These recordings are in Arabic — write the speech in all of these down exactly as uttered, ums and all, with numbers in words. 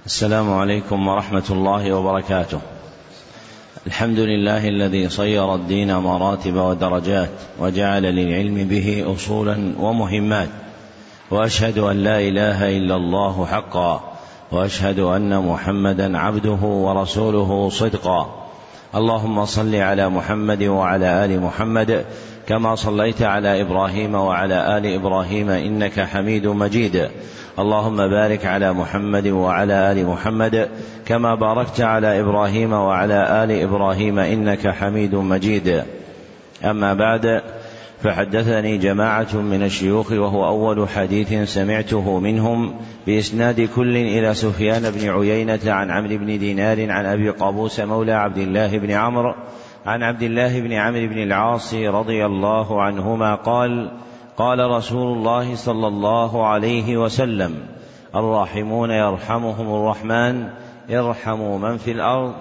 السلام عليكم ورحمة الله وبركاته. الحمد لله الذي صير الدين مراتب ودرجات وجعل للعلم به أصولا ومهمات، وأشهد أن لا إله إلا الله حقا، وأشهد أن محمدا عبده ورسوله صدقا. اللهم صل على محمد وعلى آل محمد كما صليت على إبراهيم وعلى آل إبراهيم إنك حميد مجيد. اللهم بارك على محمد وعلى آل محمد كما باركت على إبراهيم وعلى آل إبراهيم إنك حميد مجيد. أما بعد، فحدثني جماعة من الشيوخ وهو أول حديث سمعته منهم بإسناد كل إلى سفيان بن عيينة عن عمرو بن دينار عن أبي قابوس مولى عبد الله بن عمرو عن عبد الله بن عمرو بن العاص رضي الله عنهما قال: قال رسول الله صلى الله عليه وسلم: الراحمون يرحمهم الرحمن، ارحموا من في الأرض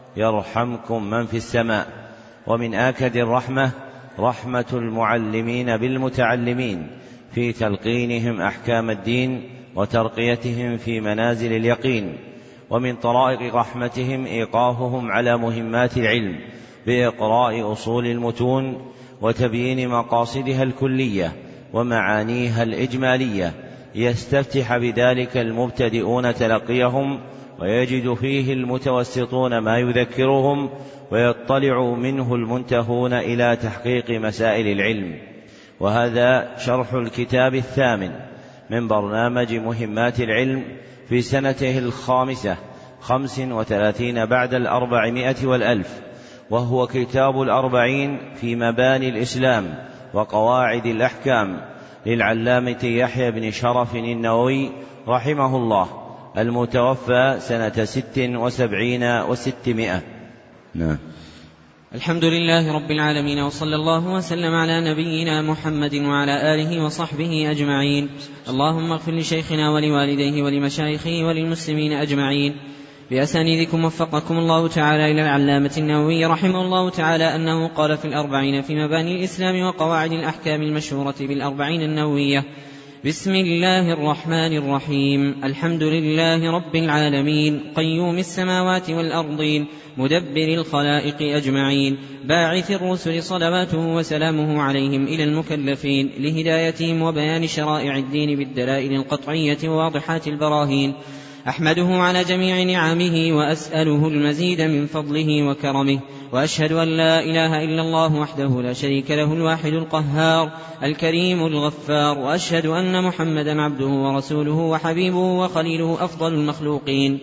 يرحمكم من في السماء. ومن آكد الرحمة رحمة المعلمين بالمتعلمين في تلقينهم أحكام الدين وترقيتهم في منازل اليقين. ومن طرائق رحمتهم إيقافهم على مهمات العلم بإقراء أصول المتون وتبيين مقاصدها الكلية ومعانيها الإجمالية، يستفتح بذلك المبتدئون تلقيهم، ويجد فيه المتوسطون ما يذكرهم، ويطلع منه المنتهون إلى تحقيق مسائل العلم. وهذا شرح الكتاب الثامن من برنامج مهمات العلم في سنته الخامسة خمس وثلاثين بعد الأربعمائة والألف، وهو كتاب الأربعين في مباني الإسلام وقواعد الأحكام للعلامة يحيى بن شرف النووي رحمه الله، المتوفى سنة ست وسبعين وستمائة. نعم. الحمد لله رب العالمين، وصلى الله وسلم على نبينا محمد وعلى آله وصحبه أجمعين. اللهم اغفر لشيخنا ولوالديه ولمشايخه وللمسلمين أجمعين. بأسانيدكم وفقكم الله تعالى إلى العلامة النووي رحمه الله تعالى أنه قال في الأربعين في مباني الإسلام وقواعد الأحكام المشهورة بالأربعين النووية: بسم الله الرحمن الرحيم. الحمد لله رب العالمين، قيوم السماوات والأرضين، مدبر الخلائق أجمعين، باعث الرسل صلواته وسلامه عليهم إلى المكلفين لهدايتهم وبيان شرائع الدين بالدلائل القطعية وواضحات البراهين. أحمده على جميع نعمه وأسأله المزيد من فضله وكرمه، وأشهد أن لا إله إلا الله وحده لا شريك له الواحد القهار الكريم الغفار، وأشهد أن محمدا عبده ورسوله وحبيبه وخليله أفضل المخلوقين،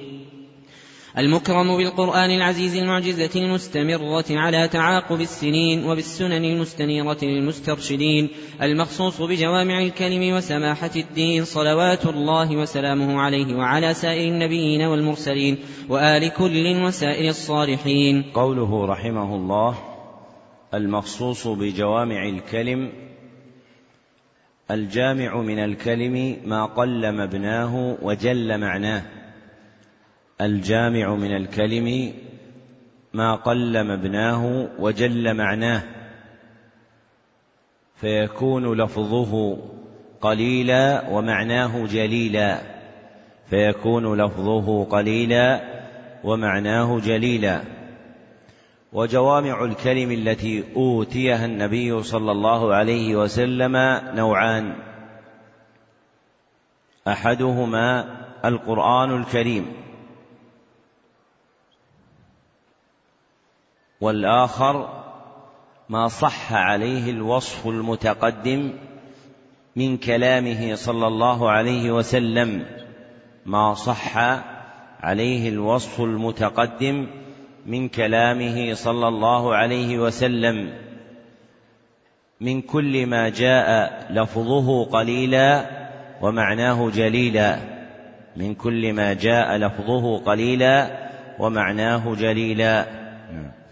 المكرم بالقرآن العزيز المعجزة المستمرة على تعاقب السنين وبالسنن المستنيرة للمسترشدين، المخصوص بجوامع الكلم وسماحة الدين، صلوات الله وسلامه عليه وعلى سائر النبيين والمرسلين وآل كل وسائر الصالحين. قوله رحمه الله المخصوص بجوامع الكلم، الجامع من الكلم ما قل مبناه وجل معناه. الجامع من الكلم ما قل مبناه وجل معناه، فيكون لفظه قليلا ومعناه جليلا، فيكون لفظه قليلا ومعناه جليلا. وجوامع الكلم التي أوتيها النبي صلى الله عليه وسلم نوعان: أحدهما القرآن الكريم، والآخر ما صح عليه الوصف المتقدم من كلامه صلى الله عليه وسلم، ما صح عليه الوصف المتقدم من كلامه صلى الله عليه وسلم، من كل ما جاء لفظه قليلا ومعناه جليلا، من كل ما جاء لفظه قليلا ومعناه جليلا.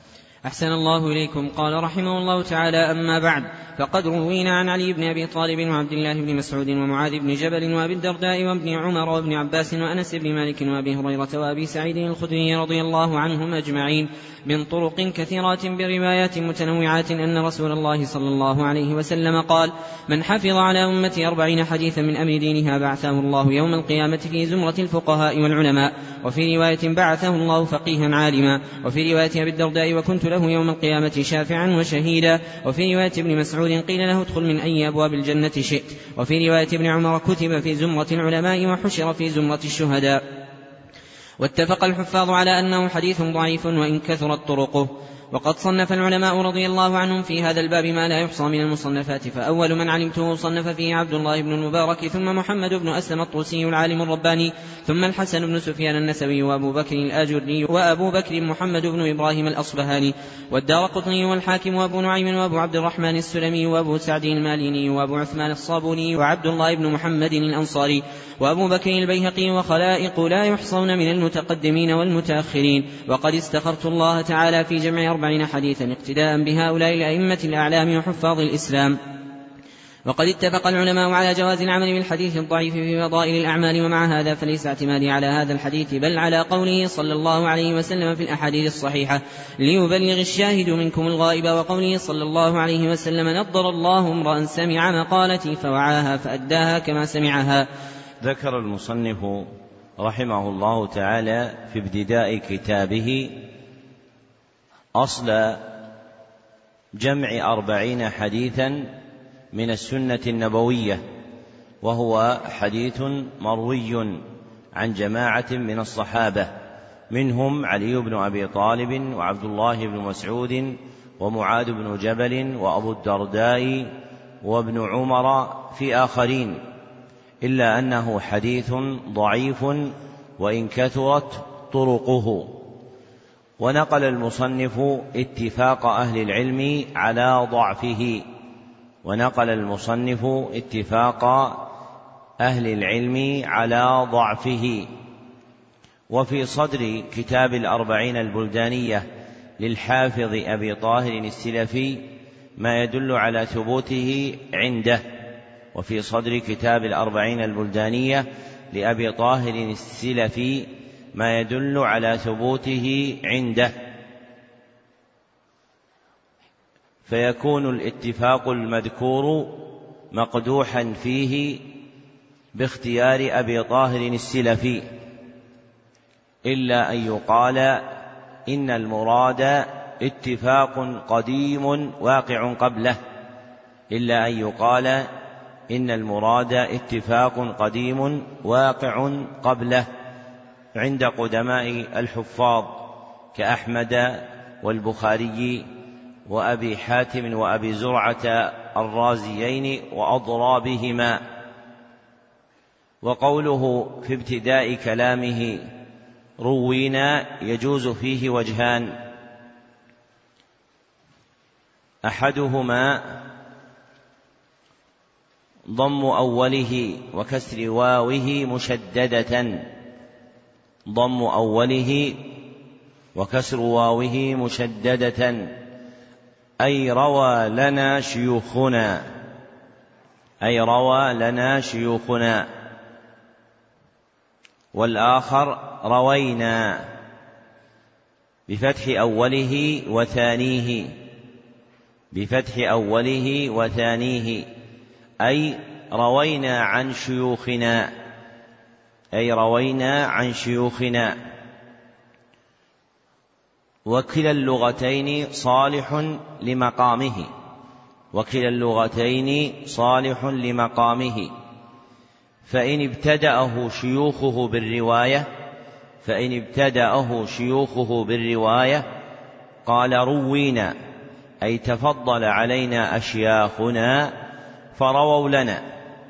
أحسن الله إليكم. قال رحمه الله تعالى: أما بعد، فقد روينا عن علي بن أبي طالب وعبد الله بن مسعود ومعاذ بن جبل وأبي الدرداء وابن عمر وابن عباس وأنس بن مالك وأبي هريرة وأبي سعيد الخدري رضي الله عنهم أجمعين من طرق كثيرات بروايات متنوعات أن رسول الله صلى الله عليه وسلم قال: من حفظ على أمتي أربعين حديثا من أمر دينها بعثه الله يوم القيامة في زمرة الفقهاء والعلماء. وفي رواية: بعثه الله فقيها عالما. وفي رواية أبي الدرداء: وكنت له يوم القيامة شافعا وشهيدا. وفي رواية ابن مسعود: قيل له: ادخل من أي أبواب الجنة شئت. وفي رواية ابن عمر: كتب في زمرة العلماء وحشر في زمرة الشهداء. واتفق الحفاظ على أنه حديث ضعيف وإن كثرت طرقه. وقد صنف العلماء رضي الله عنهم في هذا الباب ما لا يحصى من المصنفات، فأول من علمته صنف فيه عبد الله بن المبارك، ثم محمد بن أسلم الطوسي العالم الرباني، ثم الحسن بن سفيان النسوي، وأبو بكر الآجري، وأبو بكر محمد بن إبراهيم الأصبهاني، والدارقطني، والحاكم، وأبو نعيم، وأبو عبد الرحمن السلمي، وأبو سعد الماليني، وأبو عثمان الصابوني، وعبد الله بن محمد الأنصاري، وأبو بكر البيهقي، وخلائق لا يحصون من المتقدمين والمتأخرين. وقد استخرت الله تعالى في جمع أربعين حديثا اقتداء بهؤلاء الأئمة الأعلام وحفاظ الإسلام. وقد اتفق العلماء على جواز العمل بالحديث الضعيف في فضائل الأعمال، ومع هذا فليس اعتمادي على هذا الحديث بل على قوله صلى الله عليه وسلم في الأحاديث الصحيحة: ليبلغ الشاهد منكم الغائب، وقوله صلى الله عليه وسلم: نضر الله امرأ سمع مقالتي فوعاها فأداها كما سمعها. ذكر المصنف رحمه الله تعالى في ابتداء كتابه أصل جمع أربعين حديثا من السنة النبوية، وهو حديث مروي عن جماعة من الصحابة، منهم علي بن أبي طالب وعبد الله بن مسعود ومعاذ بن جبل وأبو الدرداء وابن عمر في آخرين، إلا أنه حديث ضعيف وإن كثرت طرقه. ونقل المصنف اتفاق أهل العلم على ضعفه ونقل المصنف اتفاق أهل العلم على ضعفه. وفي صدر كتاب الأربعين البلدانية للحافظ أبي طاهر السلفي ما يدل على ثبوته عنده. وفي صدر كتاب الأربعين البلدانية لأبي طاهر السلفي ما يدل على ثبوته عنده، فيكون الاتفاق المذكور مقدوحا فيه باختيار أبي طاهر السلفي، إلا أن يقال إن المراد اتفاق قديم واقع قبله إلا أن يقال إن المراد اتفاق قديم واقع قبله عند قدماء الحفاظ كأحمد والبخاري وأبي حاتم وأبي زرعة الرازيين وأضرابهما. وقوله في ابتداء كلامه روينا يجوز فيه وجهان: أحدهما ضم أوله وكسر واوه مشددة ضم أوله وكسر واوه مشددة أي روى لنا شيوخنا أي روى لنا شيوخنا والآخر روينا بفتح أوله وثانيه بفتح أوله وثانيه أي روينا عن شيوخنا أي روينا عن شيوخنا. وكلا اللغتين صالح لمقامه وكلا اللغتين صالح لمقامه فإن ابتدأه شيوخه بالرواية فإن ابتدأه شيوخه بالرواية قال روينا أي تفضل علينا أشياخنا فرووا لنا.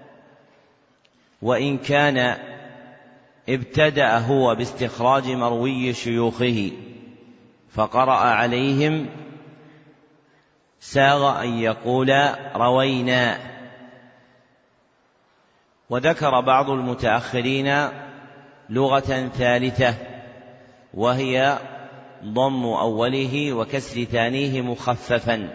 وإن كان ابتدأ هو باستخراج مروي شيوخه فقرأ عليهم ساغ أن يقول روينا. وذكر بعض المتأخرين لغة ثالثة وهي ضم أوله وكسر ثانيه مخففا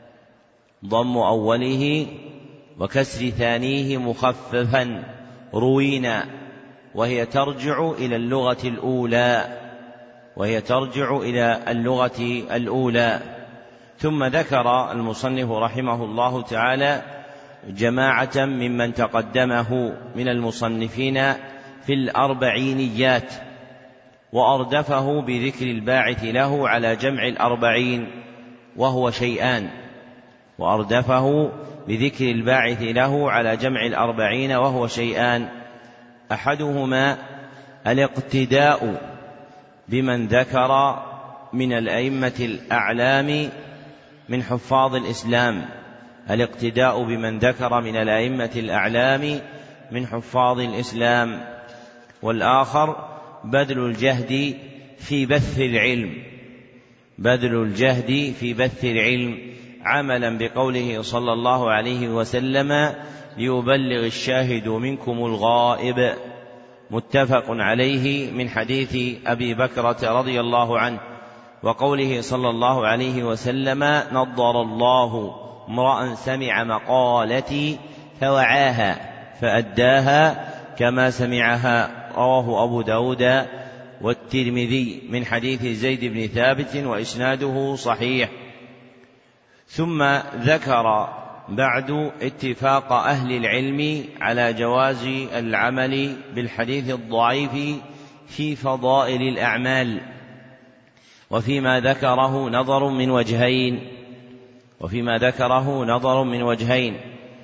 ضم أوله وكسر ثانيه مخففا روينا، وهي ترجع إلى اللغة الأولى وهي ترجع إلى اللغة الأولى. ثم ذكر المصنف رحمه الله تعالى جماعة ممن تقدمه من المصنفين في الأربعينيات، وأردفه بذكر الباعث له على جمع الأربعين وهو شيئان وأردفه بذكر الباعث له على جمع الأربعين وهو شيئان أحدهما الاقتداء بمن ذكر من الأئمة الأعلام من حفاظ الإسلام الاقتداء بمن ذكر من الأئمة الأعلام من حفاظ الإسلام والآخر بذل الجهد في بث العلم بذل الجهد في بث العلم عملا بقوله صلى الله عليه وسلم ليبلغ الشاهد منكم الغائب، متفق عليه من حديث أبي بكرة رضي الله عنه، وقوله صلى الله عليه وسلم نضر الله امرأ سمع مقالتي فوعاها فأداها كما سمعها، رواه أبو داود والترمذي من حديث زيد بن ثابت وإسناده صحيح. ثم ذكر بعد اتفاق أهل العلم على جواز العمل بالحديث الضعيف في فضائل الأعمال، وفيما ذكره نظر من وجهين وفيما ذكره نظر من وجهين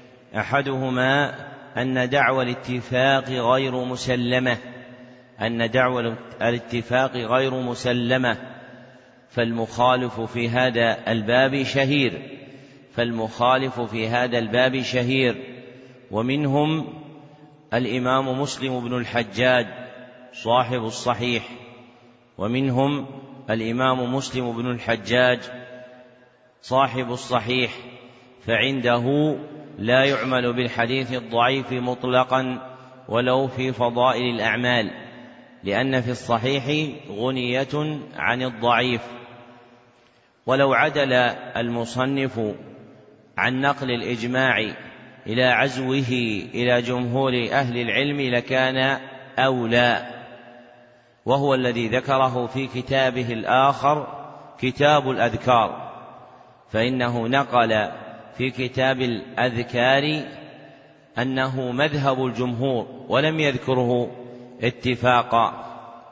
أحدهما أن دعوى الاتفاق غير مسلمة أن دعوى الاتفاق غير مسلمة فالمخالف في هذا الباب شهير فالمخالف في هذا الباب شهير ومنهم الإمام مسلم بن الحجاج صاحب الصحيح ومنهم الإمام مسلم بن الحجاج صاحب الصحيح فعنده لا يعمل بالحديث الضعيف مطلقا ولو في فضائل الأعمال، لأن في الصحيح غنية عن الضعيف. ولو عدل المصنف عن نقل الإجماع إلى عزوه إلى جمهور أهل العلم لكان أولى، وهو الذي ذكره في كتابه الآخر كتاب الأذكار، فإنه نقل في كتاب الأذكار أنه مذهب الجمهور ولم يذكره اتفاقا،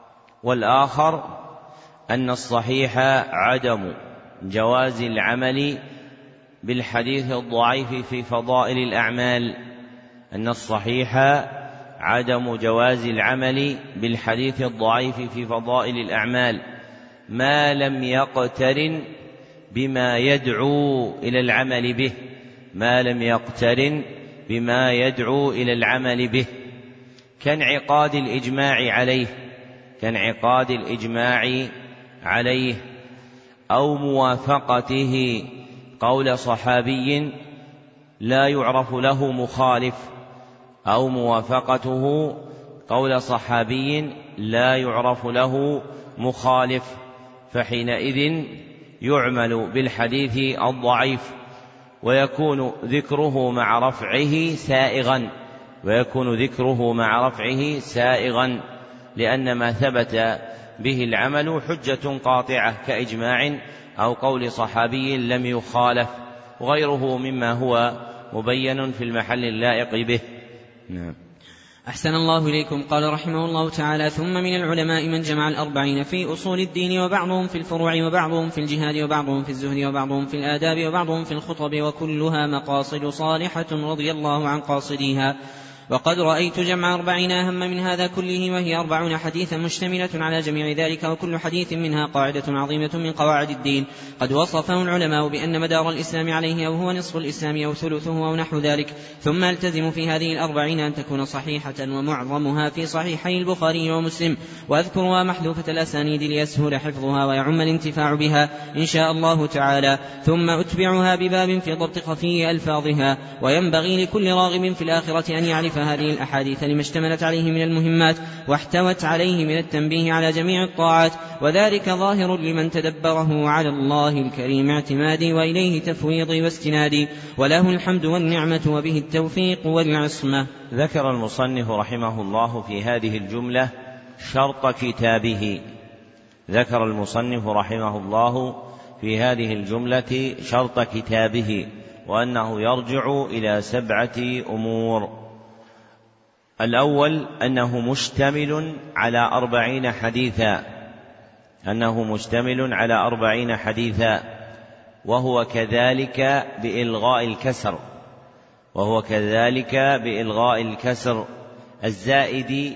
والآخر أن الصحيح عدم جواز العمل بالحديث الضعيف في فضائل الأعمال أن الصحيح عدم جواز العمل بالحديث الضعيف في فضائل الأعمال ما لم يقترن بما يدعو إلى العمل به ما لم يقترن بما يدعو إلى العمل به كانعقاد الإجماع عليه كانعقاد الإجماع عليه أو موافقته قول صحابي لا يعرف له مخالف أو موافقته قول صحابي لا يعرف له مخالف فحينئذ يعمل بالحديث الضعيف ويكون ذكره مع رفعه سائغا ويكون ذكره مع رفعه سائغا لأن ما ثبت به العمل حجة قاطعة كإجماع أو قول صحابي لم يخالف وغيره مما هو مبين في المحل اللائق به. نعم. أحسن الله إليكم. قال رحمه الله تعالى: ثم من العلماء من جمع الأربعين في أصول الدين، وبعضهم في الفروع، وبعضهم في الجهاد، وبعضهم في الزهد، وبعضهم في الآداب، وبعضهم في الخطب، وكلها مقاصد صالحة رضي الله عن قاصديها. وقد رأيت جمع أربعين أهم من هذا كله، وهي أربعون حديثا مشتملة على جميع ذلك، وكل حديث منها قاعدة عظيمة من قواعد الدين قد وصفه العلماء بأن مدار الإسلام عليه أو هو نصف الإسلام أو ثلثه أو نحو ذلك. ثم التزم في هذه الأربعين أن تكون صحيحة، ومعظمها في صحيحي البخاري ومسلم، وأذكرها محذوفة الأسانيد ليسهل حفظها ويعم الانتفاع بها إن شاء الله تعالى. ثم أتبعها بباب في ضبط خفي ألفاظها، وينبغي لكل راغب في الآخرة أن يعرف هذه الأحاديث لما اشتملت عليه من المهمات واحتوت عليه من التنبيه على جميع الطاعات، وذلك ظاهر لمن تدبره على الله الكريم اعتمادي وإليه تفويضي واستنادي، وله الحمد والنعمة وبه التوفيق والعصمة. ذكر المصنف رحمه الله في هذه الجملة شرط كتابه ذكر المصنف رحمه الله في هذه الجملة شرط كتابه وأنه يرجع إلى سبعة أمور. الأول أنه مشتمل على أربعين حديثا أنه مشتمل على أربعين حديثا وهو كذلك بإلغاء الكسر وهو كذلك بإلغاء الكسر الزائد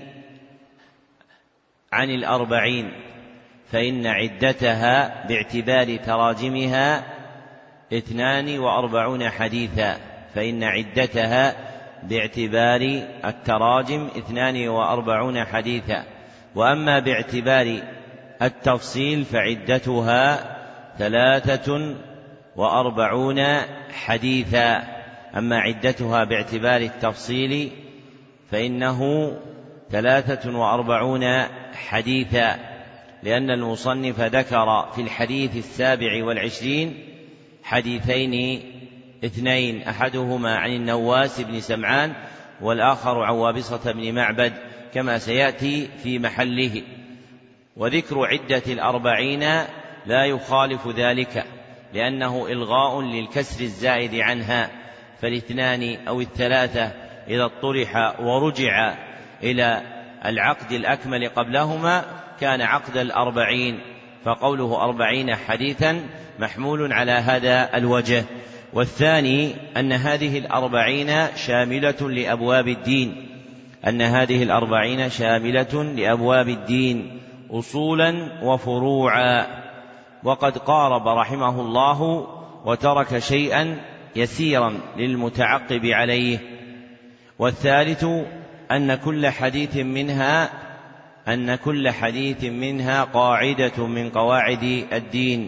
عن الأربعين، فإن عدتها باعتبار تراجمها اثنان وأربعون حديثا فإن عدتها باعتبار التراجم اثنان وأربعون حديثا، وأما باعتبار التفصيل فعدتها ثلاثة وأربعون حديثا. أما عدتها باعتبار التفصيل فإنه ثلاثة وأربعون حديثا، لأن المصنف ذكر في الحديث السابع والعشرين حديثين اثنين، أحدهما عن النواس بن سمعان والآخر عن وابصة بن معبد كما سيأتي في محله. وذكر عدة الأربعين لا يخالف ذلك، لأنه إلغاء للكسر الزائد عنها، فالاثنان أو الثلاثة إذا اطرح ورجع إلى العقد الأكمل قبلهما كان عقد الأربعين، فقوله أربعين حديثا محمول على هذا الوجه. والثاني أن هذه الأربعين شاملة لأبواب الدين أن هذه الأربعين شاملة لأبواب الدين أصولا وفروعا، وقد قارب رحمه الله وترك شيئا يسيرا للمتعقب عليه. والثالث أن كل حديث منها أن كل حديث منها قاعدة من قواعد الدين،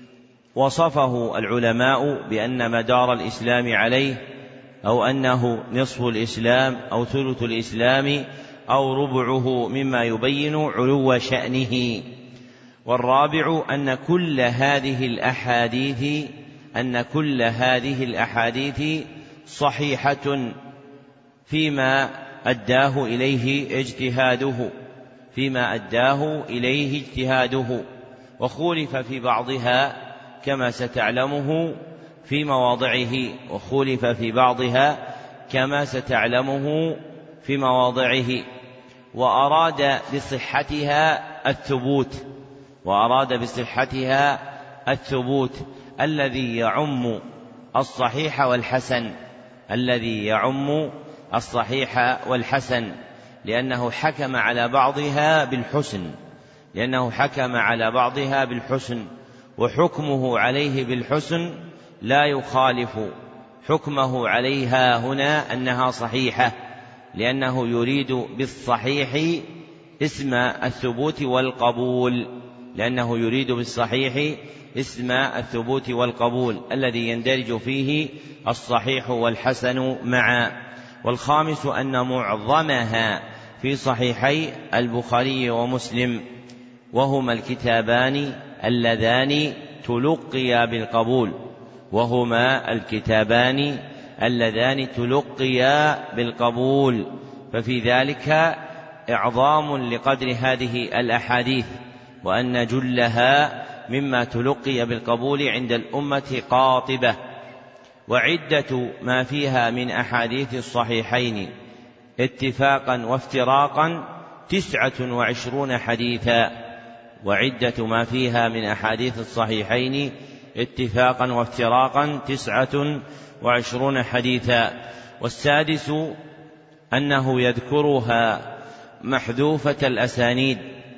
وصفه العلماء بأن مدار الإسلام عليه، أو أنه نصف الإسلام أو ثلث الإسلام أو ربعه، مما يبين علو شأنه. والرابع أن كل هذه الأحاديث أن كل هذه الأحاديث صحيحة فيما أداه إليه اجتهاده فيما أداه إليه اجتهاده وخولف في بعضها كما ستعلمه في مواضعه وخولف في بعضها كما ستعلمه في مواضعه وأراد بصحتها الثبوت وأراد بصحتها الثبوت الذي يعم الصحيح والحسن الذي يعم الصحيح والحسن لأنه حكم على بعضها بالحسن لأنه حكم على بعضها بالحسن وحكمه عليه بالحسن لا يخالف حكمه عليها هنا أنها صحيحة، لأنه يريد بالصحيح اسم الثبوت والقبول لأنه يريد بالصحيح اسم الثبوت والقبول الذي يندرج فيه الصحيح والحسن معا. والخامس أن معظمها في صحيحي البخاري ومسلم، وهما الكتابان اللذان تلقيا بالقبول وهما الكتابان اللذان تلقيا بالقبول ففي ذلك إعظام لقدر هذه الأحاديث، وأن جلها مما تلقي بالقبول عند الأمة قاطبة. وعدة ما فيها من أحاديث الصحيحين اتفاقا وافتراقا تسعة وعشرون حديثا وعدة ما فيها من أحاديث الصحيحين اتفاقا وافتراقا تسعة وعشرون حديثا. والسادس أنه يذكرها محذوفة الأسانيد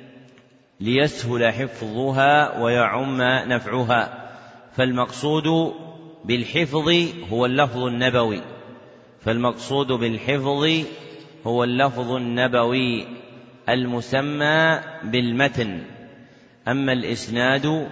ليسهل حفظها ويعم نفعها، فالمقصود بالحفظ هو اللفظ النبوي فالمقصود بالحفظ هو اللفظ النبوي المسمى بالمتن. أما الإسناد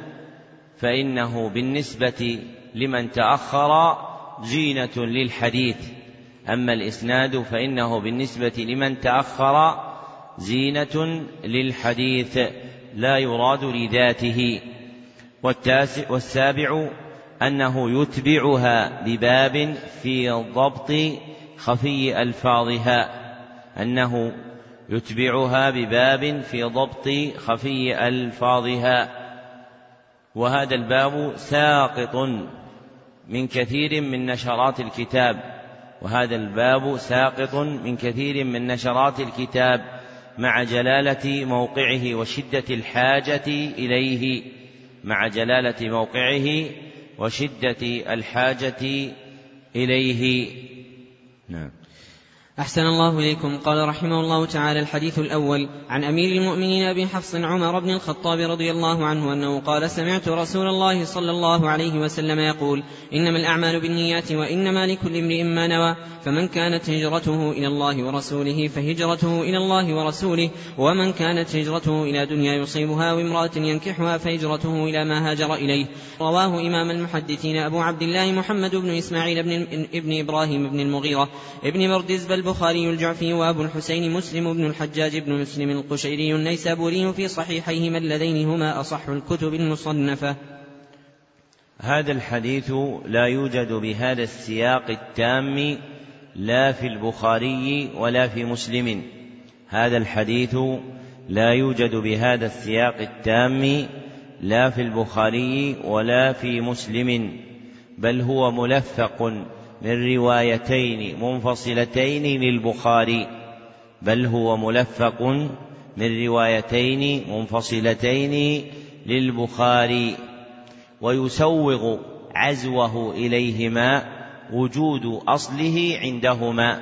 فإنه بالنسبة لمن تأخر زينة للحديث، أما الإسناد فإنه بالنسبة لمن تأخر زينة للحديث لا يراد لذاته. والتاسع والسابع أنه يتبعها بباب في ضبط خفي ألفاظها أنه يتبعها بباب في ضبط خفي ألفاظها وهذا الباب ساقط من كثير من نشرات الكتاب وهذا الباب ساقط من كثير من نشرات الكتاب مع جلالة موقعه وشدة الحاجة إليه مع جلالة موقعه وشدة الحاجة إليه. نعم. أحسن الله إليكم. قال رحمه الله تعالى: الحديث الأول عن أمير المؤمنين أبي حفص عمر بن الخطاب رضي الله عنه أنه قال: سمعت رسول الله صلى الله عليه وسلم يقول: إنما الأعمال بالنيات وإنما لكل امرئ ما نوى، فمن كانت هجرته إلى الله ورسوله فهجرته إلى الله ورسوله، ومن كانت هجرته إلى دنيا يصيبها وامرأة ينكحها فهجرته إلى ما هاجر إليه. رواه إمام المحدثين أبو عبد الله محمد بن إسماعيل بن, ابن إبراهيم بن المغيرة ابن بردزبة البخاري الجعفي وأبو الحسين مسلم بن الحجاج بن مسلم القشيري النيسابوري في صحيحيهما اللذين هما أصح الكتب المصنفة. هذا الحديث لا يوجد بهذا السياق التام لا في البخاري ولا في مسلم. هذا الحديث لا يوجد بهذا السياق التام لا في البخاري ولا في مسلم، بل هو ملفق من روايتين منفصلتين للبخاري بل هو ملفق من روايتين منفصلتين للبخاري ويسوغ عزوه إليهما وجود أصله عندهما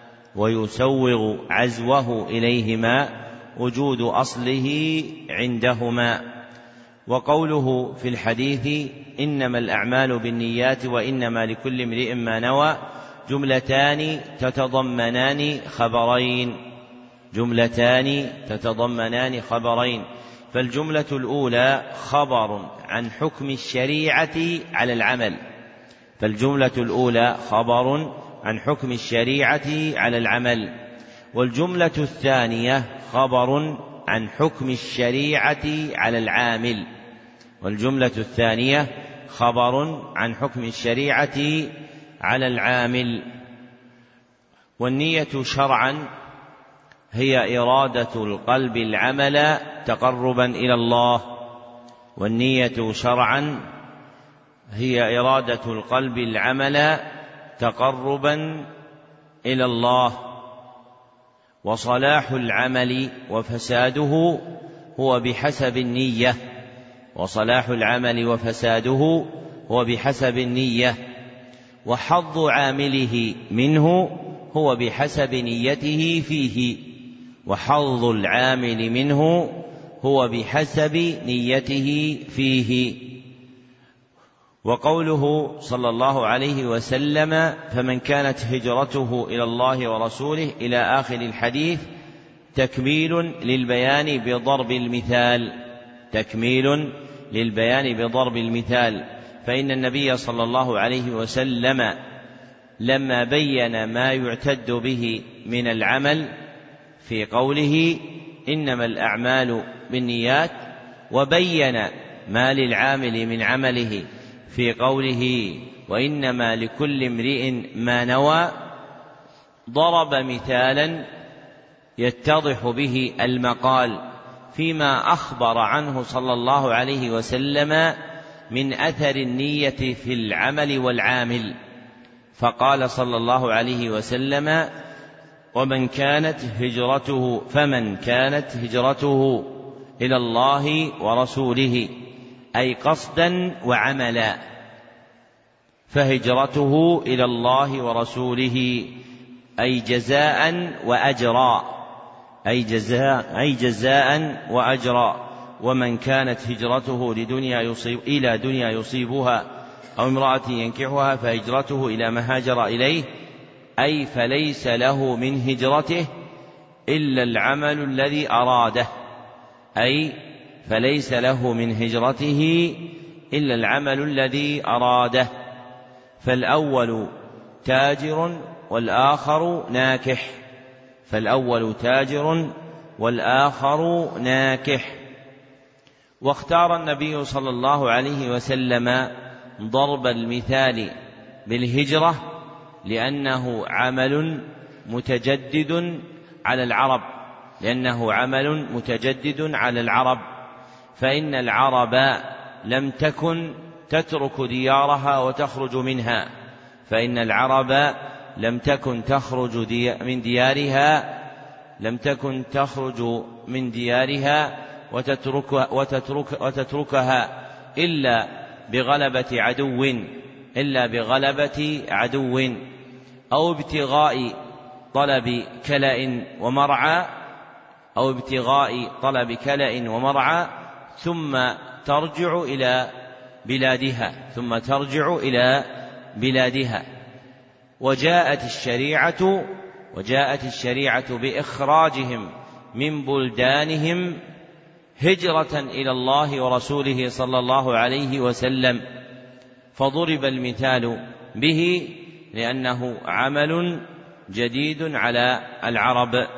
ويسوغ عزوه إليهما وجود أصله عندهما. وقوله في الحديث إنما الأعمال بالنيات وإنما لكل امرئ ما نوى جملتان تتضمنان خبرين جملتان تتضمنان خبرين فالجملة الأولى خبر عن حكم الشريعة على العمل فالجملة الأولى خبر عن حكم الشريعة على العمل والجملة الثانية خبر عن حكم الشريعة على العامل والجملة الثانية خبر عن حكم الشريعة على العامل. والنية شرعا هي إرادة القلب العمل تقربا إلى الله والنية شرعا هي إرادة القلب العمل تقربا إلى الله. وصلاح العمل وفساده هو بحسب النية وصلاح العمل وفساده هو بحسب النية وحظ عامله منه هو بحسب نيته فيه وحظ العامل منه هو بحسب نيته فيه. وقوله صلى الله عليه وسلم فمن كانت هجرته إلى الله ورسوله إلى آخر الحديث تكميل للبيان بضرب المثال تكميل للبيان بضرب المثال فإن النبي صلى الله عليه وسلم لما بين ما يعتد به من العمل في قوله إنما الأعمال بالنيات وبين ما للعامل من عمله في قوله وإنما لكل امرئ ما نوى ضرب مثالا يتضح به المقال فيما أخبر عنه صلى الله عليه وسلم من أثر النية في العمل والعامل فقال صلى الله عليه وسلم ومن كانت هجرته فمن كانت هجرته إلى الله ورسوله أي قصدا وعملا فهجرته إلى الله ورسوله أي جزاء وأجرا أي جزاء أي جزاء وأجرا. ومن كانت هجرته لدنيا يصيب إلى دنيا يصيبها أو امرأة ينكحها فهجرته إلى ما هاجر إليه أي فليس له من هجرته إلا العمل الذي أراده أي فليس له من هجرته إلا العمل الذي أراده. فالأول تاجر والآخر ناكح، فالأول تاجر والآخر ناكح. واختار النبي صلى الله عليه وسلم ضرب المثال بالهجرة لأنه عمل متجدد على العرب لأنه عمل متجدد على العرب فإن العرب لم تكن تترك ديارها وتخرج منها فإن العرب لم تكن تخرج دي من ديارها لم تكن تخرج من ديارها وتترك وتترك وتتركها إلا بغلبة عدو إلا بغلبة عدو أو ابتغاء طلب كلأ ومرعى أو ابتغاء طلب كلأ ومرعى ثم ترجع إلى بلادها ثم ترجع إلى بلادها وجاءت الشريعة وجاءت الشريعة بإخراجهم من بلدانهم هجرة إلى الله ورسوله صلى الله عليه وسلم، فضرب المثال به لأنه عمل جديد على العرب.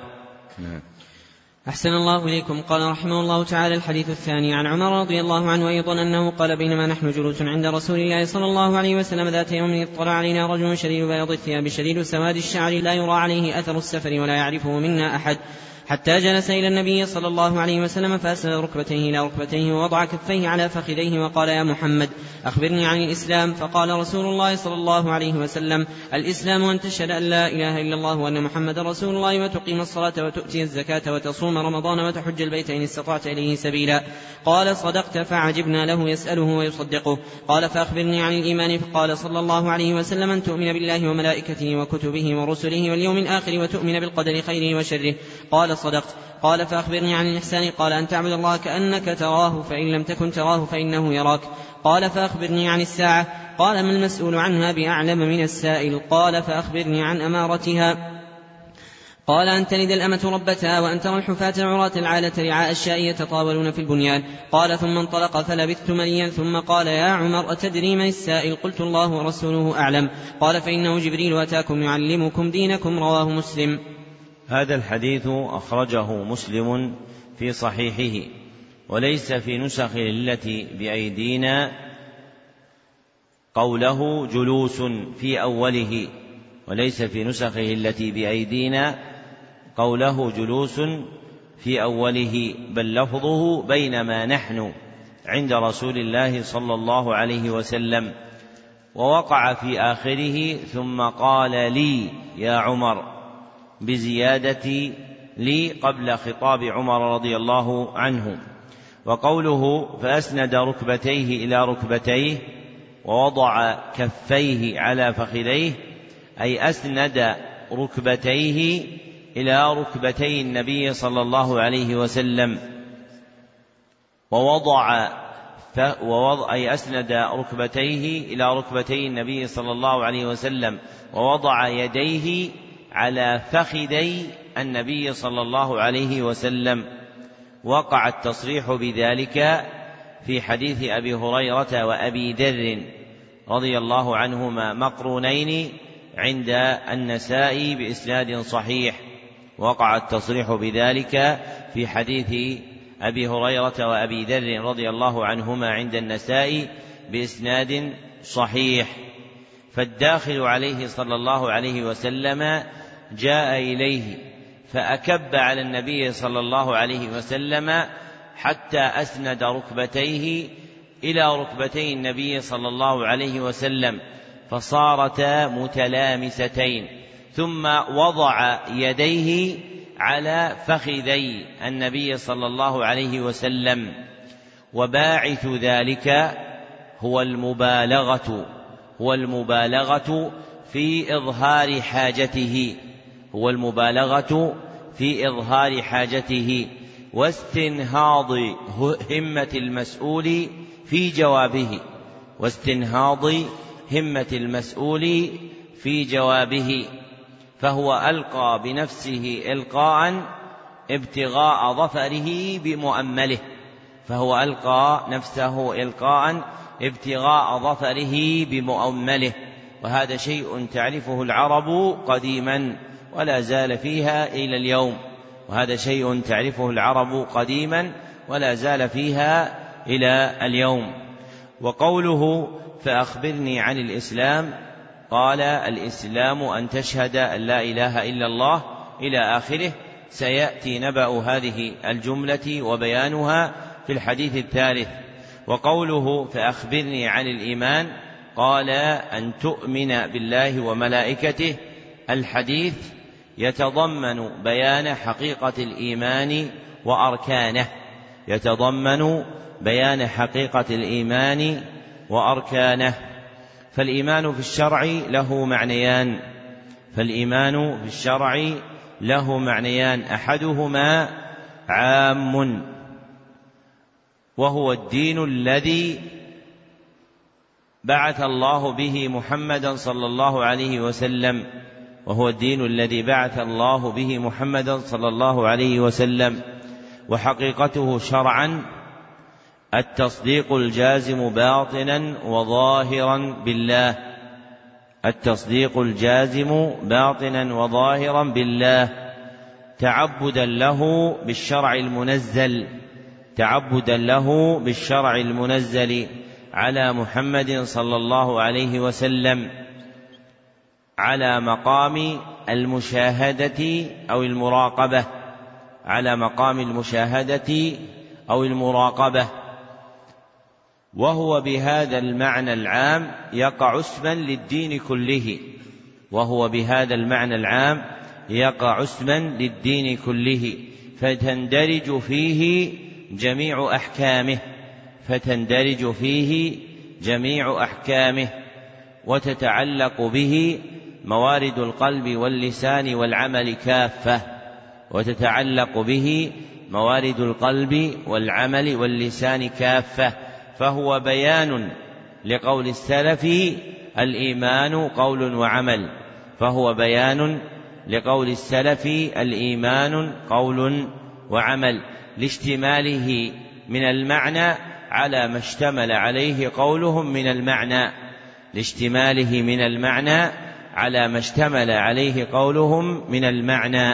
أحسن الله إليكم. قال رحمه الله تعالى: الحديث الثاني عن عمر رضي الله عنه أيضا أنه قال: بينما نحن جلوس عند رسول الله صلى الله عليه وسلم ذات يوم اطلع علينا رجل شديد بياض الثياب شديد سواد الشعر لا يرى عليه أثر السفر ولا يعرفه منا أحد، حتى جلس إلى النبي صلى الله عليه وسلم فأسند ركبتيه إلى ركبتيه ووضع كفيه على فخذيه وقال: يا محمد أخبرني عن الإسلام. فقال رسول الله صلى الله عليه وسلم: الإسلام أن تشهد أن لا إله إلا الله وأن محمد رسول الله وتقيم الصلاة وتؤتي الزكاة وتصوم رمضان وتحج البيت إن استطعت إليه سبيلا. قال: صدقت. فعجبنا له يسأله ويصدقه. قال: فأخبرني عن الإيمان. فقال صلى الله عليه وسلم: أن تؤمن بالله وملائكته وكتبه ورسله واليوم الآخر وتؤمن بالقدر خيره وشره. قال: صدقت. قال: فأخبرني عن الإحسان. قال: أن تعبد الله كأنك تراه فإن لم تكن تراه فإنه يراك. قال: فأخبرني عن الساعة. قال: ما المسؤول عنها بأعلم من السائل. قال: فأخبرني عن أمارتها. قال: أن تلد الأمة ربتها وأن ترى الحفاة العراة العالة رعاء الشاء يتطاولون في البنيان. قال: ثم انطلق فلبثت مليا ثم قال: يا عمر أتدري من السائل؟ قلت: الله ورسوله أعلم. قال: فإنه جبريل أتاكم يعلمكم دينكم. رواه مسلم. هذا الحديث أخرجه مسلم في صحيحه، وليس في نسخ التي بأيدينا قوله جلوس في أوله وليس في نسخه التي بأيدينا قوله جلوس في أوله، بل لفظه بينما نحن عند رسول الله صلى الله عليه وسلم، ووقع في آخره ثم قال لي يا عمر بزيادة لي قبل خطاب عمر رضي الله عنه. وقوله فأسند ركبتيه إلى ركبتيه ووضع كفيه على فخذيه أي أسند ركبتيه إلى ركبتي النبي صلى الله عليه وسلم ووضع ووضع أي أسند ركبتيه إلى ركبتي النبي صلى الله عليه وسلم ووضع يديه على فخذي النبي صلى الله عليه وسلم. وقع التصريح بذلك في حديث أبي هريرة وأبي ذر رضي الله عنهما مقرونين عند النسائي بإسناد صحيح. وقع التصريح بذلك في حديث أبي هريرة وأبي ذر رضي الله عنهما عند النسائي بإسناد صحيح. فالداخل عليه صلى الله عليه وسلم جاء إليه فأكب على النبي صلى الله عليه وسلم حتى أسند ركبتيه إلى ركبتي النبي صلى الله عليه وسلم فصارتا متلامستين، ثم وضع يديه على فخذي النبي صلى الله عليه وسلم. وباعث ذلك هو المبالغة هو المبالغة في إظهار حاجته هو المبالغة في إظهار حاجته واستنهاض همة المسؤول في جوابه واستنهاض همة المسؤول في جوابه فهو ألقى بنفسه إلقاء ابتغاء ظفره بمؤمله فهو ألقى نفسه إلقاء ابتغاء ظفره بمؤمله وهذا شيء تعرفه العرب قديما ولا زال فيها إلى اليوم وهذا شيء تعرفه العرب قديما ولا زال فيها إلى اليوم. وقوله فأخبرني عن الإسلام، قال الإسلام أن تشهد أن لا إله إلا الله إلى آخره. سيأتي نبأ هذه الجملة وبيانها في الحديث الثالث. وقوله فأخبرني عن الإيمان، قال أن تؤمن بالله وملائكته. الحديث يتضمن بيان حقيقة الإيمان وأركانه يتضمن بيان حقيقة الإيمان وأركانه فالإيمان في الشرع له معنيان فالإيمان في الشرع له معنيان أحدهما عام وهو الدين الذي بعث الله به محمدا صلى الله عليه وسلم وهو الدين الذي بعث الله به محمدا صلى الله عليه وسلم وحقيقته شرعا التصديق الجازم باطنا وظاهرا بالله التصديق الجازم باطنا وظاهرا بالله تعبدا له بالشرع المنزل تعبدا له بالشرع المنزل على محمد صلى الله عليه وسلم على مقام المشاهدة أو المراقبة على مقام المشاهدة أو المراقبة وهو بهذا المعنى العام يقع اسما للدين كله وهو بهذا المعنى العام يقع اسما للدين كله فتندرج فيه جميع أحكامه فتندرج فيه جميع أحكامه وتتعلق به موارد القلب واللسان والعمل كافة وتتعلق به موارد القلب والعمل واللسان كافة فهو بيان لقول السلف الإيمان قول وعمل فهو بيان لقول السلف الإيمان قول وعمل لاشتماله من المعنى على ما اشتمل عليه قولهم من المعنى لاشتماله من المعنى على ما اشتمل عليه قولهم من المعنى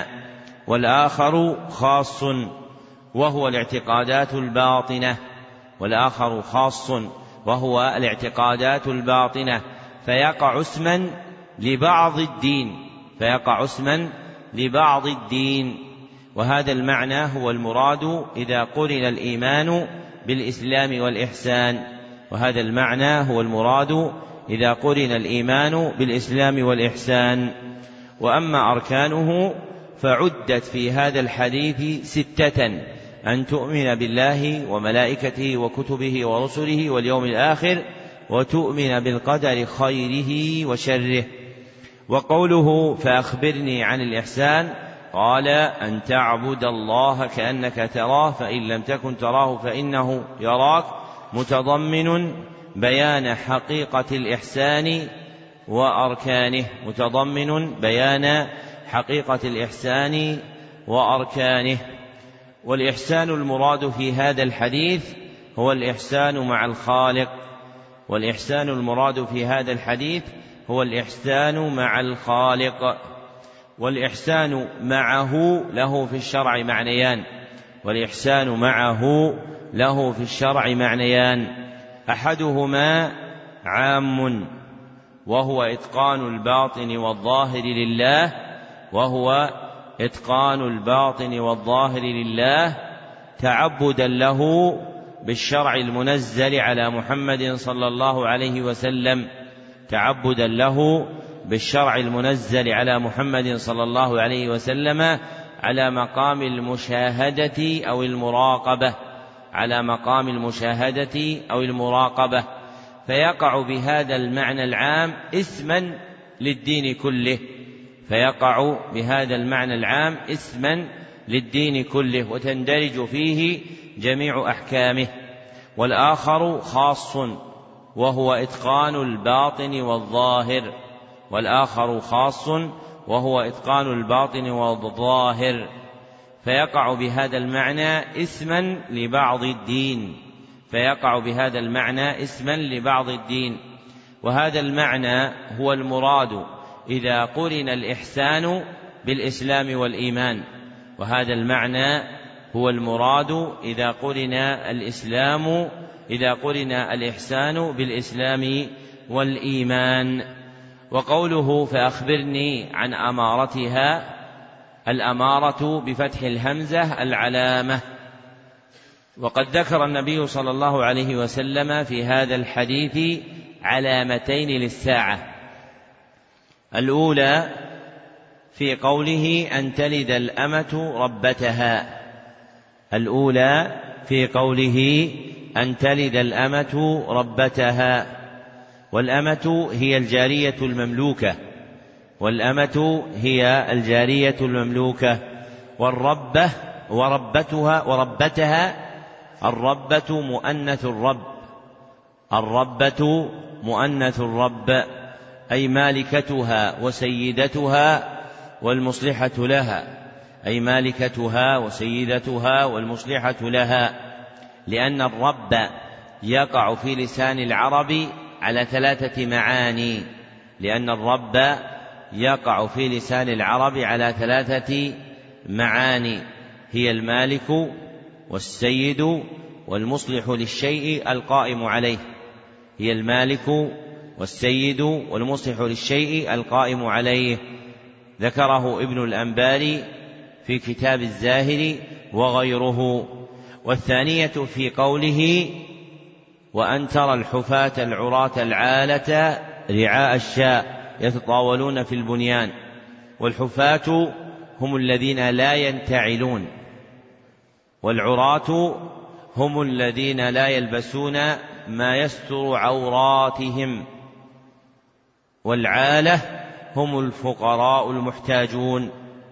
والآخر خاص وهو الاعتقادات الباطنة والآخر خاص وهو الاعتقادات الباطنة فيقع اسما لبعض الدين فيقع اسما لبعض الدين وهذا المعنى هو المراد إذا قرن الإيمان بالإسلام والإحسان وهذا المعنى هو المراد إذا قرن الإيمان بالإسلام والإحسان. وأما أركانه فعدت في هذا الحديث ستة أن تؤمن بالله وملائكته وكتبه ورسله واليوم الآخر وتؤمن بالقدر خيره وشره. وقوله فأخبرني عن الإحسان قال أن تعبد الله كأنك تراه فإن لم تكن تراه فإنه يراك متضمن بيان حقيقة الإحسان وأركانه متضمن بيان حقيقة الإحسان وأركانه. والإحسان المراد في هذا الحديث هو الإحسان مع الخالق والإحسان المراد في هذا الحديث هو الإحسان مع الخالق والإحسان معه له في الشرع معنيان والإحسان معه له في الشرع معنيان أحدهما عام وهو إتقان الباطن والظاهر لله وهو إتقان الباطن والظاهر لله تعبدا له بالشرع المنزل على محمد صلى الله عليه وسلم تعبدا له بالشرع المنزل على محمد صلى الله عليه وسلم على مقام المشاهدة أو المراقبة على مقام المشاهدة أو المراقبة فيقع بهذا المعنى العام اسما للدين كله فيقع بهذا المعنى العام اسما للدين كله وتندرج فيه جميع أحكامه. والآخر خاص وهو إتقان الباطن والظاهر والآخر خاص وهو إتقان الباطن والظاهر فيقع بهذا المعنى اسما لبعض الدين فيقع بهذا المعنى اسما لبعض الدين. وهذا المعنى هو المراد إذا قرن الإحسان بالإسلام والإيمان، وهذا المعنى هو المراد إذا قرن الإسلام إذا قرن الإحسان بالإسلام والإيمان. وقوله فأخبرني عن أمارتها، الأمارة بفتح الهمزة العلامة. وقد ذكر النبي صلى الله عليه وسلم في هذا الحديث علامتين للساعة. الأولى في قوله أن تلد الأمة ربتها، الأولى في قوله أن تلد الأمة ربتها، والأمة هي الجارية المملوكة، والأمة هي الجارية المملوكة، والربة وربتها وربتها الربة مؤنث الرب، الربة مؤنث الرب أي مالكتها وسيدتها والمصلحة لها، أي مالكتها وسيدتها والمصلحة لها، لأن الرب يقع في لسان العرب على ثلاثة معاني، لأن الرب يقع في لسان العرب على ثلاثة معاني، هي المالك والسيد والمصلح للشيء القائم عليه، هي المالك والسيد والمصلح للشيء القائم عليه. ذكره ابن الأنباري في كتاب الزاهد وغيره. والثانية في قوله وأن ترى الحفاة العراة العالة رعاء الشاء يتطاولون في البنيان، والحفاة هم الذين لا ينتعلون، والعراة هم الذين لا يلبسون ما يستر عوراتهم، والعالة هم الفقراء المحتاجون،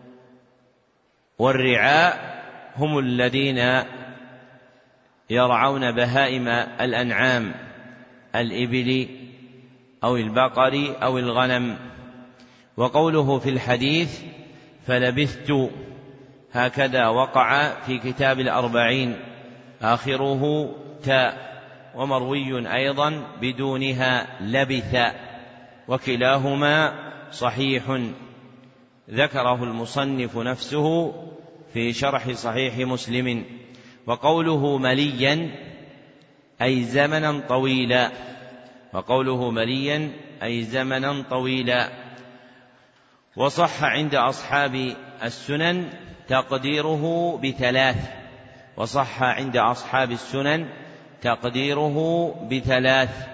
والرعاء هم الذين يرعون بهائم الأنعام، الإبل أو البقر أو الغنم. وقوله في الحديث فلبثت هكذا وقع في كتاب الأربعين آخره تاء، ومروي أيضا بدونها لبث، وكلاهما صحيح. ذكره المصنف نفسه في شرح صحيح مسلم. وقوله مليا أي زمنا طويلا، وقوله مليا أي زمنا طويلا. وصح عند أصحاب السنن تقديره بثلاث، وصح عند أصحاب السنن تقديره بثلاث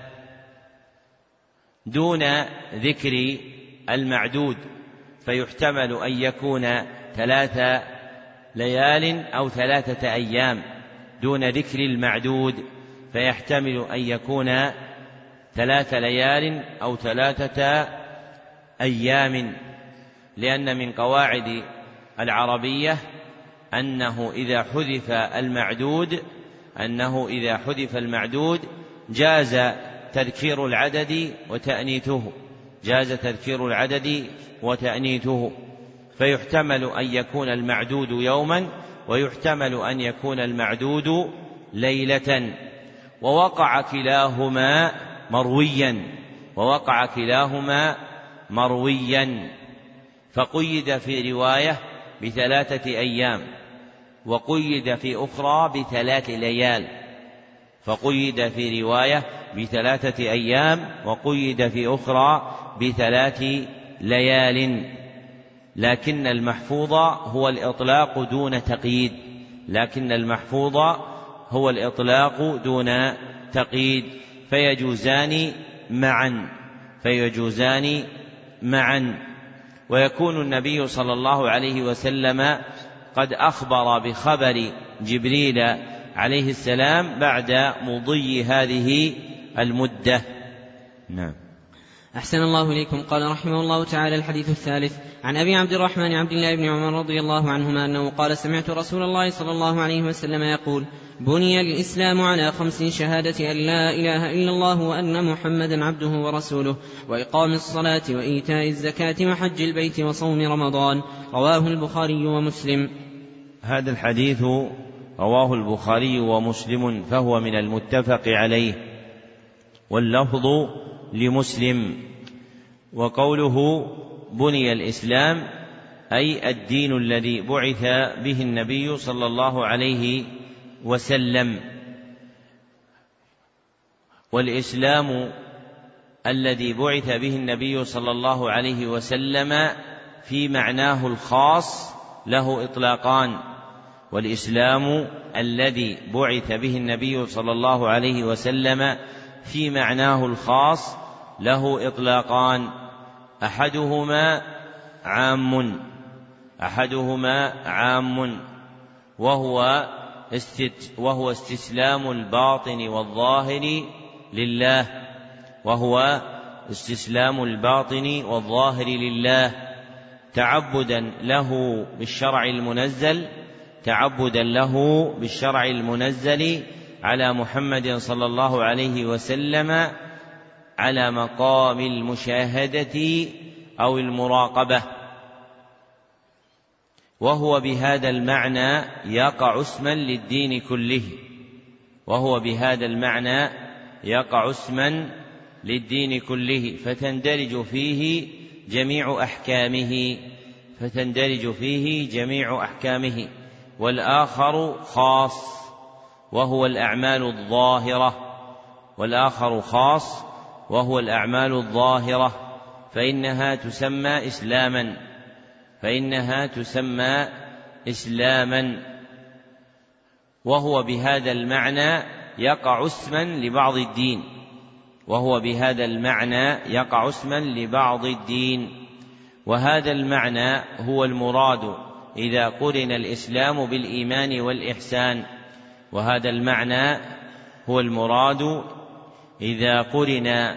دون ذكر المعدود، فيحتمل أن يكون ثلاث ليال أو ثلاثة أيام، دون ذكر المعدود فيحتمل أن يكون ثلاث ليال أو ثلاثة أيام، لأن من قواعد العربية أنه إذا حذف المعدود أنه إذا حذف المعدود جاز تذكير العدد وتأنيثه، جاز تذكير العدد وتأنيثه، فيحتمل أن يكون المعدود يوما، ويحتمل أن يكون المعدود ليلة. ووقع كلاهما مرويا، ووقع كلاهما مرويا، فقيد في رواية بثلاثة أيام، وقيد في أخرى بثلاث ليال، فقيد في رواية بثلاثة أيام وقيد في أخرى بثلاث ليال. لكن المحفوظ هو الإطلاق دون تقييد، لكن المحفوظ هو الإطلاق دون تقييد، فيجوزان معا، فيجوزان معا. ويكون النبي صلى الله عليه وسلم قد أخبر بخبر جبريل عليه السلام بعد مضي هذه المدة. نعم. أحسن الله إليكم. قال رحمه الله تعالى: الحديث الثالث عن أبي عبد الرحمن عبد الله بن عمر رضي الله عنهما أنه قال: سمعت رسول الله صلى الله عليه وسلم يقول: بني الإسلام على خمس: شهادة أن لا إله إلا الله وأن محمدا عبده ورسوله، وإقام الصلاة وإيتاء الزكاة وحج البيت وصوم رمضان. رواه البخاري ومسلم. هذا الحديث رواه البخاري ومسلم، فهو من المتفق عليه، واللفظ لمسلم. وقوله بني الإسلام أي الدين الذي بعث به النبي صلى الله عليه وسلم. والإسلام الذي بعث به النبي صلى الله عليه وسلم في معناه الخاص له إطلاقان. والإسلام الذي بعث به النبي صلى الله عليه وسلم في معناه الخاص له إطلاقان: أحدهما عام أحدهما عام وهو وهو استسلام الباطن والظاهر لله وهو استسلام الباطن والظاهر لله تعبدا له بالشرع المنزل تعبدا له بالشرع المنزل على محمد صلى الله عليه وسلم على مقام المشاهدة أو المراقبة. وهو بهذا المعنى يقع اسما للدين كله وهو بهذا المعنى يقع اسما للدين كله فتندرج فيه جميع أحكامه فتندرج فيه جميع أحكامه. والآخر خاص وهو الأعمال الظاهرة والآخر خاص وهو الأعمال الظاهرة فإنها تسمى إسلاما فإنها تسمى إسلاما وهو بهذا المعنى يقع اسما لبعض الدين وهو بهذا المعنى يقع اسما لبعض الدين. وهذا المعنى هو المراد إذا قرن الإسلام بالإيمان والإحسان وهذا المعنى هو المراد إذا قرن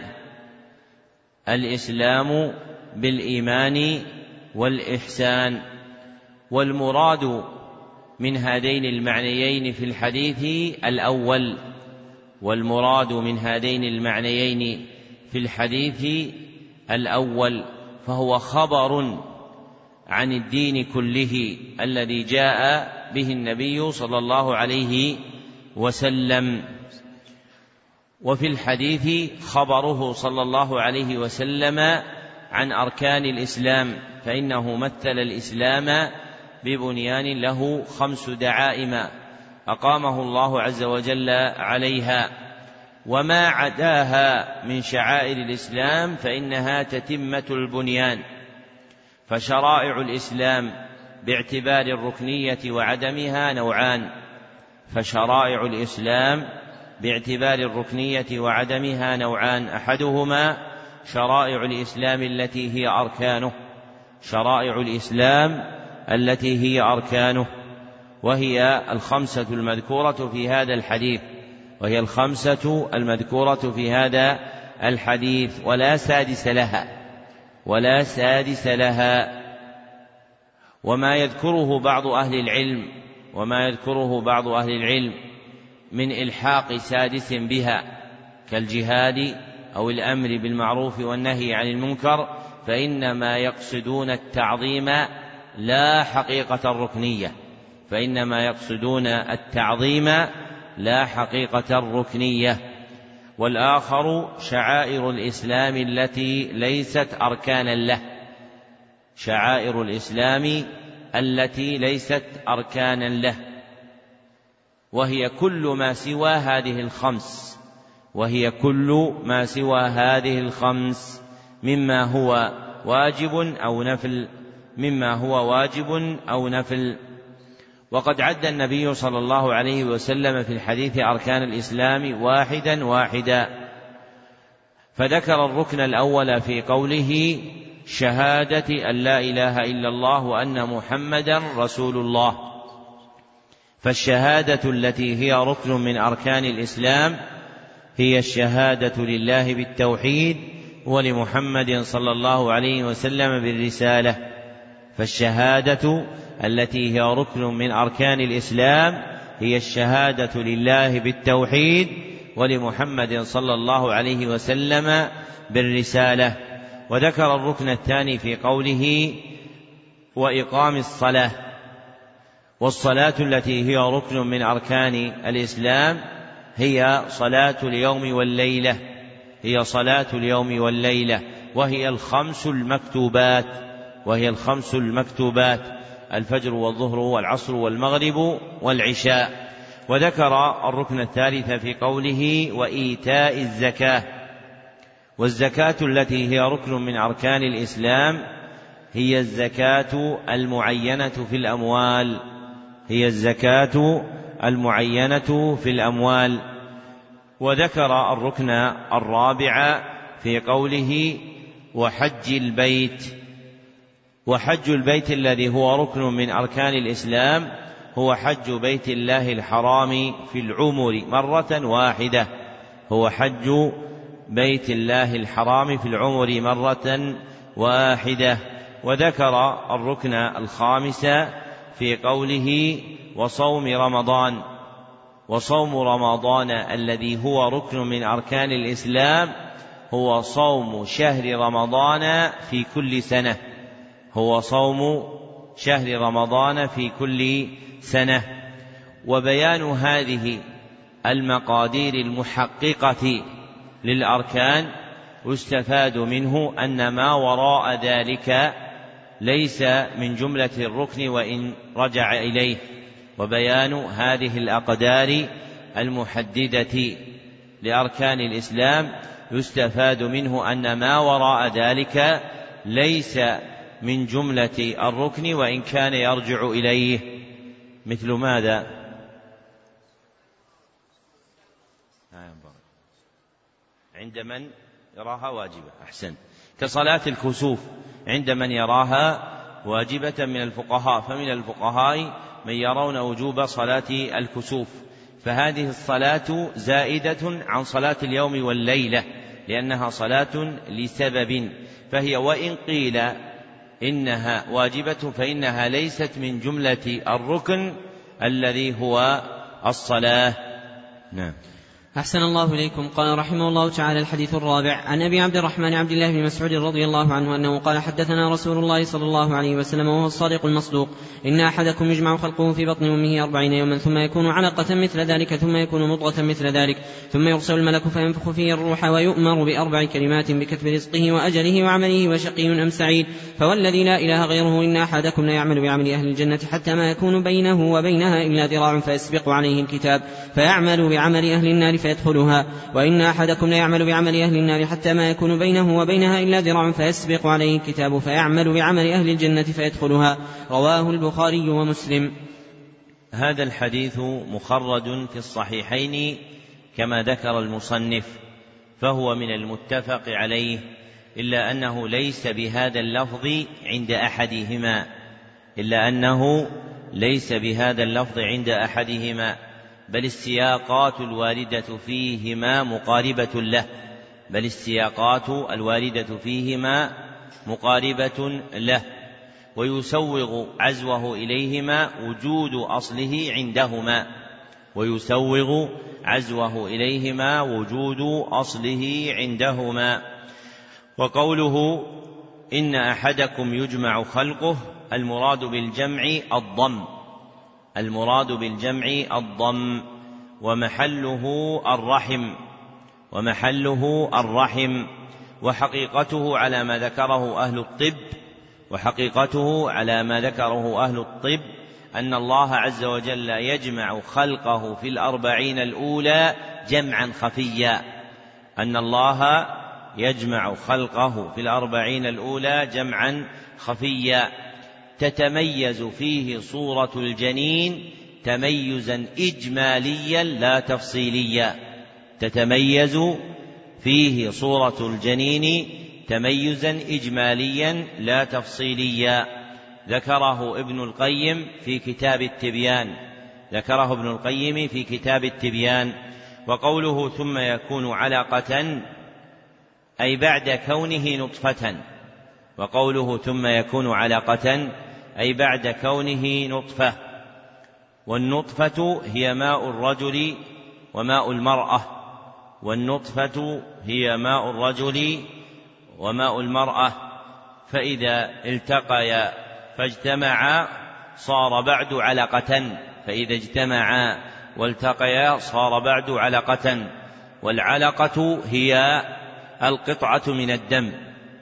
الإسلام بالإيمان والإحسان. والمراد من هذين المعنيين في الحديث الأول والمراد من هذين المعنيين في الحديث الأول فهو خبر عن الدين كله الذي جاء به النبي صلى الله عليه وسلم. وفي الحديث خبره صلى الله عليه وسلم عن أركان الإسلام فإنه مثل الإسلام ببنيان له خمس دعائم أقامه الله عز وجل عليها وما عداها من شعائر الإسلام فإنها تتمة البنيان. فشرائع الإسلام باعتبار الركنية وعدمها نوعان فشرائع الإسلام باعتبار الركنية وعدمها نوعان أحدهما شرائع الإسلام التي هي أركانه شرائع الإسلام التي هي أركانه وهي الخمسة المذكورة في هذا الحديث وهي الخمسة المذكورة في هذا الحديث ولا سادس لها ولا سادس لها. وما يذكره بعض أهل العلم وما يذكره بعض أهل العلم من إلحاق سادس بها كالجهاد أو الأمر بالمعروف والنهي عن المنكر فإنما يقصدون التعظيم لا حقيقة الركنية فإنما يقصدون التعظيم لا حقيقة الركنية. والآخر شعائر الإسلام التي ليست أركانا له شعائر الإسلام التي ليست أركانا له وهي كل ما سوى هذه الخمس وهي كل ما سوى هذه الخمس مما هو واجب أو نفل مما هو واجب أو نفل. وقد عد النبي صلى الله عليه وسلم في الحديث أركان الإسلام واحدا واحدا فذكر الركن الأول في قوله شهادة أن لا إله إلا الله وأن محمدا رسول الله. فالشهادة التي هي ركن من أركان الإسلام هي الشهادة لله بالتوحيد ولمحمد صلى الله عليه وسلم بالرسالة. فالشهادة التي هي ركن من أركان الإسلام هي الشهادة لله بالتوحيد ولمحمد صلى الله عليه وسلم بالرسالة. وذكر الركن الثاني في قوله وإقام الصلاة. والصلاة التي هي ركن من أركان الإسلام هي صلاة اليوم والليلة هي صلاة اليوم والليلة، وهي الخمس المكتوبات وهي الخمس المكتوبات الفجر والظهر والعصر والمغرب والعشاء. وذكر الركن الثالث في قوله وإيتاء الزكاة. والزكاة التي هي ركن من أركان الإسلام هي الزكاة المعينة في الأموال هي الزكاة المعينة في الأموال. وذكر الركن الرابع في قوله وحج البيت. وحج البيت الذي هو ركن من أركان الإسلام هو حج بيت الله الحرام في العمر مرة واحدة هو حج بيت الله الحرام في العمر مرة واحدة. وذكر الركن الخامس في قوله وصوم رمضان. وصوم رمضان الذي هو ركن من أركان الإسلام هو صوم شهر رمضان في كل سنة هو صوم شهر رمضان في كل سنة. وبيان هذه المقادير المحققة للأركان يستفاد منه أن ما وراء ذلك ليس من جملة الركن وإن رجع إليه. وبيان هذه الأقدار المحددة لأركان الإسلام يستفاد منه أن ما وراء ذلك ليس من جملة الركن وإن كان يرجع إليه. مثل ماذا؟ عند من يراها واجبة. أحسن. كصلاة الكسوف عند من يراها واجبة من الفقهاء، فمن الفقهاء من يرون وجوب صلاة الكسوف، فهذه الصلاة زائدة عن صلاة اليوم والليلة لأنها صلاة لسبب، فهي وإن قيل إنها واجبة فإنها ليست من جملة الركن الذي هو الصلاة. نعم. أحسن الله إليكم. قال رحمه الله تعالى الحديث الرابع عن أبي عبد الرحمن عبد الله بن مسعود رضي الله عنه أنه قال حدثنا رسول الله صلى الله عليه وسلم وهو الصادق المصدوق إن أحدكم يجمع خلقه في بطن أمه أربعين يوما ثم يكون علقة مثل ذلك ثم يكون مضغة مثل ذلك ثم يرسل الملك فينفخ فيه الروح ويؤمر بأربع كلمات بكتب رزقه وأجله وعمله وشقي أم سعيد. فوالذي لا إله غيره إن أحدكم لا يعمل بعمل أهل الجنة حتى ما يكون بينه وبينها إلا ذراع فيسبق عليه الكتاب فيعمل بعمل أهل النار فيدخلها وإن أحدكم لا يعمل بعمل أهل النار حتى ما يكون بينه وبينها إلا ذراع فيسبق عليه الكتاب فيعمل بعمل أهل الجنة فيدخلها. رواه البخاري ومسلم. هذا الحديث مخرج في الصحيحين كما ذكر المصنف، فهو من المتفق عليه إلا أنه ليس بهذا اللفظ عند أحدهما إلا أنه ليس بهذا اللفظ عند أحدهما بل السياقات الواردة فيهما مقاربة له بل السياقات الواردة فيهما مقاربة له ويسوغ عزوه إليهما وجود أصله عندهما ويسوغ عزوه إليهما وجود أصله عندهما. وقوله إن أحدكم يجمع خلقه المراد بالجمع الضم المراد بالجمع الضم ومحله الرحم ومحله الرحم وحقيقته على ما ذكره أهل الطب وحقيقته على ما ذكره أهل الطب أن الله عز وجل يجمع خلقه في الأربعين الأولى جمعا خفيا أن الله يجمع خلقه في الأربعين الأولى جمعا خفيا تتميز فيه صورة الجنين تميزا إجماليا لا تفصيليا تتميز فيه صورة الجنين تميزا إجماليا لا تفصيليا. ذكره ابن القيم في كتاب التبيان ذكره ابن القيم في كتاب التبيان. وقوله ثم يكون علقة أي بعد كونه نطفة وقوله ثم يكون علقة أي بعد كونه نطفة. والنطفة هي ماء الرجل وماء المرأة والنطفة هي ماء الرجل وماء المرأة فإذا التقيا فاجتمعا صار بعد علقة فإذا اجتمعا والتقيا صار بعد علقة. والعلقة هي القطعة من الدم،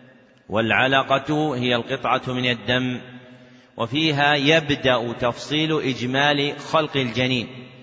والعلقة هي القطعة من الدم. وفيها يبدأ تفصيل إجمال خلق الجنين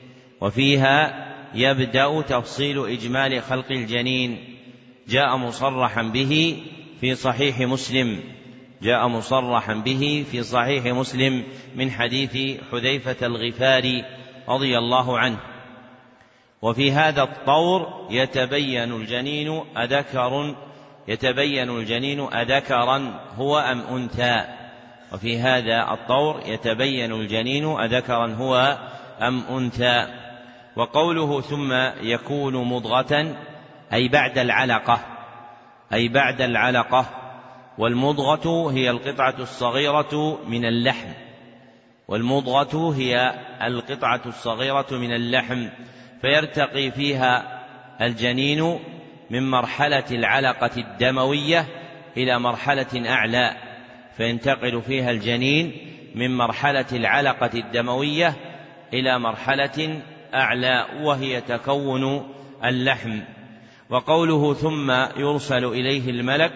وفيها يبدأ تفصيل إجمال خلق الجنين جاء مصرحا به في صحيح مسلم جاء مصرحا به في صحيح مسلم من حديث حذيفة الغفاري رضي الله عنه. وفي هذا الطور يتبين الجنين أذكر يتبين الجنين أذكرا هو أم أنثى وفي هذا الطور يتبين الجنين أذكرا هو أم أنثى. وقوله ثم يكون مضغة أي بعد العلقة أي بعد العلقة والمضغة هي القطعة الصغيرة من اللحم والمضغة هي القطعة الصغيرة من اللحم فيرتقي فيها الجنين من مرحلة العلقة الدموية إلى مرحلة أعلى فينتقل فيها الجنين من مرحلة العلقة الدموية إلى مرحلة أعلى وهي تكون اللحم. وقوله ثم يرسل إليه الملك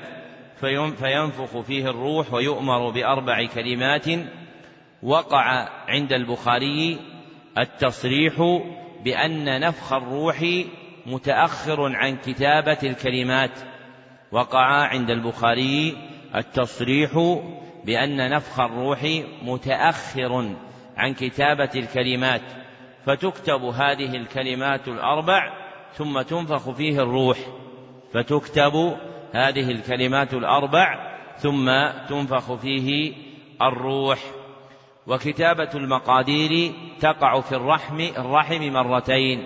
فينفخ فيه الروح ويؤمر بأربع كلمات. وقع عند البخاري التصريح بأن نفخ الروح متأخر عن كتابة الكلمات وقع عند البخاري التصريح بأن نفخ الروح متأخر عن كتابة الكلمات فتكتب هذه الكلمات الأربع ثم تنفخ فيه الروح فتكتب هذه الكلمات الأربع ثم تنفخ فيه الروح. وكتابة المقادير تقع في الرحم الرحم مرتين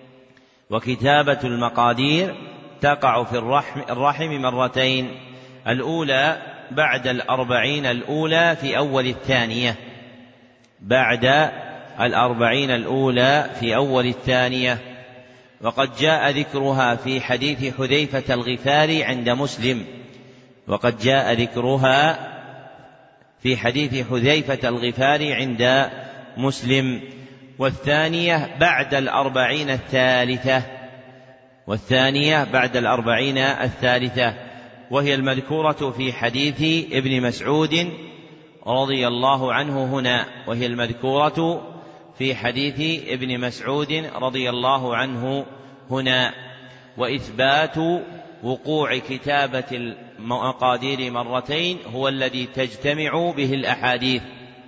وكتابة المقادير تقع في الرحم الرحم مرتين الأولى بعد الأربعين الأولى في أول الثانية بعد الأربعين الأولى في أول الثانية. وقد جاء ذكرها في حديث حذيفة الغفاري عند مسلم وقد جاء ذكرها في حديث حذيفة الغفاري عند مسلم. والثانية بعد الأربعين الثالثة والثانية بعد الأربعين الثالثة وهي المذكورة في حديث ابن مسعود رضي الله عنه هنا وهي المذكورة في حديث ابن مسعود رضي الله عنه هنا. وإثبات وقوع كتابة المقادير مرتين هو الذي تجتمع به الأحاديث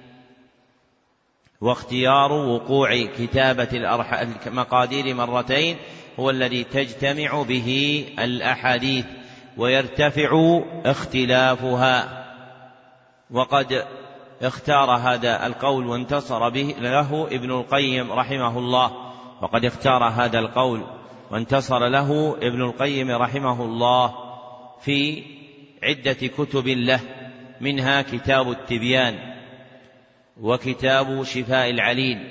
واختيار وقوع كتابة المقادير مرتين هو الذي تجتمع به الأحاديث ويرتفع اختلافها. وقد اختار هذا القول وانتصر به له ابن القيم رحمه الله وقد اختار هذا القول وانتصر له ابن القيم رحمه الله في عدة كتب له منها كتاب التبيان وكتاب شفاء العليل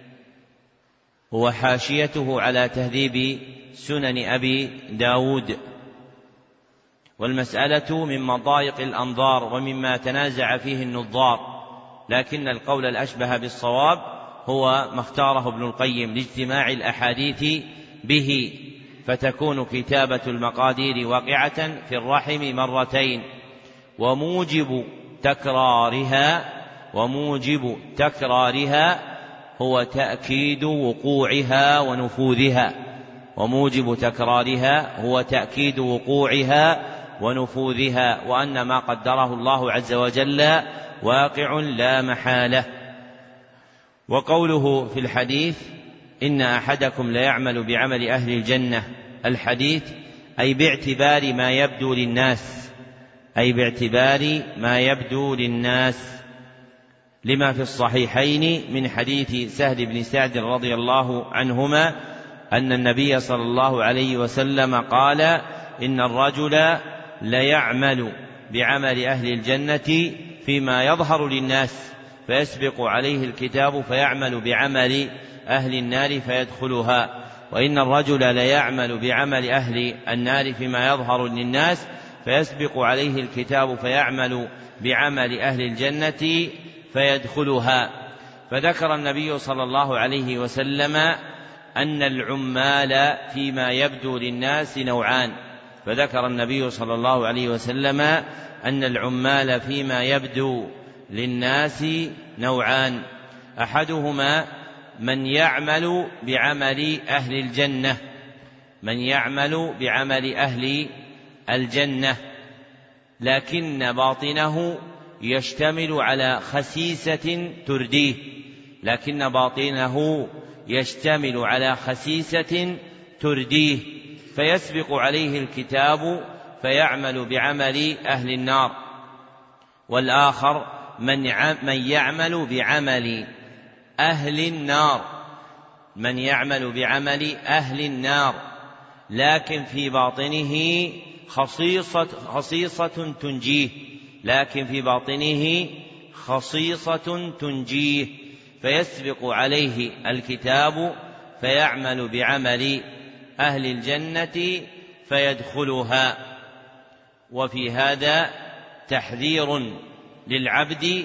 وحاشيته على تهذيب سنن أبي داود. والمسألة من مضايق الأنظار ومما تنازع فيه النظار لكن القول الأشبه بالصواب هو ما اختاره ابن القيم لاجتماع الأحاديث به فتكون كتابة المقادير واقعة في الرحم مرتين وموجب تكرارها وموجب تكرارها هو تأكيد وقوعها ونفوذها وموجب تكرارها هو تأكيد وقوعها ونفوذها وأن ما قدره الله عز وجل واقع لا محالة. وقوله في الحديث إن أحدكم ليعمل بعمل أهل الجنة الحديث أي باعتبار ما يبدو للناس أي باعتبار ما يبدو للناس لما في الصحيحين من حديث سهل بن سعد رضي الله عنهما أن النبي صلى الله عليه وسلم قال إن الرجل ليعمل بعمل أهل الجنة فيما يظهر للناس فيسبق عليه الكتاب فيعمل بعمل أهل النار فيدخلها وإن الرجل ليعمل بعمل أهل النار فيما يظهر للناس فيسبق عليه الكتاب فيعمل بعمل أهل الجنة فيدخلها. فذكر النبي صلى الله عليه وسلم أن العمال فيما يبدو للناس نوعان فذكر النبي صلى الله عليه وسلم أن العمال فيما يبدو للناس نوعان: أحدهما من يعمل بعمل أهل الجنة من يعمل بعمل أهل الجنة لكن باطنه يشتمل على خسيسة ترديه لكن باطنه يشتمل على خسيسة ترديه فيسبق عليه الكتاب فيعمل بعمل أهل النار. والآخر من يعمل بعمل أهل النار من يعمل بعمل أهل النار لكن في باطنه خصيصة, خصيصة تنجيه لكن في باطنه خصيصة تنجيه فيسبق عليه الكتاب فيعمل بعمل أهل الجنة فيدخلها. وفي هذا تحذير للعبد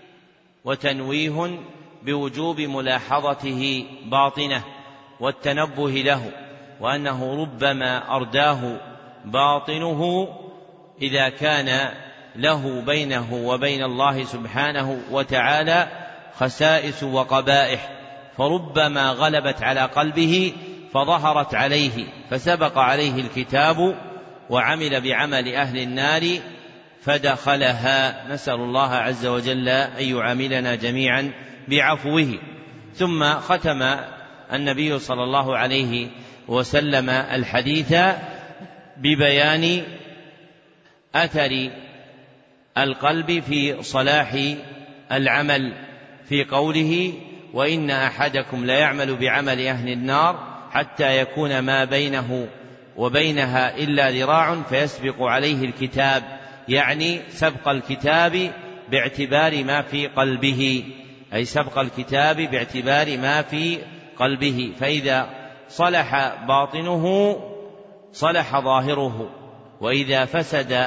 وتنويه بوجوب ملاحظته باطنه والتنبه له، وأنه ربما أرداه باطنه إذا كان له بينه وبين الله سبحانه وتعالى خسائس وقبائح، فربما غلبت على قلبه فظهرت عليه فسبق عليه الكتاب وعمل بعمل أهل النار فدخلها. نسأل الله عز وجل أن يعاملنا جميعا بعفوه. ثم ختم النبي صلى الله عليه وسلم الحديث ببيان أثر القلب في صلاح العمل في قوله: وإن أحدكم ليعمل بعمل أهل النار حتى يكون ما بينه وبينها إلا ذراع فيسبق عليه الكتاب، يعني سبق الكتاب باعتبار ما في قلبه، أي سبق الكتاب باعتبار ما في قلبه، فإذا صلح باطنه صلح ظاهره، وإذا فسد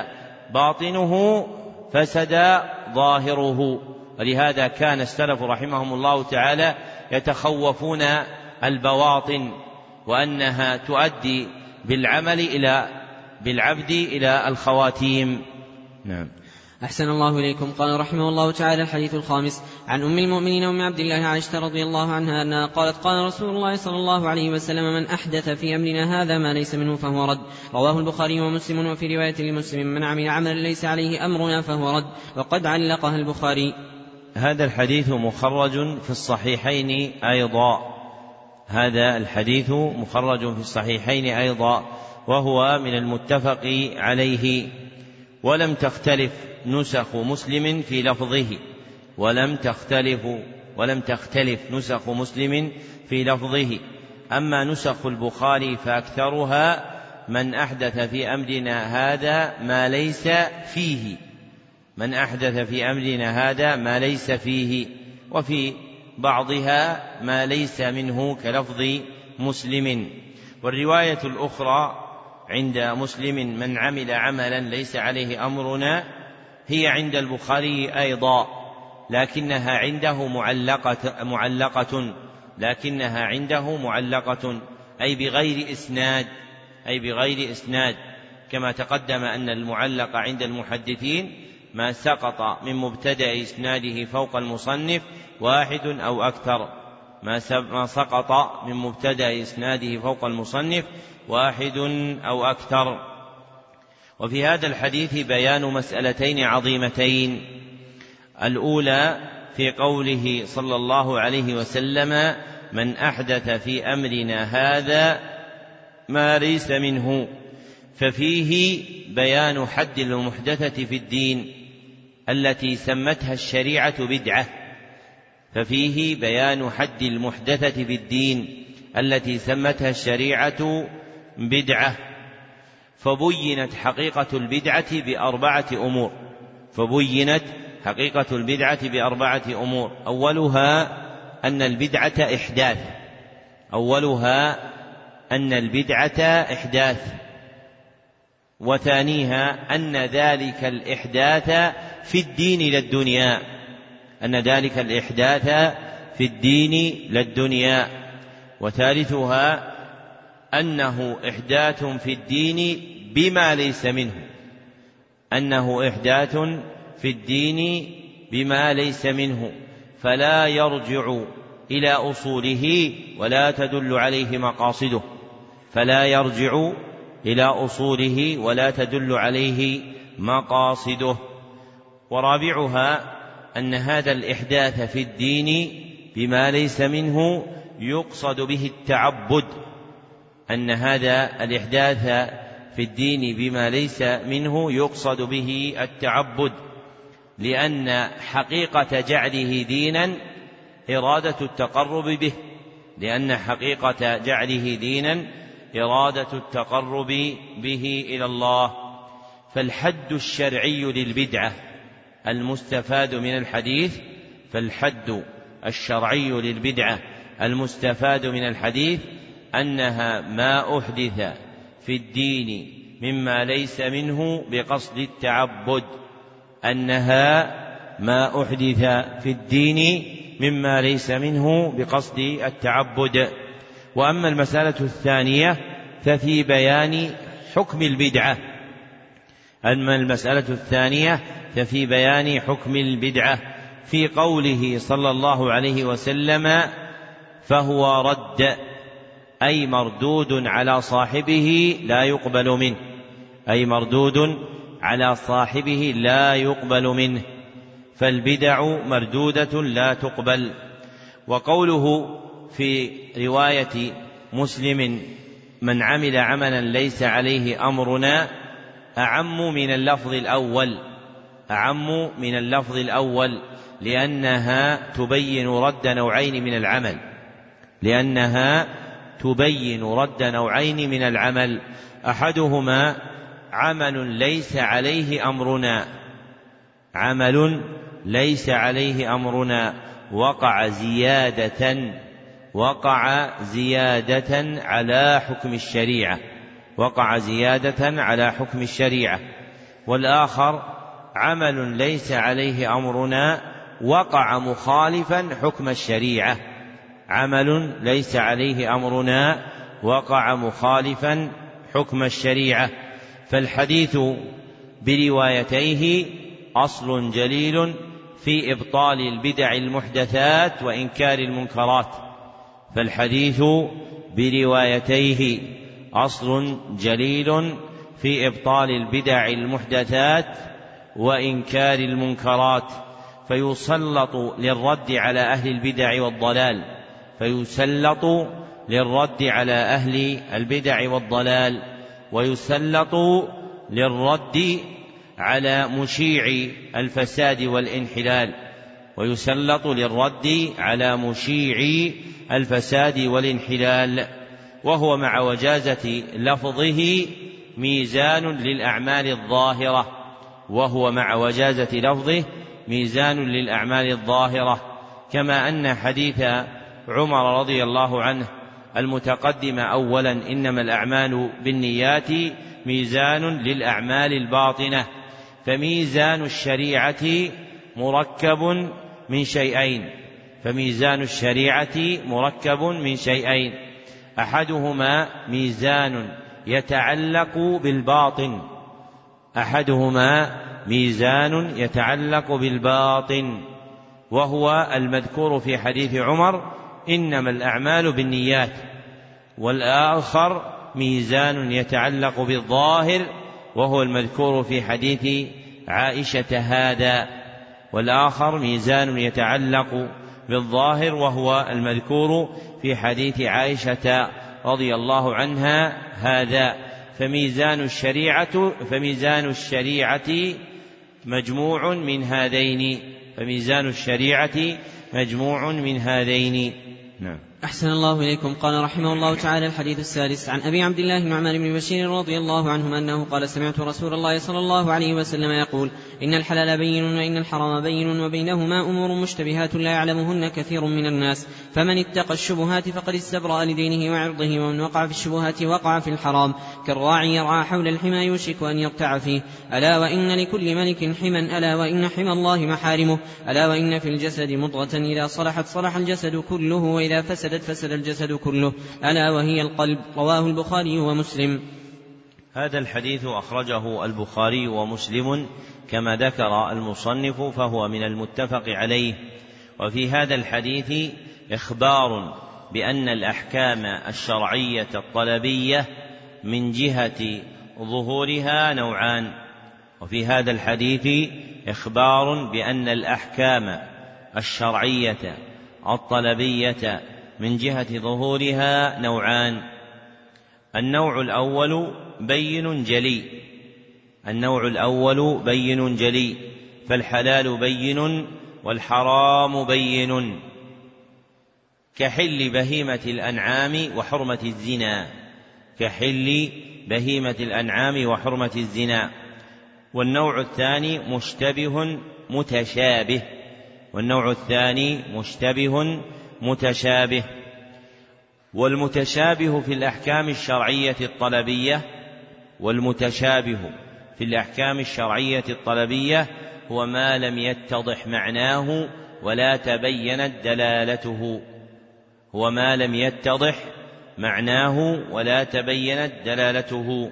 باطنه فسد ظاهره. ولهذا كان السلف رحمهم الله تعالى يتخوفون البواطن، وأنها تؤدي بالعمل إلى بالعبد إلى الخواتيم. نعم. أحسن الله إليكم. قال رحمه الله تعالى: الحديث الخامس عن أم المؤمنين أم عبد الله عائشة رضي الله عنها أنها قالت: قال رسول الله صلى الله عليه وسلم: من أحدث في أمرنا هذا ما ليس منه فهو رد. رواه البخاري ومسلم. وفي رواية لمسلم: من عمل عملا ليس عليه أمرنا فهو رد. وقد علقها البخاري. هذا الحديث مخرج في الصحيحين أيضا هذا الحديث مخرج في الصحيحين أيضا وهو من المتفق عليه، ولم تختلف نسخ مسلم في لفظه ولم تختلف ولم تختلف نسخ مسلم في لفظه. أما نسخ البخاري فأكثرها: من أحدث في أمرنا هذا ما ليس فيه من أحدث في أمرنا هذا ما ليس فيه وفي بعضها ما ليس منه كلفظ مسلم. والرواية الأخرى عند مسلم: من عمل عملا ليس عليه أمرنا، هي عند البخاري أيضا، لكنها عنده معلقة, معلقة لكنها عنده معلقة أي بغير إسناد أي بغير إسناد كما تقدم أن المعلق عند المحدثين ما سقط من مبتدأ إسناده فوق المصنف واحد أو أكثر ما سقط من مبتدأ إسناده فوق المصنف واحد أو أكثر. وفي هذا الحديث بيان مسألتين عظيمتين: الأولى في قوله صلى الله عليه وسلم: من أحدث في أمرنا هذا ما ليس منه، ففيه بيان حد المحدثة في الدين التي سمتها الشريعة بدعة ففيه بيان حد المحدثة في الدين التي سمتها الشريعة بدعة فبينت حقيقة البدعة بأربعة أمور فبينت حقيقة البدعة بأربعة أمور أولها أن البدعة إحداث أولها أن البدعة إحداث وثانيها أن ذلك الإحداث في الدين للدنيا أن ذلك الإحداث في الدين للدنيا وثالثها أنه إحداث في الدين بما ليس منه، أنه إحداث في الدين بما ليس منه، فلا يرجع إلى أصوله ولا تدل عليه مقاصده، فلا يرجع إلى أصوله ولا تدل عليه مقاصده. ورابعها أن هذا الإحداث في الدين بما ليس منه يقصد به التعبد، أن هذا الإحداث في الدين بما ليس منه يقصد به التعبد، لأن حقيقة جعله دينا إرادة التقرب به، لأن حقيقة جعله دينا إرادة التقرب به إلى الله. فالحد الشرعي للبدعة المستفاد من الحديث فالحد الشرعي للبدعة المستفاد من الحديث أنها ما أحدث في الدين مما ليس منه بقصد التعبد، أنها ما أحدث في الدين مما ليس منه بقصد التعبد. وأما المسألة الثانية ففي بيان حكم البدعة أما المسألة الثانية ففي بيان حكم البدعة في قوله صلى الله عليه وسلم فهو رد، أي مردود على صاحبه لا يقبل منه، أي مردود على صاحبه لا يقبل منه، فالبدع مردودة لا تقبل. وقوله في رواية مسلم من عمل عملا ليس عليه أمرنا أعم من اللفظ الأول أعم من اللفظ الأول لأنها تبين رد نوعين من العمل لأنها تبين رد نوعين من العمل أحدهما عمل ليس عليه أمرنا عمل ليس عليه أمرنا وقع زيادة وقع زيادة على حكم الشريعة وقع زيادة على حكم الشريعة والآخر عمل ليس عليه أمرنا وقع مخالفا حكم الشريعة عمل ليس عليه أمرنا وقع مخالفا حكم الشريعة. فالحديث بروايتيه أصل جليل في إبطال البدع المحدثات وإنكار المنكرات فالحديث بروايتيه أصل جليل في إبطال البدع المحدثات وإنكار المنكرات فيسلط للرد على أهل البدع والضلال فيسلط للرد على أهل البدع والضلال ويسلط للرد على مشيع الفساد والانحلال ويسلط للرد على مشيع الفساد والانحلال وهو مع وجازة لفظه ميزان للأعمال الظاهرة وهو مع وجازة لفظه ميزان للأعمال الظاهرة كما أن حديث عمر رضي الله عنه المتقدم أولا إنما الأعمال بالنيات ميزان للأعمال الباطنة فميزان الشريعة مركب من شيئين فميزان الشريعة مركب من شيئين أحدهما ميزان يتعلق بالباطن أحدهما ميزان يتعلق بالباطن وهو المذكور في حديث عمر إنما الأعمال بالنيات والآخر ميزان يتعلق بالظاهر وهو المذكور في حديث عائشة هذا والآخر ميزان يتعلق بالظاهر وهو المذكور في حديث عائشة رضي الله عنها هذا فميزان الشريعة فميزان الشريعة مجموع من هذين فميزان الشريعة مجموع من هذين. نعم. أحسن الله إليكم. قال رحمه الله تعالى الحديث السادس عن أبي عبد الله النعمان بن بشير رضي الله عنهما أنه قال سمعت رسول الله صلى الله عليه وسلم يقول إن الحلال بين وإن الحرام بين وبينهما أمور مشتبهات لا يعلمهن كثير من الناس فمن اتقى الشبهات فقد استبرأ لدينه وعرضه ومن وقع في الشبهات وقع في الحرام كالراعي يرعى حول الحمى يوشك أن يرتع فيه ألا وإن لكل ملك حما ألا وإن حمى الله محارمه ألا وإن في الجسد مضغة إذا صلحت صلح الجسد كله وإذا فسدت فسد الجسد كله ألا وهي القلب رواه البخاري ومسلم. هذا الحديث أخرجه البخاري ومسلم كما ذكر المصنف، فهو من المتفق عليه. وفي هذا الحديث إخبار بأن الأحكام الشرعية الطلبية من جهة ظهورها نوعان. وفي هذا الحديث إخبار بأن الأحكام الشرعية الطلبية من جهة ظهورها نوعان. النوع الأول بين جلي النوع الأول بين جلي فالحلال بين والحرام بين، كحل بهيمة الأنعام وحرمة الزنا كحل بهيمة الأنعام وحرمة الزنا. والنوع الثاني مشتبه متشابه والنوع الثاني مشتبه متشابه والمتشابه في الأحكام الشرعية الطلبية والمتشابه في الأحكام الشرعية الطلبية هو ما لم يتضح معناه ولا تبينت دلالته هو ما لم يتضح معناه ولا تبينت دلالته.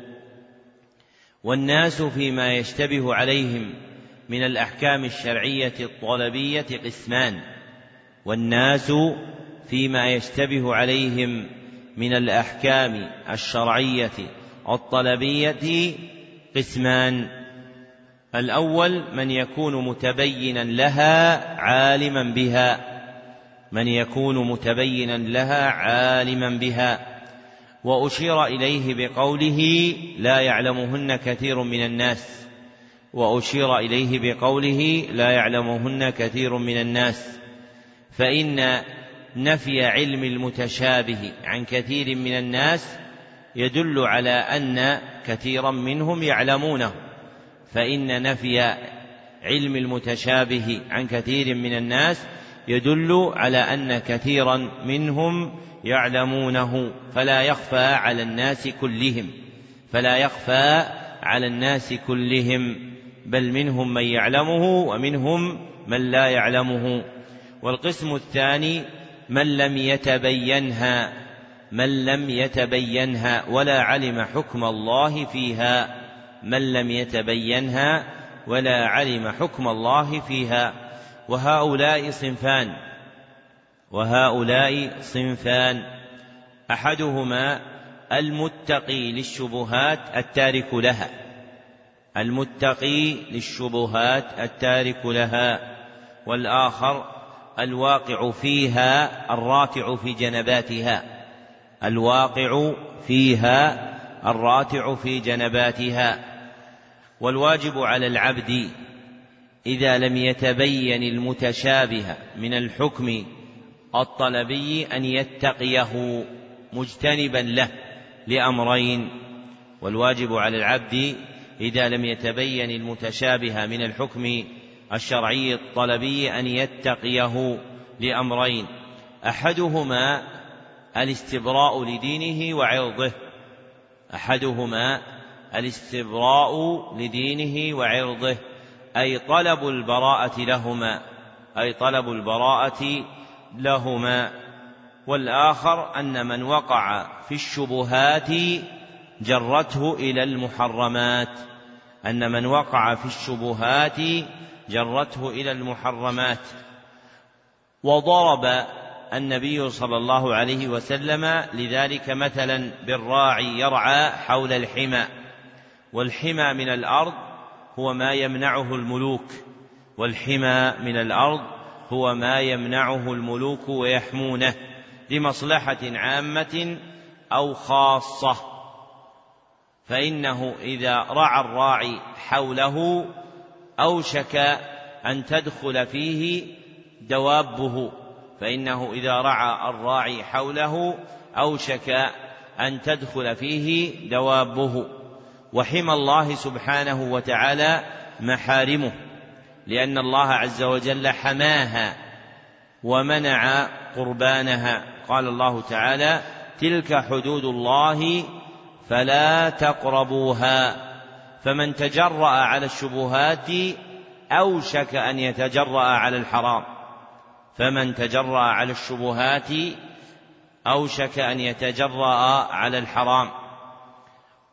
والناس فيما يشتبه عليهم من الأحكام الشرعية الطلبية قسمان والناس فيما يشتبه عليهم من الأحكام الشرعية الطلبية قسمان. الأول من يكون متبينا لها عالما بها من يكون متبينا لها عالما بها وأشير إليه بقوله لا يعلمهن كثير من الناس وأشير إليه بقوله لا يعلمهن كثير من الناس فإن نفي علم المتشابه عن كثير من الناس يدل على أن كثيرا منهم يعلمونه فإن نفي علم المتشابه عن كثير من الناس يدل على أن كثيرا منهم يعلمونه فلا يخفى على الناس كلهم فلا يخفى على الناس كلهم بل منهم من يعلمه ومنهم من لا يعلمه. والقسم الثاني من لم يتبينها من لم يتبينها ولا علم حكم الله فيها من لم يتبينها ولا علم حكم الله فيها. وهؤلاء صنفان وهؤلاء صنفان أحدهما المتقي للشبهات التارك لها المتقي للشبهات التارك لها والآخر الواقع فيها الراتع في جنباتها الواقع فيها الراتع في جنباتها. والواجب على العبد إذا لم يتبين المتشابه من الحكم الطلبي أن يتقيه مجتنبا له لأمرين. والواجب على العبد إذا لم يتبين المتشابه من الحكم الشرعي الطلبي أن يتقيه لأمرين أحدهما الاستبراء لدينه وعرضه أحدهما الاستبراء لدينه وعرضه أي طلب البراءة لهما أي طلب البراءة لهما. والآخر أن من وقع في الشبهات جرته إلى المحرمات أن من وقع في الشبهات جرته إلى المحرمات. وضرب النبي صلى الله عليه وسلم لذلك مثلا بالراعي يرعى حول الحمى والحمى من الأرض هو ما يمنعه الملوك والحمى من الأرض هو ما يمنعه الملوك ويحمونه لمصلحة عامة أو خاصة فإنه إذا رعى الراعي حوله أوشك أن تدخل فيه دوابه فإنه إذا رعى الراعي حوله أوشك أن تدخل فيه دوابه. وحمى الله سبحانه وتعالى محارمه لأن الله عز وجل حماها ومنع قربانها. قال الله تعالى تلك حدود الله فلا تقربوها. فمن تجرأ على الشبهات أوشك أن يتجرأ على الحرام فمن تجرأ على الشبهات أوشك أن يتجرأ على الحرام.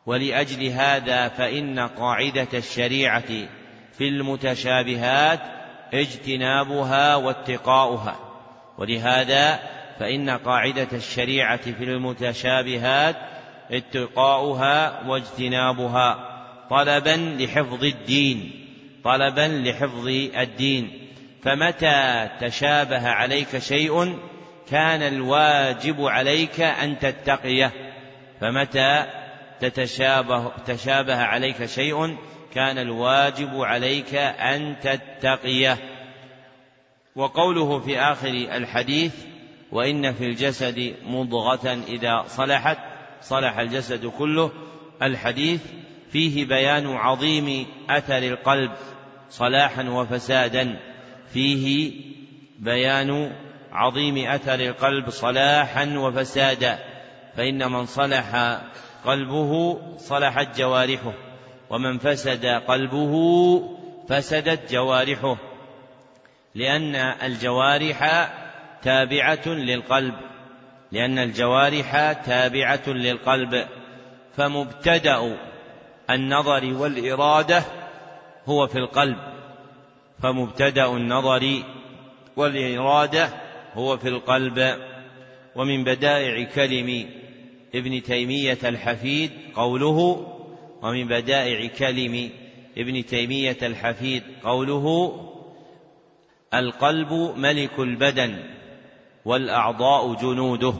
ولأجل هذا فإن قاعدة الشريعة في المتشابهات اجتنابها واتقاؤها ولهذا فإن قاعدة الشريعة في المتشابهات اتقاؤها واجتنابها طلبا لحفظ الدين طلبا لحفظ الدين فمتى تشابه عليك شيء كان الواجب عليك أن تتقيه فمتى تتشابه تشابه عليك شيء كان الواجب عليك أن تتقيه. وقوله في آخر الحديث وإن في الجسد مضغة إذا صلحت صلح الجسد كله، الحديث فيه بيان عظيم أثر القلب صلاحا وفسادا فيه بيان عظيم أثر القلب صلاحا وفسادا فإن من صلح قلبه صلحت جوارحه ومن فسد قلبه فسدت جوارحه لأن الجوارح تابعة للقلب لأن الجوارح تابعة للقلب فمبتدأ النظر والإرادة هو في القلب فمبتدأ النظر والإرادة هو في القلب. ومن بدائع كلم ابن تيمية الحفيد قوله ومن بدائع كلم ابن تيمية الحفيد قوله القلب ملك البدن والأعضاء جنوده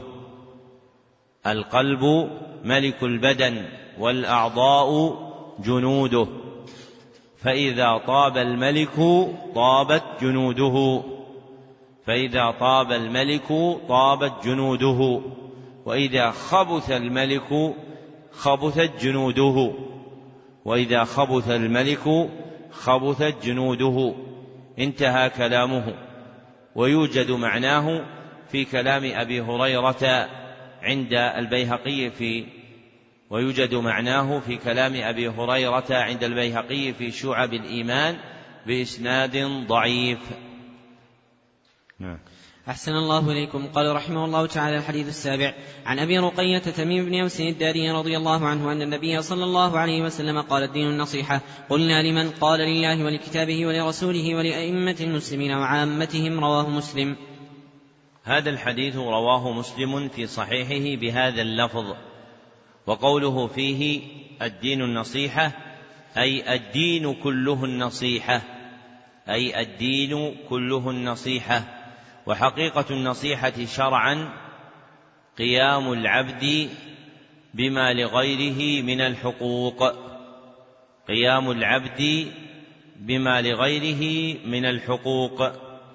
القلب ملك البدن والأعضاء جنوده فإذا طاب الملك طابت جنوده فإذا طاب الملك طابت جنوده وإذا خبث الملك خبثت جنوده وإذا خبث الملك خبثت جنوده. انتهى كلامه. ويوجد معناه في كلام أبي هريرة عند البيهقي في ويوجد معناه في كلام أبي هريرة عند البيهقي في شعب الإيمان بإسناد ضعيف. نعم. أحسن الله إليكم. قال رحمه الله تعالى الحديث السابع عن أبي رقية تميم بن أوس الداري رضي الله عنه أن النبي صلى الله عليه وسلم قال الدين النصيحة. قلنا لمن؟ قال لله ولكتابه ولرسوله ولأئمة المسلمين وعامتهم. رواه مسلم. هذا الحديث رواه مسلم في صحيحه بهذا اللفظ. وقوله فيه الدين النصيحة أي الدين كله النصيحة أي الدين كله النصيحة. وحقيقة النصيحة شرعا قيام العبد بما لغيره من الحقوق قيام العبد بما لغيره من الحقوق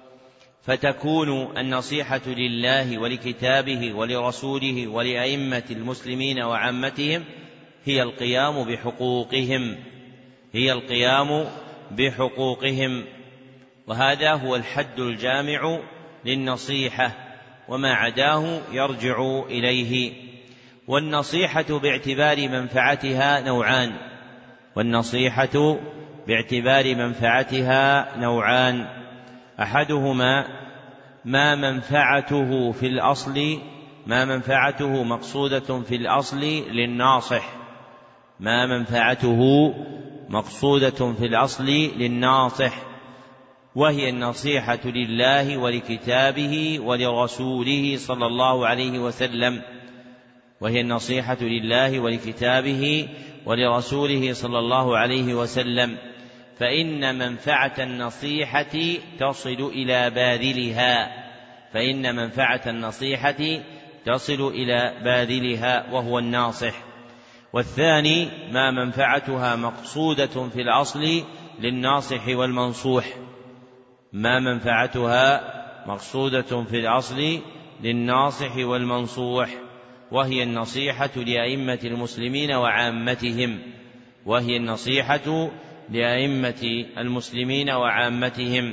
فتكون النصيحة لله ولكتابه ولرسوله ولأئمة المسلمين وعامتهم هي القيام بحقوقهم هي القيام بحقوقهم وهذا هو الحد الجامع للنصيحة وما عداه يرجع إليه. والنصيحة باعتبار منفعتها نوعان والنصيحة باعتبار منفعتها نوعان أحدهما ما منفعته في الأصل ما منفعته مقصودة في الأصل للناصح ما منفعته مقصودة في الأصل للناصح وهي النصيحة لله ولكتابه ولرسوله صلى الله عليه وسلم وهي النصيحة لله ولكتابه ولرسوله صلى الله عليه وسلم فإن منفعة النصيحة تصل إلى باذلها فإن منفعة النصيحة تصل إلى باذلها وهو الناصح. والثاني ما منفعتها مقصودة في الأصل للناصح والمنصوح ما منفعتها مقصودة في الأصل للناصح والمنصوح وهي النصيحة لأئمة المسلمين وعامتهم وهي النصيحة لأئمة المسلمين وعامتهم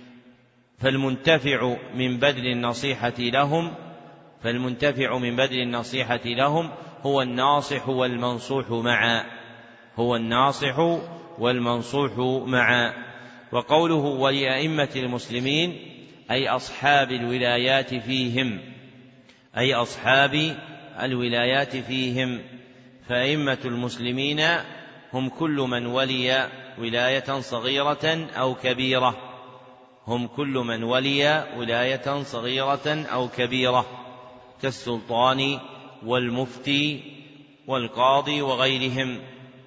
فالمنتفع من بذل النصيحة لهم فالمنتفع من بذل النصيحة لهم هو الناصح والمنصوح معا هو الناصح والمنصوح معا. وقوله ولأئمة المسلمين أي أصحاب الولايات فيهم أي أصحاب الولايات فيهم فأئمة المسلمين هم كل من ولي ولاية صغيرة أو كبيرة هم كل من ولي ولاية صغيرة أو كبيرة كالسلطان والمفتي والقاضي وغيرهم،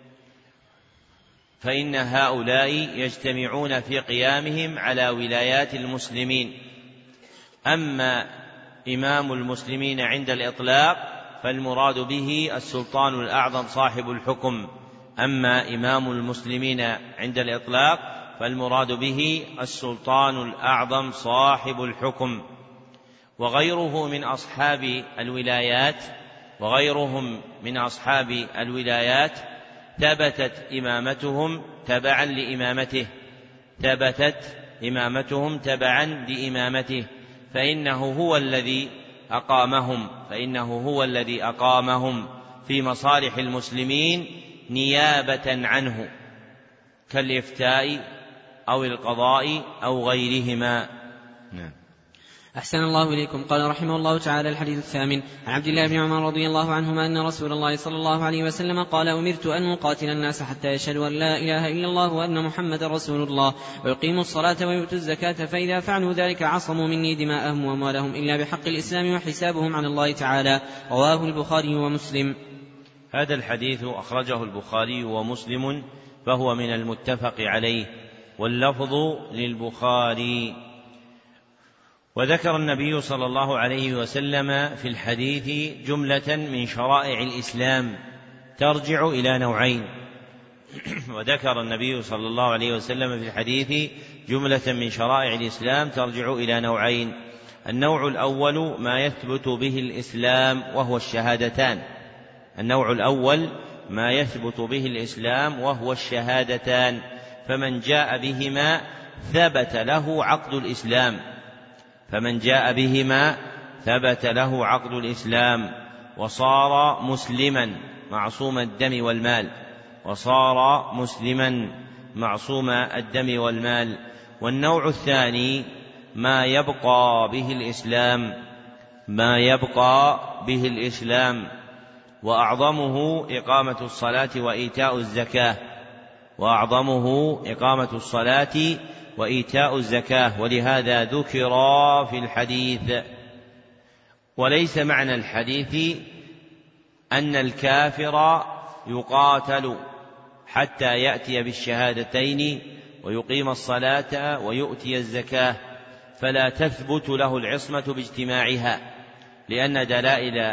فإن هؤلاء يجتمعون في قيامهم على ولايات المسلمين. أما إمام المسلمين عند الإطلاق فالمراد به السلطان الأعظم صاحب الحكم أما إمام المسلمين عند الإطلاق فالمراد به السلطان الأعظم صاحب الحكم. وغيره من أصحاب الولايات وغيرهم من أصحاب الولايات ثبتت إمامتهم تبعا لإمامته ثبتت إمامتهم تبعا لإمامته فإنه هو الذي أقامهم فإنه هو الذي أقامهم في مصالح المسلمين نيابة عنه كالإفتاء أو القضاء أو غيرهما. نعم. أحسن الله إليكم. قال رحمه الله تعالى: الحديث الثامن عن عبد الله بن عمر رضي الله عنهما أن رسول الله صلى الله عليه وسلم قال: أمرت أن أقاتل الناس حتى يشهدوا أن لا إله إلا الله وأن محمد رسول الله ويقيموا الصلاة ويؤتوا الزكاة، فإذا فعلوا ذلك عصموا مني دماءهم وأموالهم إلا بحق الإسلام وحسابهم على الله تعالى. رواه البخاري ومسلم. هذا الحديث أخرجه البخاري ومسلم فهو من المتفق عليه، واللفظ للبخاري. وذكر النبي صلى الله عليه وسلم في الحديث جملة من شرائع الإسلام ترجع إلى نوعين وذكر النبي صلى الله عليه وسلم في الحديث جملة من شرائع الإسلام ترجع إلى نوعين: النوع الأول ما يثبت به الإسلام وهو الشهادتان النوع الأول ما يثبت به الإسلام وهو الشهادتان فمن جاء بهما ثبت له عقد الإسلام فمن جاء بهما ثبت له عقد الإسلام وصار مسلما معصوم الدم والمال وصار مسلما معصوم الدم والمال. والنوع الثاني ما يبقى به الإسلام ما يبقى به الإسلام وأعظمه إقامة الصلاة وإيتاء الزكاة وأعظمه إقامة الصلاة وإيتاء الزكاة ولهذا ذكرا في الحديث. وليس معنى الحديث أن الكافر يقاتل حتى يأتي بالشهادتين ويقيم الصلاة ويؤتي الزكاة، فلا تثبت له العصمة باجتماعها، لأن دلائل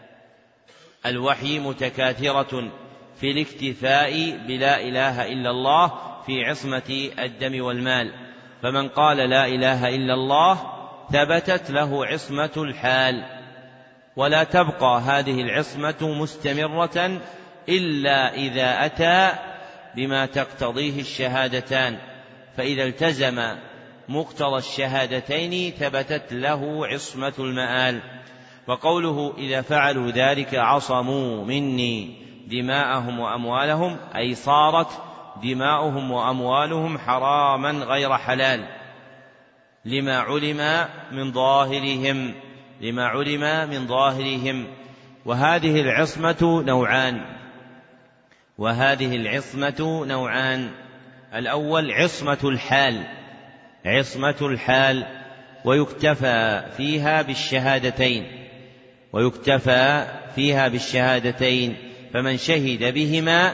الوحي متكاثرة في الاكتفاء بلا إله إلا الله في عصمة الدم والمال، فمن قال لا إله إلا الله ثبتت له عصمة الحال، ولا تبقى هذه العصمة مستمرة إلا إذا أتى بما تقتضيه الشهادتان، فإذا التزم مقتضى الشهادتين ثبتت له عصمة المآل. وقوله إذا فعلوا ذلك عصموا مني دماءهم وأموالهم أي صارت دماؤهم وأموالهم حراما غير حلال لما علم من ظاهرهم لما علم من ظاهرهم وهذه العصمة نوعان وهذه العصمة نوعان الأول عصمة الحال عصمة الحال ويكتفى فيها بالشهادتين ويكتفى فيها بالشهادتين فمن شهد بهما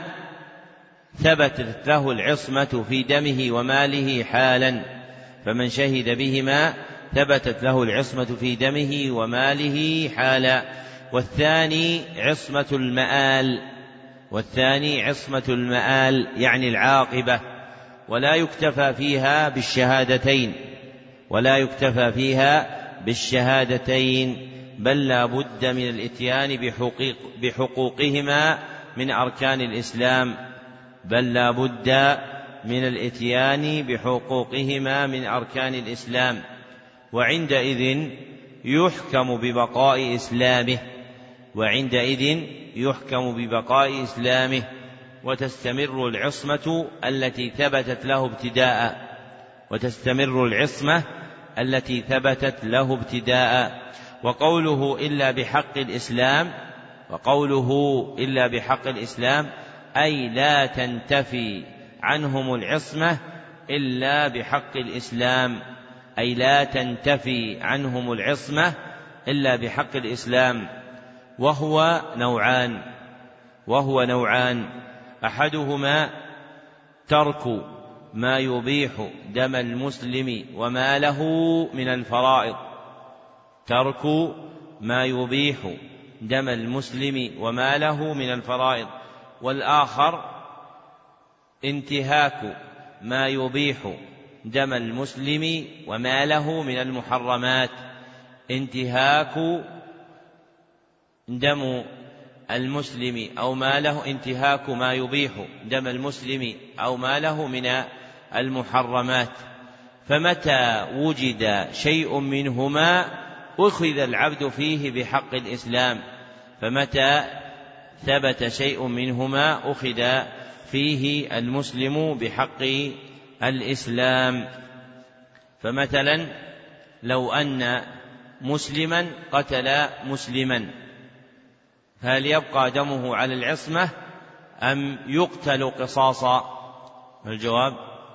ثبتت له العصمة في دمه وماله حالا فمن شهد بهما ثبتت له العصمة في دمه وماله حالا. والثاني عصمة المآل والثاني عصمة المآل يعني العاقبة، ولا يكتفى فيها بالشهادتين ولا يكتفى فيها بالشهادتين بل لا بد من الإتيان بحقوق بحقوقهما من أركان الإسلام بل لا بد من الإتيان بحقوقهما من أركان الإسلام وعندئذ يحكم ببقاء إسلامه وعندئذ يحكم ببقاء إسلامه وتستمر العصمة التي ثبتت له ابتداء وتستمر العصمة التي ثبتت له ابتداء. وقوله إلا بحق الإسلام وقوله إلا بحق الإسلام أي لا تنتفي عنهم العصمة إلا بحق الإسلام، أي لا تنتفي عنهم العصمة إلا بحق الإسلام. وهو نوعان وهو نوعان أحدهما ترك ما يبيح دم المسلم وماله من الفرائض، ترك ما يبيح دم المسلم وماله من الفرائض. والآخر انتهاك ما يبيح دم المسلم وماله من المحرمات، انتهاك دم المسلم أو ماله انتهاك ما يبيح دم المسلم أو ماله من المحرمات. فمتى وجد شيء منهما أخذ العبد فيه بحق الإسلام، فمتى ثبت شيء منهما أخذ فيه المسلم بحق الإسلام. فمثلا لو أن مسلما قتل مسلما فهل يبقى دمه على العصمة أم يقتل قصاصا؟ الجواب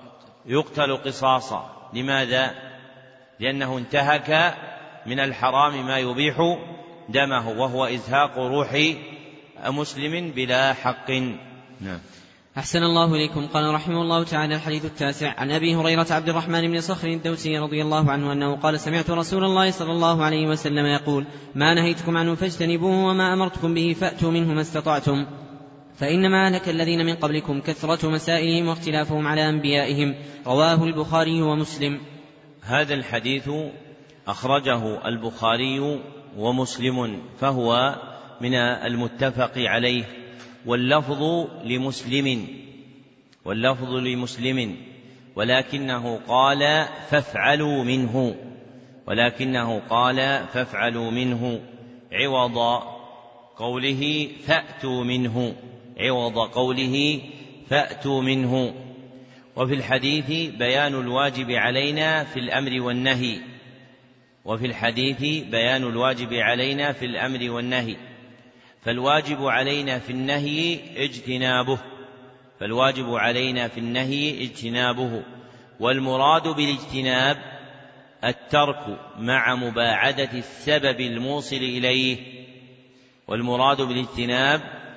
يقتل قصاصا. لماذا؟ لأنه انتهك من الحرام ما يبيح دمه، وهو إزهاق روح مسلم بلا حق. نعم. أحسن الله إليكم. قال رحمه الله تعالى: الحديث التاسع عن أبي هريرة عبد الرحمن بن صخر الدوسي رضي الله عنه أنه قال: سمعت رسول الله صلى الله عليه وسلم يقول: ما نهيتكم عنه فاجتنبوه وما أمرتكم به فأتوا منه ما استطعتم، فإنما أهلك الذين من قبلكم كثرة مسائلهم واختلافهم على أنبيائهم. رواه البخاري ومسلم. هذا الحديث أخرجه البخاري ومسلم، فهو من المتفق عليه، واللفظ لمسلم واللفظ لمسلم ولكنه قال فافعلوا منه ولكنه قال فافعلوا منه عوض قوله فأتوا منه عوض قوله فأتوا منه. وفي الحديث بيان الواجب علينا في الأمر والنهي وفي الحديث بيان الواجب علينا في الأمر والنهي فالواجب علينا في النهي اجتنابه فالواجب علينا في النهي اجتنابه والمراد بالاجتناب الترك مع مباعدة السبب الموصل إليه والمراد بالاجتناب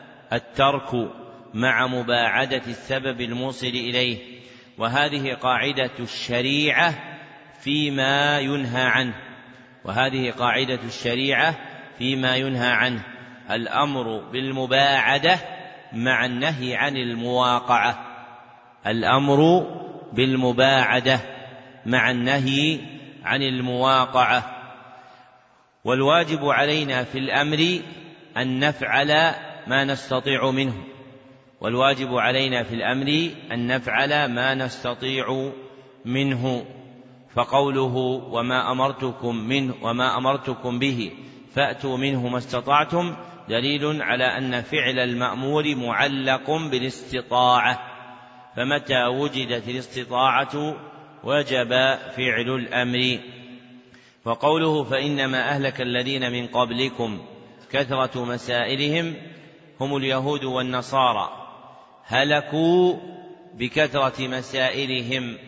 الترك مع مباعدة السبب الموصل إليه. وهذه قاعدة الشريعة فيما ينهى عنه وهذه قاعدة الشريعة فيما ينهى عنه الأمر بالمباعدة مع النهي عن المواقعة الأمر بالمباعدة مع النهي عن المواقعة. والواجب علينا في الأمر أن نفعل ما نستطيع منه والواجب علينا في الأمر أن نفعل ما نستطيع منه فقوله وما أمرتكم منه وما أمرتكم به فأتوا منه ما استطعتم دليل على أن فعل المأمور معلق بالاستطاعة، فمتى وجدت الاستطاعة وجب فعل الأمر. وقوله فإنما أهلك الذين من قبلكم كثرة مسائلهم هم اليهود والنصارى هلكوا بكثرة مسائلهم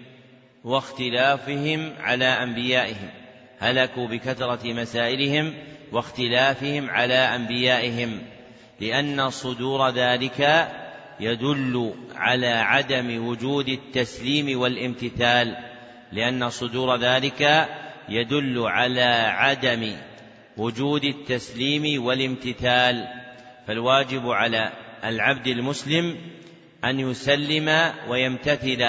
واختلافهم على أنبيائهم هلكوا بكثرة مسائلهم واختلافهم على أنبيائهم لأن صدور ذلك يدل على عدم وجود التسليم والامتثال لأن صدور ذلك يدل على عدم وجود التسليم والامتثال. فالواجب على العبد المسلم أن يسلم ويمتثل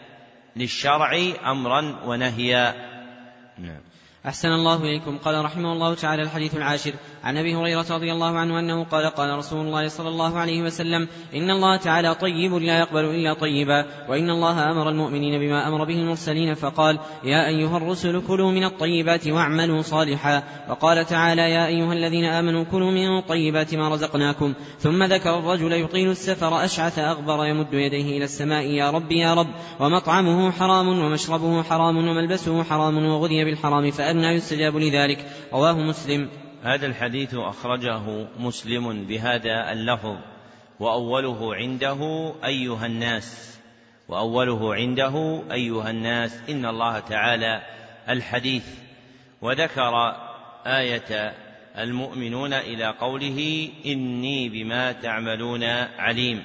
للشرع أمرا ونهيا. نعم. أحسن الله إليكم. قال رحمه الله تعالى الحديث العاشر عن أبي هريرة رضي الله عنه أنه قال قال رسول الله صلى الله عليه وسلم إن الله تعالى طيب لا يقبل إلا طيبا وإن الله أمر المؤمنين بما أمر به المرسلين فقال يا أيها الرسل كلوا من الطيبات واعملوا صالحا. وقال تعالى يا أيها الذين آمنوا كلوا من طيبات ما رزقناكم. ثم ذكر الرجل يطيل السفر أشعث أغبر يمد يديه إلى السماء يا رب يا رب ومطعمه حرام ومشربه حرام وملبسه حرام وغذي بالحرام فأنى يستجاب لذلك. رواه مسلم. هذا الحديث أخرجه مسلم بهذا اللفظ: وأوله عنده أيها الناس، وأوله عنده أيها الناس، إن الله تعالى الحديث. وذكر آية المؤمنون إلى قوله: إني بما تعملون عليم.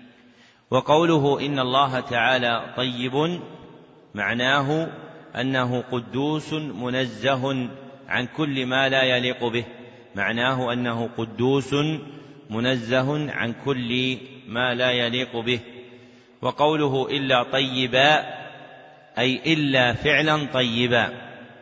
وقوله إن الله تعالى طيب معناه أنه قدوس منزه عن كل ما لا يليق به، معناه أنه قدوس منزه عن كل ما لا يليق به. وقوله إلا طيبا أي إلا فعلا طيبا،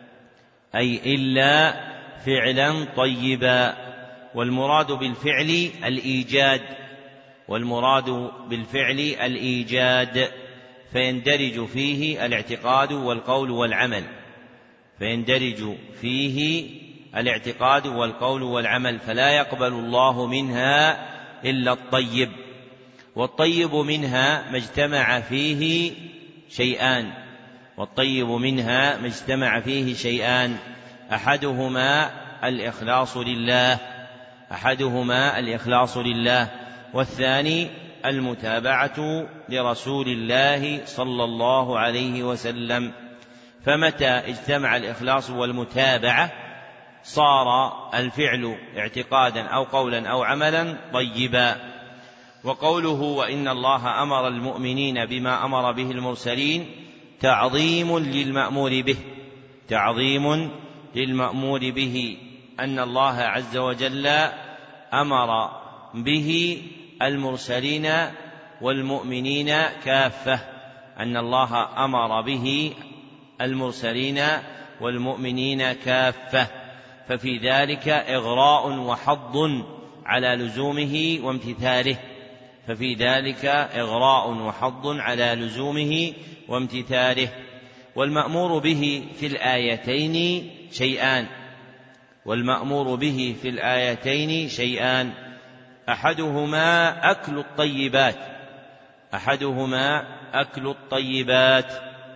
أي إلا فعلا طيبا. والمراد بالفعل الإيجاد، والمراد بالفعل الإيجاد فيندرج فيه الاعتقاد والقول والعمل، فيندرج فيه الاعتقاد والقول والعمل، فلا يقبل الله منها إلا الطيب. والطيب منها ما اجتمع فيه شيئان، والطيب منها ما اجتمع فيه شيئان أحدهما الإخلاص لله، أحدهما الإخلاص لله، والثاني المتابعة لرسول الله صلى الله عليه وسلم. فمتى اجتمع الإخلاص والمتابعة صار الفعل اعتقادا أو قولا أو عملا طيبا. وقوله وإن الله أمر المؤمنين بما أمر به المرسلين تعظيم للمأمور به، تعظيم للمأمور به، أن الله عز وجل أمر به المرسلين والمؤمنين كافة، أن الله أمر به المرسلين والمؤمنين كافة، ففي ذلك إغراء وحض على لزومه وامتثاله، ففي ذلك إغراء وحض على لزومه وامتثاله. والمأمور به في الآيتين شيئان، والمأمور به في الآيتين شيئان أحدهما أكل الطيبات، أحدهما أكل الطيبات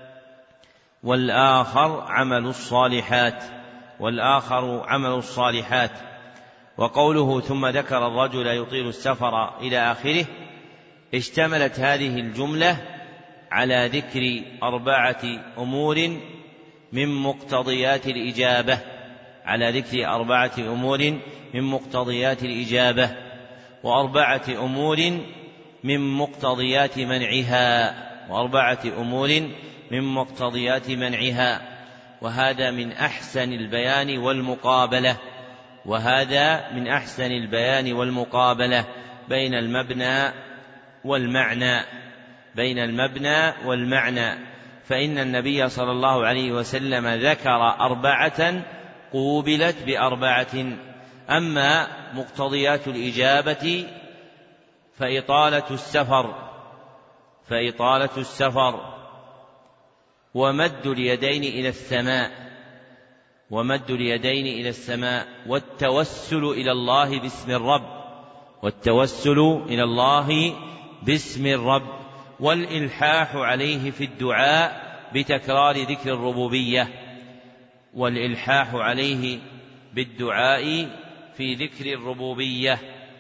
والآخر عمل الصالحات، والآخر عمل الصالحات. وقوله ثم ذكر الرجل يطيل السفر إلى آخره، اشتملت هذه الجملة على ذكر أربعة أمور من مقتضيات الإجابة، على ذكر أربعة أمور من مقتضيات الإجابة، وأربعة أمور من مقتضيات منعها، وأربعة أمور من مقتضيات منعها. وهذا من أحسن البيان والمقابلة، وهذا من أحسن البيان والمقابلة بين المبنى والمعنى، بين المبنى والمعنى. فإن النبي صلى الله عليه وسلم ذكر أربعة قوبلت بأربعة. أما مقتضيات الإجابة فإطالة السفر، فإطالة السفر ومد اليدين إلى السماء، ومد اليدين إلى السماء والتوسل إلى الله باسم الرب، والتوسل إلى الله باسم الرب، والإلحاح عليه في الدعاء بتكرار ذكر الربوبية، والإلحاح عليه بالدعاء في ذكر الربوبية.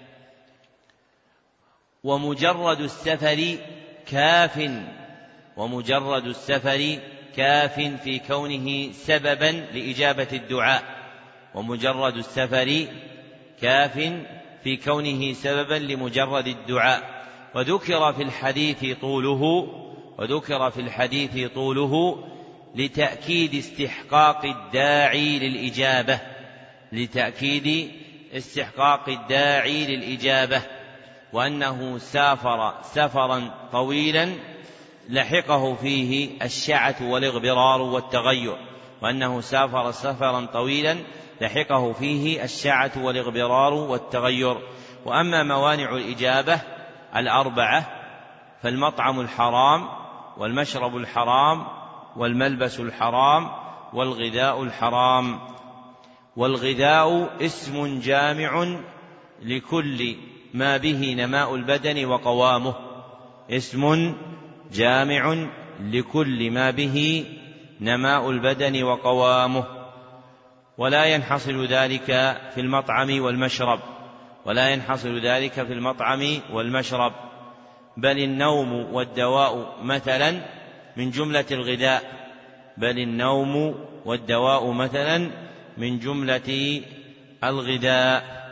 ومجرد السفر كاف، ومجرد السفر كاف في كونه سببا لإجابة الدعاء، ومجرد السفر كاف في كونه سببا لمجرد الدعاء. وذكر في الحديث طوله، وذكر في الحديث طوله لتأكيد استحقاق الداعي للإجابة، لتأكيد استحقاق الداعي للإجابة، وأنه سافر سفرا طويلا لحقه فيه الشعث والإغبرار والتغير، وأنه سافر سفرا طويلا لحقه فيه الشعث والإغبرار والتغير. وأما موانع الإجابة الأربعة فالمطعم الحرام، والمشرب الحرام، والملبس الحرام، والغذاء الحرام. والغذاء اسم جامع لكل ما به نماء البدن وقوامه، اسم جامع لكل ما به نماء البدن وقوامه. ولا ينحصر ذلك في المطعم والمشرب ولا ينحصر ذلك في المطعم والمشرب بل النوم والدواء مثلا من جملة الغذاء بل النوم والدواء مثلا من جملة الغذاء.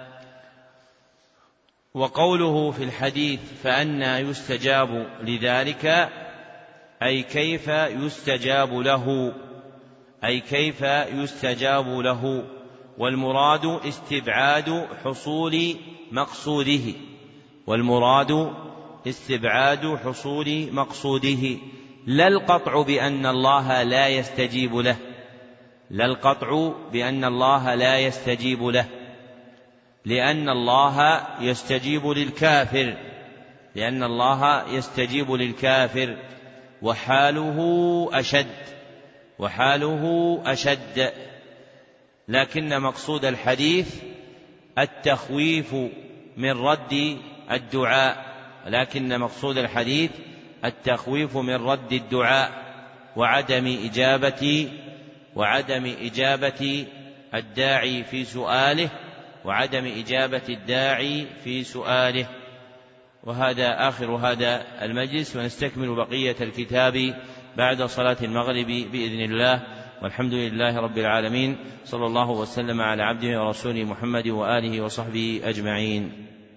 وقوله في الحديث فأنى يستجاب لذلك أي كيف يستجاب له أي كيف يستجاب له والمراد استبعاد حصول مقصوده والمراد استبعاد حصول مقصوده لا القطع بأن الله لا يستجيب له لا القطع بأن الله لا يستجيب له لأن الله يستجيب للكافر لأن الله يستجيب للكافر وحاله أشد وحاله أشد لكن مقصود الحديث التخويف من رد الدعاء لكن مقصود الحديث التخويف من رد الدعاء وعدم إجابة وعدم إجابة الداعي في سؤاله وعدم إجابة الداعي في سؤاله. وهذا آخر هذا المجلس، ونستكمل بقية الكتاب بعد صلاة المغرب بإذن الله، والحمد لله رب العالمين، صلى الله وسلم على عبده ورسوله محمد وآله وصحبه أجمعين.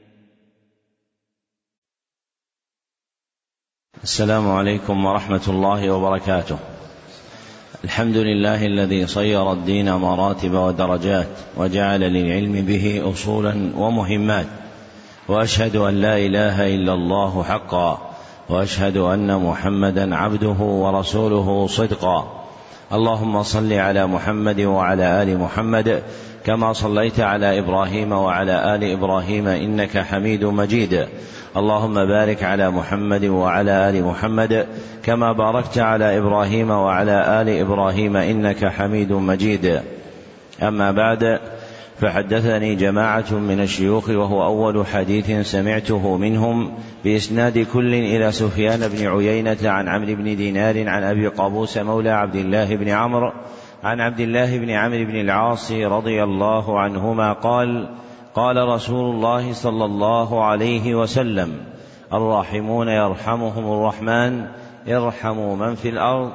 السلام عليكم ورحمة الله وبركاته. الحمد لله الذي صير الدين مراتب ودرجات وجعل للعلم به أصولا ومهمات، وأشهد أن لا إله إلا الله حقا، وأشهد أن محمدا عبده ورسوله صدقا. اللهم صل على محمد وعلى آل محمد كما صليت على إبراهيم وعلى آل إبراهيم إنك حميد مجيد. اللهم بارك على محمد وعلى آل محمد كما باركت على إبراهيم وعلى آل إبراهيم إنك حميد مجيد. أما بعد، فحدثني جماعة من الشيوخ وهو أول حديث سمعته منهم بإسناد كل إلى سفيان بن عيينة عن عمرو بن دينار عن أبي قابوس مولى عبد الله بن عمرو عن عبد الله بن عمرو بن العاص رضي الله عنهما قال: قال رسول الله صلى الله عليه وسلم: الراحمون يرحمهم الرحمن، ارحموا من في الأرض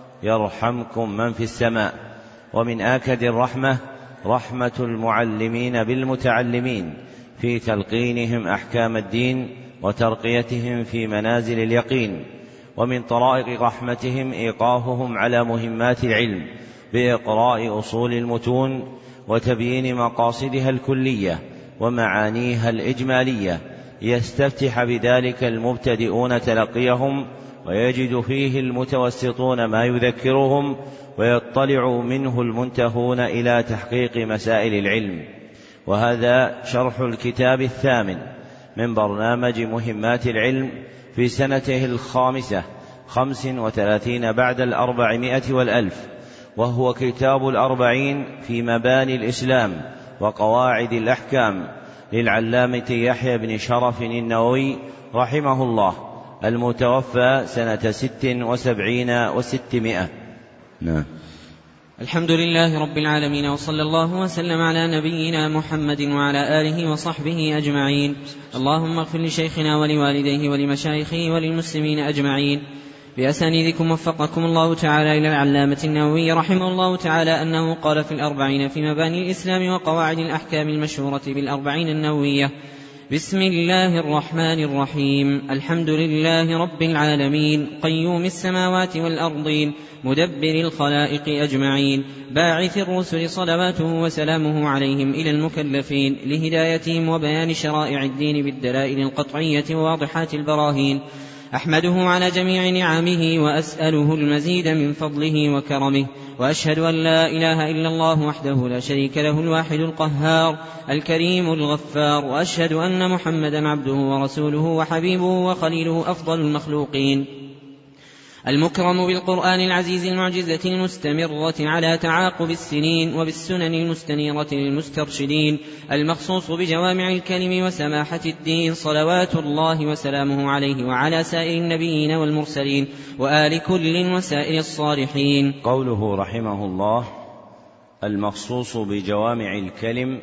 يرحمكم من في السماء. ومن آكد الرحمة رحمة المعلمين بالمتعلمين في تلقينهم أحكام الدين وترقيتهم في منازل اليقين. ومن طرائق رحمتهم إيقافهم على مهمات العلم بإقراء أصول المتون وتبيين مقاصدها الكلية ومعانيها الإجمالية، يستفتح بذلك المبتدئون تلقيهم، ويجد فيه المتوسطون ما يذكرهم، ويطلع منه المنتهون إلى تحقيق مسائل العلم. وهذا شرح الكتاب الثامن من برنامج مهمات العلم في سنته الخامسة خمس وثلاثين بعد الأربعمائة والألف، وهو كتاب الأربعين في مباني الإسلام وقواعد الأحكام للعلامة يحيى بن شرف النووي رحمه الله، المتوفى سنة ست وسبعين وستمائة. نعم. الحمد لله رب العالمين، وصلى الله وسلم على نبينا محمد وعلى آله وصحبه أجمعين. اللهم اغفر لشيخنا ولوالديه ولمشايخه وللمسلمين أجمعين. بأسانيدكم وفقكم الله تعالى إلى العلامة النووي رحمه الله تعالى أنه قال في الأربعين في مباني الإسلام وقواعد الأحكام المشهورة بالأربعين النووية: بسم الله الرحمن الرحيم. الحمد لله رب العالمين، قيوم السماوات والأرضين، مدبر الخلائق أجمعين، باعث الرسل صلواته وسلامه عليهم إلى المكلفين لهدايتهم وبيان شرائع الدين بالدلائل القطعية وواضحات البراهين. أحمده على جميع نعمه وأسأله المزيد من فضله وكرمه، وأشهد أن لا إله إلا الله وحده لا شريك له الواحد القهار الكريم الغفار، وأشهد أن محمدا عبده ورسوله وحبيبه وخليله أفضل المخلوقين، المكرم بالقرآن العزيز المعجزة المستمرة على تعاقب السنين وبالسنن المستنيرة للمسترشدين، المخصوص بجوامع الكلم وسماحة الدين، صلوات الله وسلامه عليه وعلى سائر النبيين والمرسلين وآل كل وسائر الصالحين. قوله رحمه الله: المخصوص بجوامع الكلم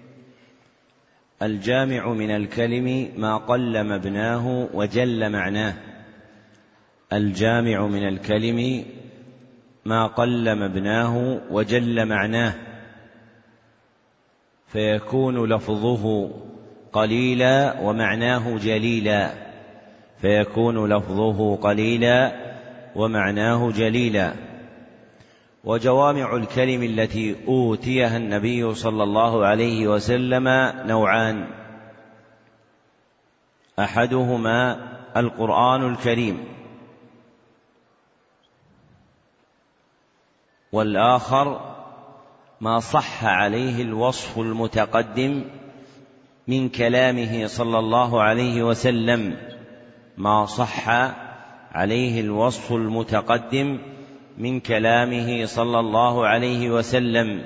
الجامع من الكلم ما قل مبناه وجل معناه. الجامع من الكلم ما قل مبناه وجل معناه، فيكون لفظه قليلا ومعناه جليلا فيكون لفظه قليلا ومعناه جليلا. وجوامع الكلم التي أوتيها النبي صلى الله عليه وسلم نوعان: أحدهما القرآن الكريم، والآخر ما صح عليه الوصف المتقدم من كلامه صلى الله عليه وسلم ما صح عليه الوصف المتقدم من كلامه صلى الله عليه وسلم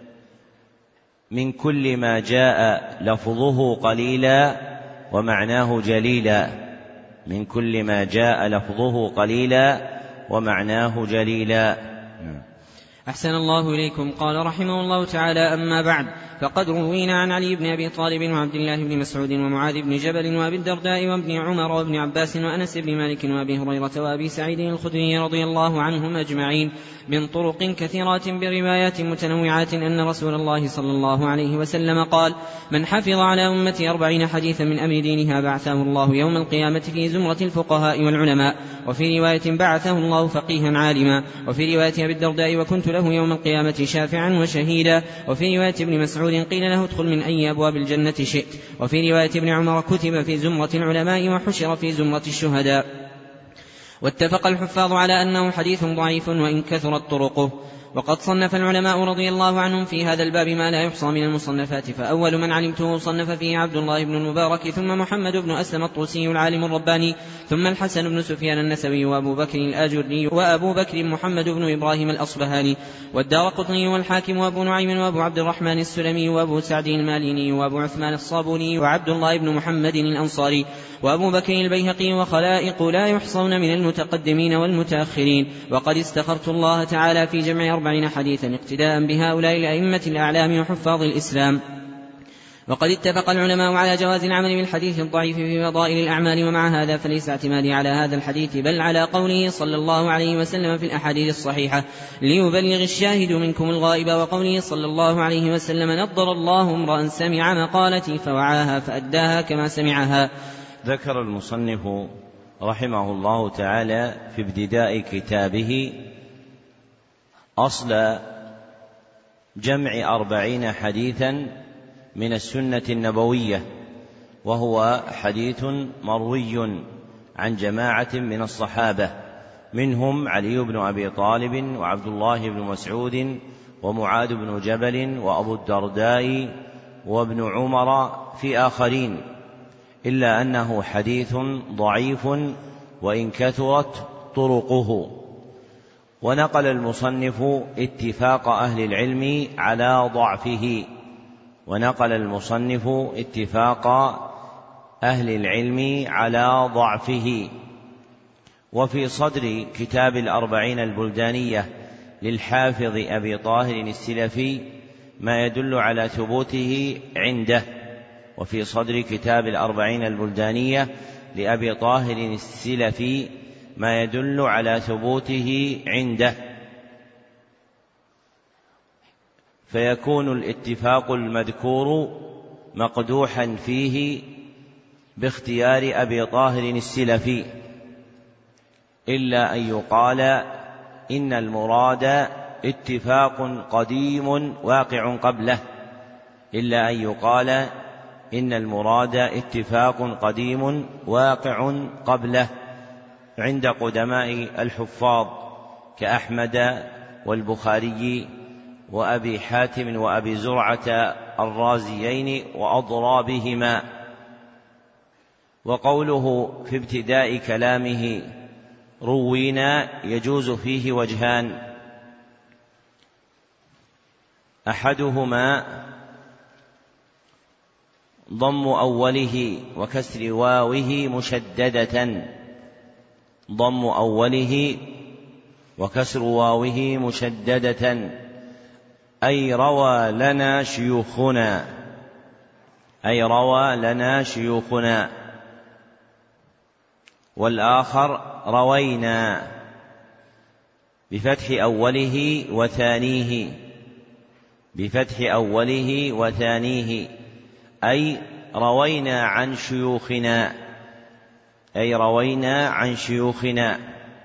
من كل ما جاء لفظه قليلا ومعناه جليلا من كل ما جاء لفظه قليلا ومعناه جليلا. أحسن الله إليكم. قال رحمه الله تعالى: أما بعد، فقد روينا عن علي بن أبي طالب وعبد الله بن مسعود ومعاذ بن جبل وأبي الدرداء وابن عمر وابن عباس وأنس بن مالك وأبي هريرة وأبي سعيد الخدري رضي الله عنهم أجمعين من طرق كثيرات بروايات متنوعات أن رسول الله صلى الله عليه وسلم قال: من حفظ على أمتي أربعين حديثا من أمر دينها بعثه الله يوم القيامة في زمرة الفقهاء والعلماء. وفي رواية: بعثه الله فقيها عالما. وفي رواية أبي الدرداء: وكنت له يوم القيامة شافعا وشهيدا. وفي رواية ابن مسعود: قيل له: ادخل من أي أبواب الجنة شئت. وفي رواية ابن عمر: كتب في زمرة العلماء وحشر في زمرة الشهداء. واتفق الحفاظ على أنه حديث ضعيف وإن كثرت طرقه. وقد صنف العلماء رضي الله عنهم في هذا الباب ما لا يحصى من المصنفات، فأول من علمته صنف فيه عبد الله بن المبارك، ثم محمد بن أسلم الطوسي العالم الرباني، ثم الحسن بن سفيان النسوي، وأبو بكر الآجري، وأبو بكر محمد بن إبراهيم الأصبهاني، والدارقطني، والحاكم، وأبو نعيم، وأبو عبد الرحمن السلمي، وأبو سعد الماليني، وأبو عثمان الصابوني، وعبد الله بن محمد الأنصاري، وأبو بكر البيهقي، وخلائق لا يحصون من المتقدمين والمتأخرين. وقد استخرت الله تعالى في جمع أربعين حديثا اقتداء بهؤلاء الأئمة الأعلام وحفاظ الإسلام. وقد اتفق العلماء على جواز العمل بالحديث الضعيف في فضائل الأعمال، ومع هذا فليس اعتمادي على هذا الحديث بل على قوله صلى الله عليه وسلم في الأحاديث الصحيحة: ليبلغ الشاهد منكم الغائب. وقوله صلى الله عليه وسلم: نضر الله امرأ سمع مقالتي فوعاها فأداها كما سمعها. ذكر المصنف رحمه الله تعالى في ابتداء كتابه أصل جمع أربعين حديثا من السنة النبوية، وهو حديث مروي عن جماعة من الصحابة، منهم علي بن أبي طالب وعبد الله بن مسعود ومعاذ بن جبل وأبو الدرداء وابن عمر في آخرين، إلا أنه حديث ضعيف وإن كثرت طرقه. ونقل المصنف اتفاق أهل العلم على ضعفه ونقل المصنف اتفاق أهل العلم على ضعفه. وفي صدر كتاب الأربعين البلدانية للحافظ أبي طاهر السلفي ما يدل على ثبوته عنده وفي صدر كتاب الأربعين البلدانية لأبي طاهر السلفي ما يدل على ثبوته عنده، فيكون الاتفاق المذكور مقدوحا فيه باختيار أبي طاهر السلفي، إلا أن يقال إن المراد اتفاق قديم واقع قبله إلا أن يقال إن المراد اتفاق قديم واقع قبله عند قدماء الحفاظ كأحمد والبخاري وأبي حاتم وأبي زرعة الرازيين وأضرابهما. وقوله في ابتداء كلامه روينا يجوز فيه وجهان: أحدهما ضم أوله وكسر واوه مشددة ضم أوله وكسر واوه مشددة أي روى لنا شيوخنا، أي روى لنا شيوخنا. والآخر روينا بفتح أوله وثانيه، بفتح أوله وثانيه، أي روينا عن شيوخنا، أي روينا عن شيوخنا.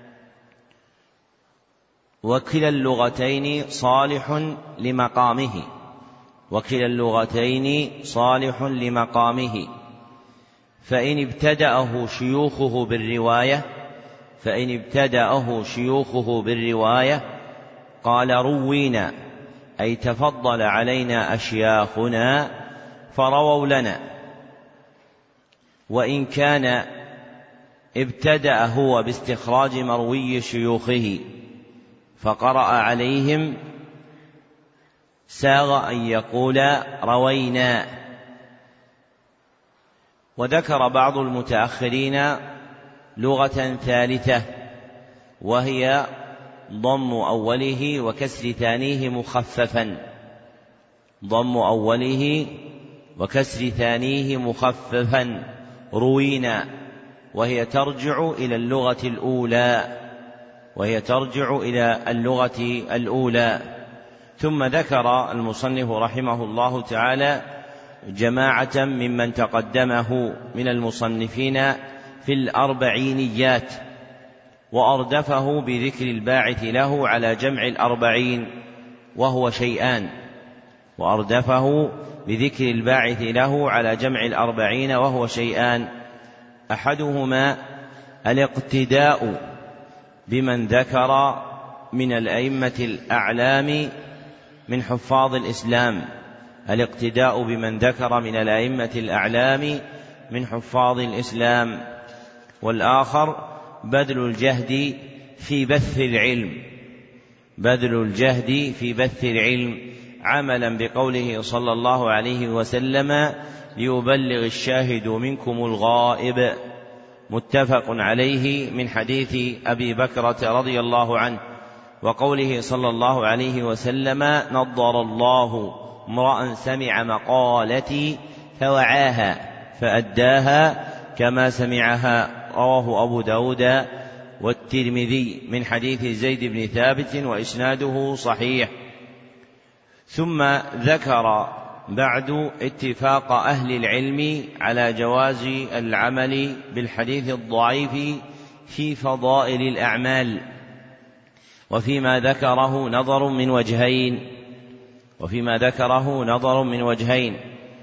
وكلا اللغتين صالح لمقامه، وكلا اللغتين صالح لمقامه. فإن ابتدأه شيوخه بالرواية فإن ابتدأه شيوخه بالرواية قال روينا، أي تفضل علينا أشياخنا فرووا لنا. وإن كان ابتدأ هو باستخراج مروي شيوخه فقرأ عليهم ساغ أن يقول روينا. وذكر بعض المتأخرين لغة ثالثة وهي ضم أوله وكسر ثانيه مخففا، ضم أوله وكسر ثانيه مخففا روينا، وهي ترجع إلى اللغة الأولى، وهي ترجع إلى اللغة الأولى. ثم ذكر المصنف رحمه الله تعالى جماعة ممن تقدمه من المصنفين في الأربعينيات، وأردفه بذكر الباعث له على جمع الأربعين وهو شيئان، وأردفه بذكر الباعث له على جمع الأربعين وهو شيئان. أحدهما الاقتداء بمن ذكر من الأئمة الأعلام من حفاظ الإسلام، الاقتداء بمن ذكر من الأئمة الأعلام من حفاظ الإسلام. والآخر بذل الجهد في بث العلم، بذل الجهد في بث العلم عملا بقوله صلى الله عليه وسلم ليبلغ الشاهد منكم الغائب، متفق عليه من حديث أبي بكرة رضي الله عنه. وقوله صلى الله عليه وسلم نضر الله امرأ سمع مقالتي فوعاها فأداها كما سمعها، رواه أبو داود والترمذي من حديث زيد بن ثابت وإسناده صحيح. ثم ذكر بعد اتفاق أهل العلم على جواز العمل بالحديث الضعيف في فضائل الأعمال، وفيما ذكره نظر من وجهين وفيما ذكره نظر من وجهين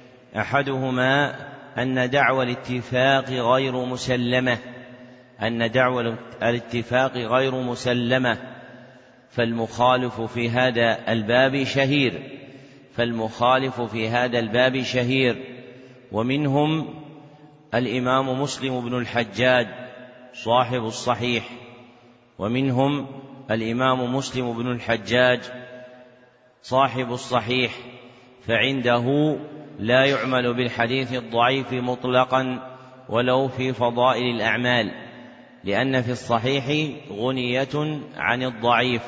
أحدهما أن دعوى الاتفاق غير مسلمة أن دعوى الاتفاق غير مسلمة فالمخالف في هذا الباب شهير فالمخالف في هذا الباب شهير ومنهم الإمام مسلم بن الحجاج صاحب الصحيح ومنهم الإمام مسلم بن الحجاج صاحب الصحيح فعنده لا يعمل بالحديث الضعيف مطلقا ولو في فضائل الأعمال، لأن في الصحيح غنية عن الضعيف.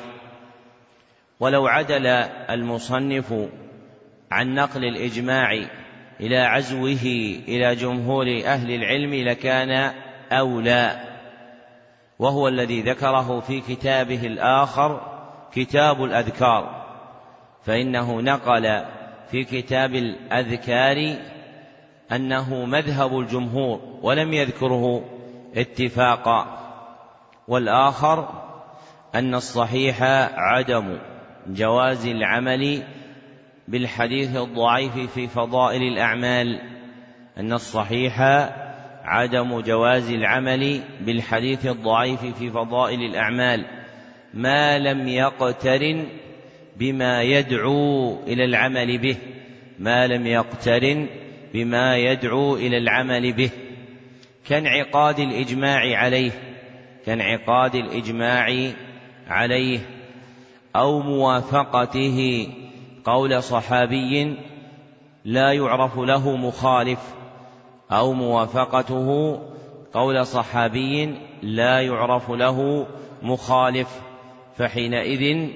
ولو عدل المصنف عن نقل الإجماع إلى عزوه إلى جمهور أهل العلم لكان أولى، وهو الذي ذكره في كتابه الآخر كتاب الأذكار، فإنه نقل في كتاب الأذكار أنه مذهب الجمهور ولم يذكره اتفاقا. والآخر أن الصحيح عدم جواز العمل بالحديث الضعيف في فضائل الأعمال أن الصحيح عدم جواز العمل بالحديث الضعيف في فضائل الأعمال ما لم يقترن بما يدعو إلى العمل به ما لم يقترن بما يدعو إلى العمل به كانعقاد الإجماع عليه كانعقاد الإجماع عليه أو موافقته قول صحابي لا يعرف له مخالف أو موافقته قول صحابي لا يعرف له مخالف، فحينئذ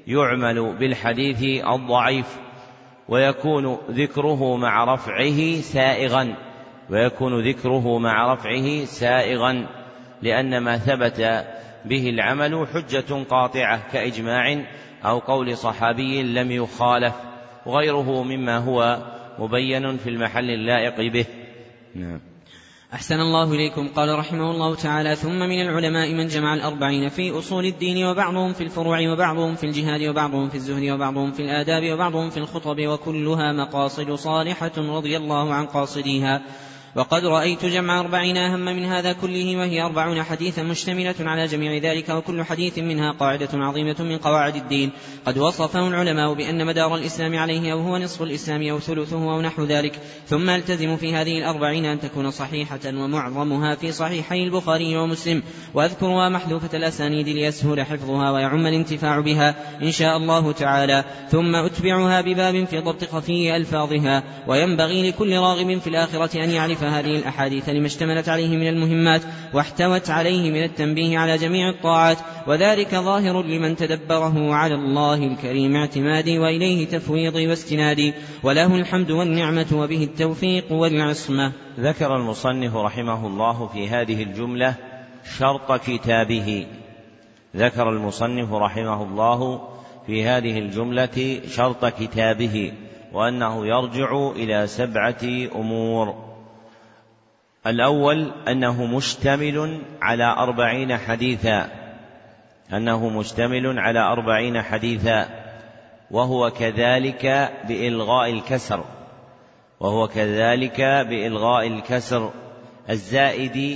يعمل بالحديث الضعيف، ويكون ذكره مع رفعه سائغا ويكون ذكره مع رفعه سائغا لأن ما ثبت به العمل حجة قاطعة كإجماع أو قول صحابي لم يخالف، وغيره مما هو مبين في المحل اللائق به. نعم. أحسن الله إليكم. قال رحمه الله تعالى: ثم من العلماء من جمع الأربعين في أصول الدين، وبعضهم في الفروع، وبعضهم في الجهاد، وبعضهم في الزهد، وبعضهم في الآداب، وبعضهم في الخطب، وكلها مقاصد صالحة رضي الله عن قاصديها. وقد رأيت جمع أربعين أهم من هذا كله، وهي أربعون حديثا مشتملة على جميع ذلك، وكل حديث منها قاعدة عظيمة من قواعد الدين قد وصفه العلماء بأن مدار الإسلام عليه أو هو نصف الإسلام أو ثلثه أو نحو ذلك. ثم التزم في هذه الأربعين أن تكون صحيحة، ومعظمها في صحيحي البخاري ومسلم، وأذكرها محذوفة الأسانيد ليسهل حفظها ويعم الانتفاع بها إن شاء الله تعالى. ثم أتبعها بباب في ضبط خفي ألفاظها. وينبغي لكل راغب في الآخرة أن يعرف هذه الأحاديث لما اشتملت عليه من المهمات واحتوت عليه من التنبيه على جميع الطاعات، وذلك ظاهر لمن تدبره على الله الكريم اعتمادي وإليه تفويضي واستنادي، وله الحمد والنعمة وبه التوفيق والعصمة. ذكر المصنف رحمه الله في هذه الجملة شرط كتابه ذكر المصنف رحمه الله في هذه الجملة شرط كتابه وأنه يرجع إلى سبعة أمور. الأول أنه مشتمل على أربعين حديثا أنه مشتمل على أربعين حديثا وهو كذلك بإلغاء الكسر وهو كذلك بإلغاء الكسر الزائد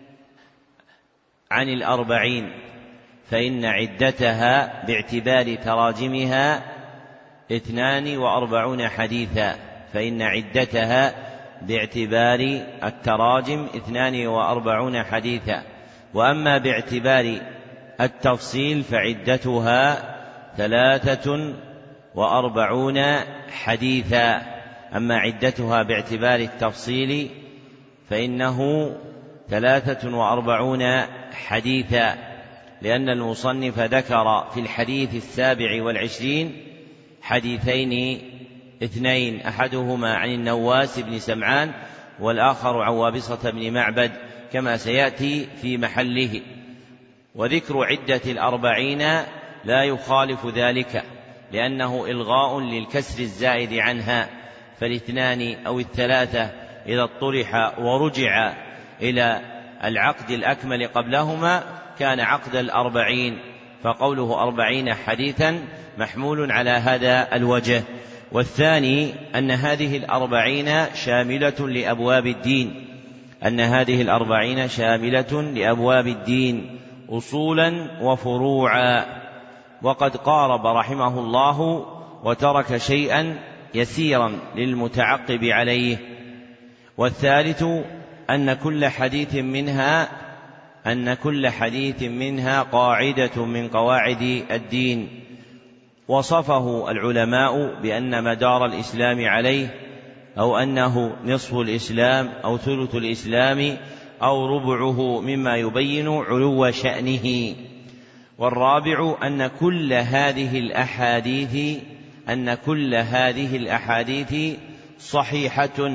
عن الأربعين، فإن عدتها باعتبار تراجمها اثنان وأربعون حديثا فإن عدتها باعتبار التراجم اثنان وأربعون حديثا، وأما باعتبار التفصيل فعدتها ثلاثة وأربعون حديثا. أما عدتها باعتبار التفصيل فإنه ثلاثة وأربعون حديثا، لأن المصنف ذكر في الحديث السابع والعشرين حديثين اثنين، أحدهما عن النواس بن سمعان والآخر عن وابصة بن معبد كما سيأتي في محله. وذكر عدة الأربعين لا يخالف ذلك لأنه إلغاء للكسر الزائد عنها، فالاثنان أو الثلاثة إذا اطرح ورجع إلى العقد الأكمل قبلهما كان عقد الأربعين، فقوله أربعين حديثا محمول على هذا الوجه. والثاني أن هذه الأربعين شاملة لأبواب الدين أن هذه الأربعين شاملة لأبواب الدين أصولا وفروعا، وقد قارب رحمه الله وترك شيئا يسيرا للمتعقب عليه. والثالث أن كل حديث منها أن كل حديث منها قاعدة من قواعد الدين، وصفه العلماء بأن مدار الإسلام عليه أو أنه نصف الإسلام أو ثلث الإسلام أو ربعه مما يبين علو شأنه. والرابع أن كل هذه الأحاديث أن كل هذه الأحاديث صحيحة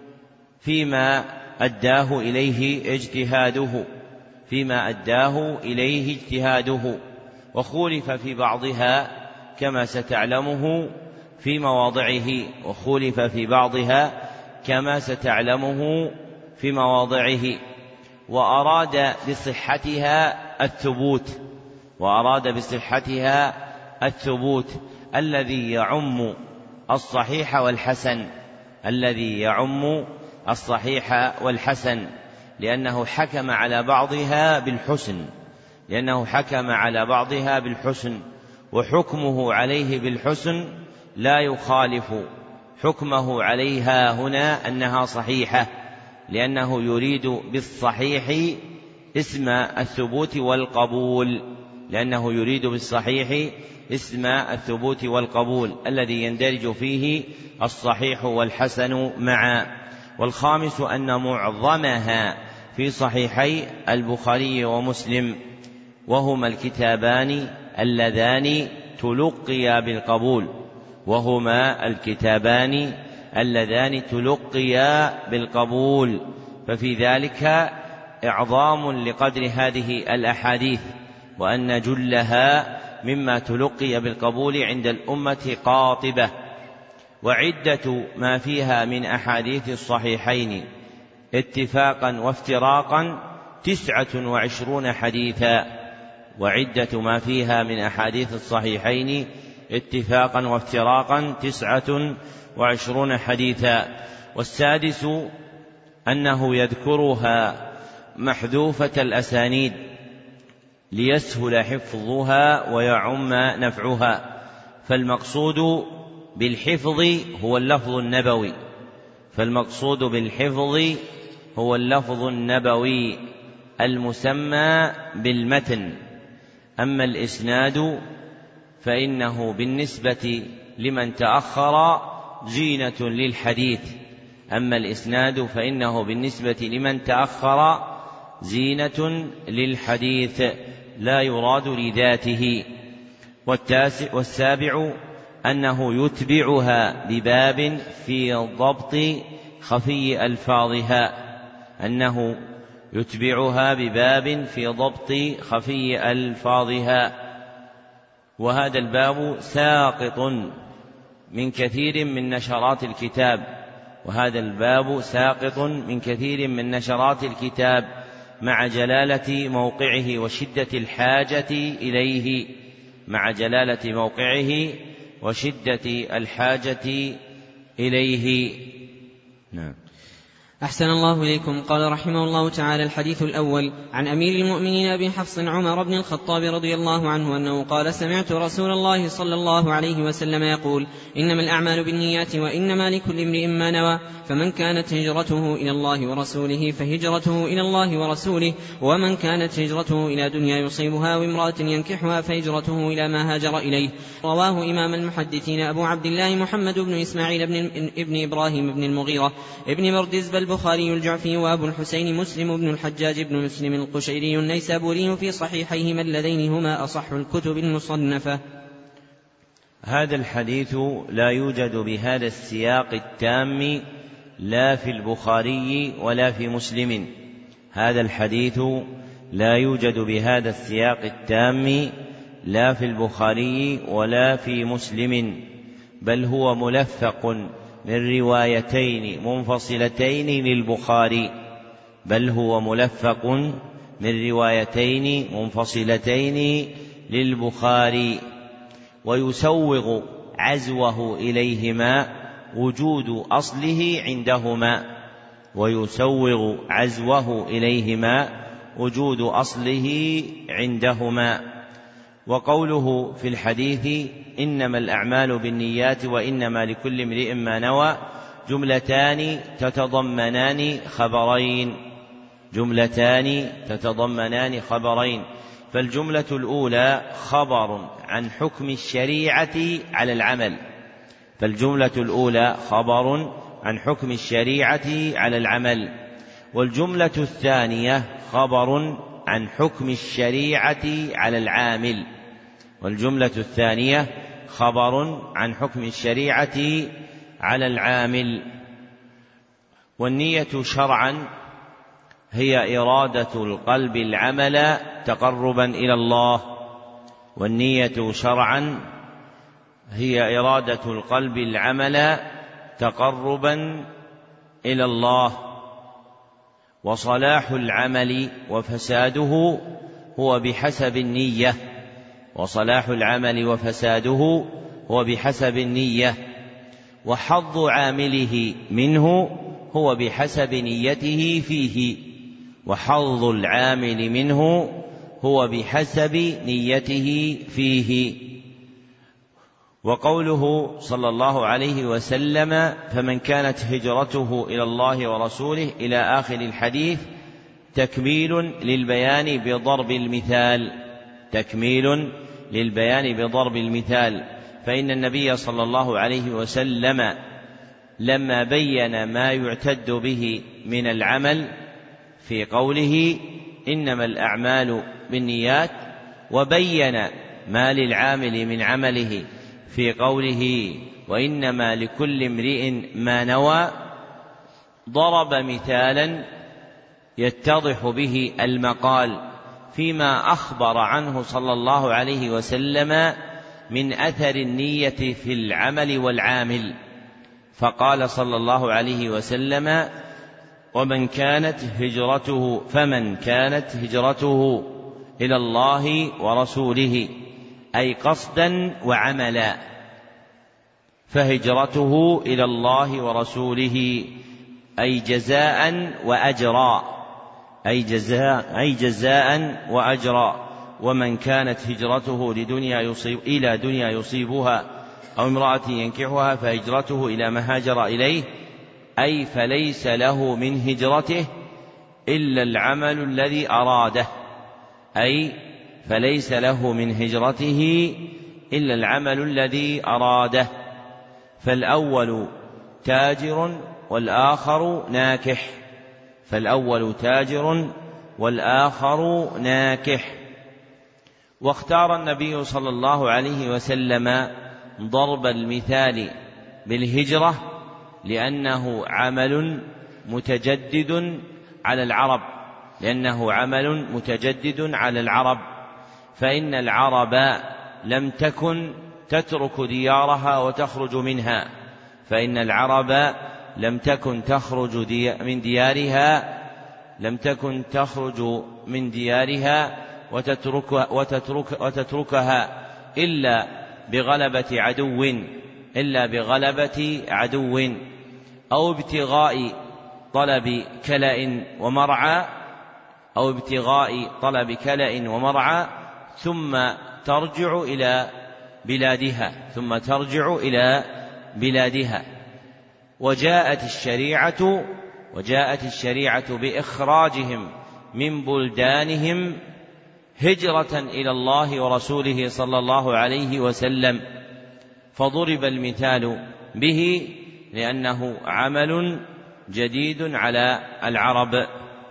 فيما أداه إليه اجتهاده فيما أداه إليه اجتهاده وخولف في بعضها كما ستعلمه في مواضعه وخولف في بعضها كما ستعلمه في مواضعه وأراد بصحتها الثبوت وأراد بصحتها الثبوت الذي يعم الصحيح والحسن الذي يعم الصحيح والحسن لأنه حكم على بعضها بالحسن لأنه حكم على بعضها بالحسن وحكمه عليه بالحسن لا يخالف حكمه عليها هنا أنها صحيحة، لأنه يريد بالصحيح اسم الثبوت والقبول لأنه يريد بالصحيح اسم الثبوت والقبول الذي يندرج فيه الصحيح والحسن معا. والخامس أن معظمها في صحيحي البخاري ومسلم، وهما الكتابان اللذان تلقيا بالقبول، وهما الكتابان اللذان تلقيا بالقبول، ففي ذلك إعظام لقدر هذه الأحاديث، وأن جلها مما تلقي بالقبول عند الأمة قاطبة. وعدة ما فيها من أحاديث الصحيحين اتفاقا وافتراقا تسعة وعشرون حديثا، وعدة ما فيها من أحاديث الصحيحين اتفاقا وافتراقا تسعة وعشرون حديثا. والسادس أنه يذكرها محذوفة الأسانيد ليسهل حفظها ويعم نفعها، فالمقصود بالحفظ هو اللفظ النبوي فالمقصود بالحفظ هو اللفظ النبوي المسمى بالمتن. أما الإسناد فإنه بالنسبة لمن تأخر زينة للحديث أما الإسناد فإنه بالنسبة لمن تأخر زينة للحديث لا يراد لذاته. والتاسع والسابع أنه يتبعها بباب في ضبط خفي ألفاظها أنه يتبعها بباب في ضبط خفي ألفاظها وهذا الباب ساقط من كثير من نشرات الكتاب وهذا الباب ساقط من كثير من نشرات الكتاب مع جلالة موقعه وشدة الحاجة إليه مع جلالة موقعه وشدة الحاجة إليه. نعم. أحسن الله إليكم. قال رحمه الله تعالى: الحديث الأول عن أمير المؤمنين أبي حفص عمر بن الخطاب رضي الله عنه أنه قال: سمعت رسول الله صلى الله عليه وسلم يقول: إنما الأعمال بالنيات وإنما لكل امرئ ما نوى، فمن كانت هجرته إلى الله ورسوله فهجرته إلى الله ورسوله، ومن كانت هجرته إلى دنيا يصيبها وامرأة ينكحها فهجرته إلى ما هاجر إليه. رواه إمام المحدثين أبو عبد الله محمد بن إسماعيل بن, ابن إبراهيم بن المغيرة ابن مردزب البخاري الجعفي، وأبو الحسين مسلم بن الحجاج بن مسلم القشيري النيسابوري في صحيحيهما اللذين هما أصح الكتب المصنفة. هذا الحديث لا يوجد بهذا السياق التام لا في البخاري ولا في مسلم هذا الحديث لا يوجد بهذا السياق التام لا في البخاري ولا في مسلم، بل هو ملفق من روايتين منفصلتين للبخاري بل هو ملفق من روايتين منفصلتين للبخاري ويسوغ عزوه إليهما وجود أصله عندهما ويسوغ عزوه إليهما وجود أصله عندهما. وقوله في الحديث إنما الأعمال بالنيات وإنما لكل امرئ ما نوى جملتان تتضمنان خبرين جملتان تتضمنان خبرين فالجملة الأولى خبر عن حكم الشريعة على العمل فالجملة الأولى خبر عن حكم الشريعة على العمل والجملة الثانية خبر عن حكم الشريعة على العامل والجملة الثانية خبر عن حكم الشريعة على العامل. والنية شرعا هي إرادة القلب العمل تقربا إلى الله والنية شرعا هي إرادة القلب العمل تقربا إلى الله. وصلاح العمل وفساده هو بحسب النية وصلاح العمل وفساده هو بحسب النية وحظ عامله منه هو بحسب نيته فيه وحظ العامل منه هو بحسب نيته فيه. وقوله صلى الله عليه وسلم فمن كانت هجرته إلى الله ورسوله إلى آخر الحديث تكميل للبيان بضرب المثال تكميل للبيان بضرب المثال فإن النبي صلى الله عليه وسلم لما بين ما يعتد به من العمل في قوله إنما الأعمال بالنيات وبين ما للعامل من عمله في قوله وإنما لكل امرئ ما نوى ضرب مثالا يتضح به المقال فيما أخبر عنه صلى الله عليه وسلم من أثر النية في العمل والعامل، فقال صلى الله عليه وسلم ومن كانت هجرته فمن كانت هجرته إلى الله ورسوله أي قصدا وعملا فهجرته إلى الله ورسوله أي جزاء وأجرا أي جزاء أي جزاء وأجرا. ومن كانت هجرته لدنيا يصيب إلى دنيا يصيبها أو امرأة ينكحها فهجرته إلى ما هاجر إليه أي فليس له من هجرته إلا العمل الذي أراده أي فليس له من هجرته إلا العمل الذي أراده. فالأول تاجر والآخر ناكح فالأول تاجر والآخر ناكح. واختار النبي صلى الله عليه وسلم ضرب المثال بالهجرة لأنه عمل متجدد على العرب لأنه عمل متجدد على العرب فإن العرب لم تكن تترك ديارها وتخرج منها فإن العرب لم تكن تخرج دي من ديارها لم تكن تخرج من ديارها وتترك وتترك وتتركها إلا بغلبة عدو إلا بغلبة عدو أو ابتغاء طلب كلأ ومرعى أو ابتغاء طلب كلأ ومرعى ثم ترجع إلى بلادها ثم ترجع إلى بلادها. وجاءت الشريعة وجاءت الشريعة بإخراجهم من بلدانهم هجرة إلى الله ورسوله صلى الله عليه وسلم فضرب المثال به لأنه عمل جديد على العرب.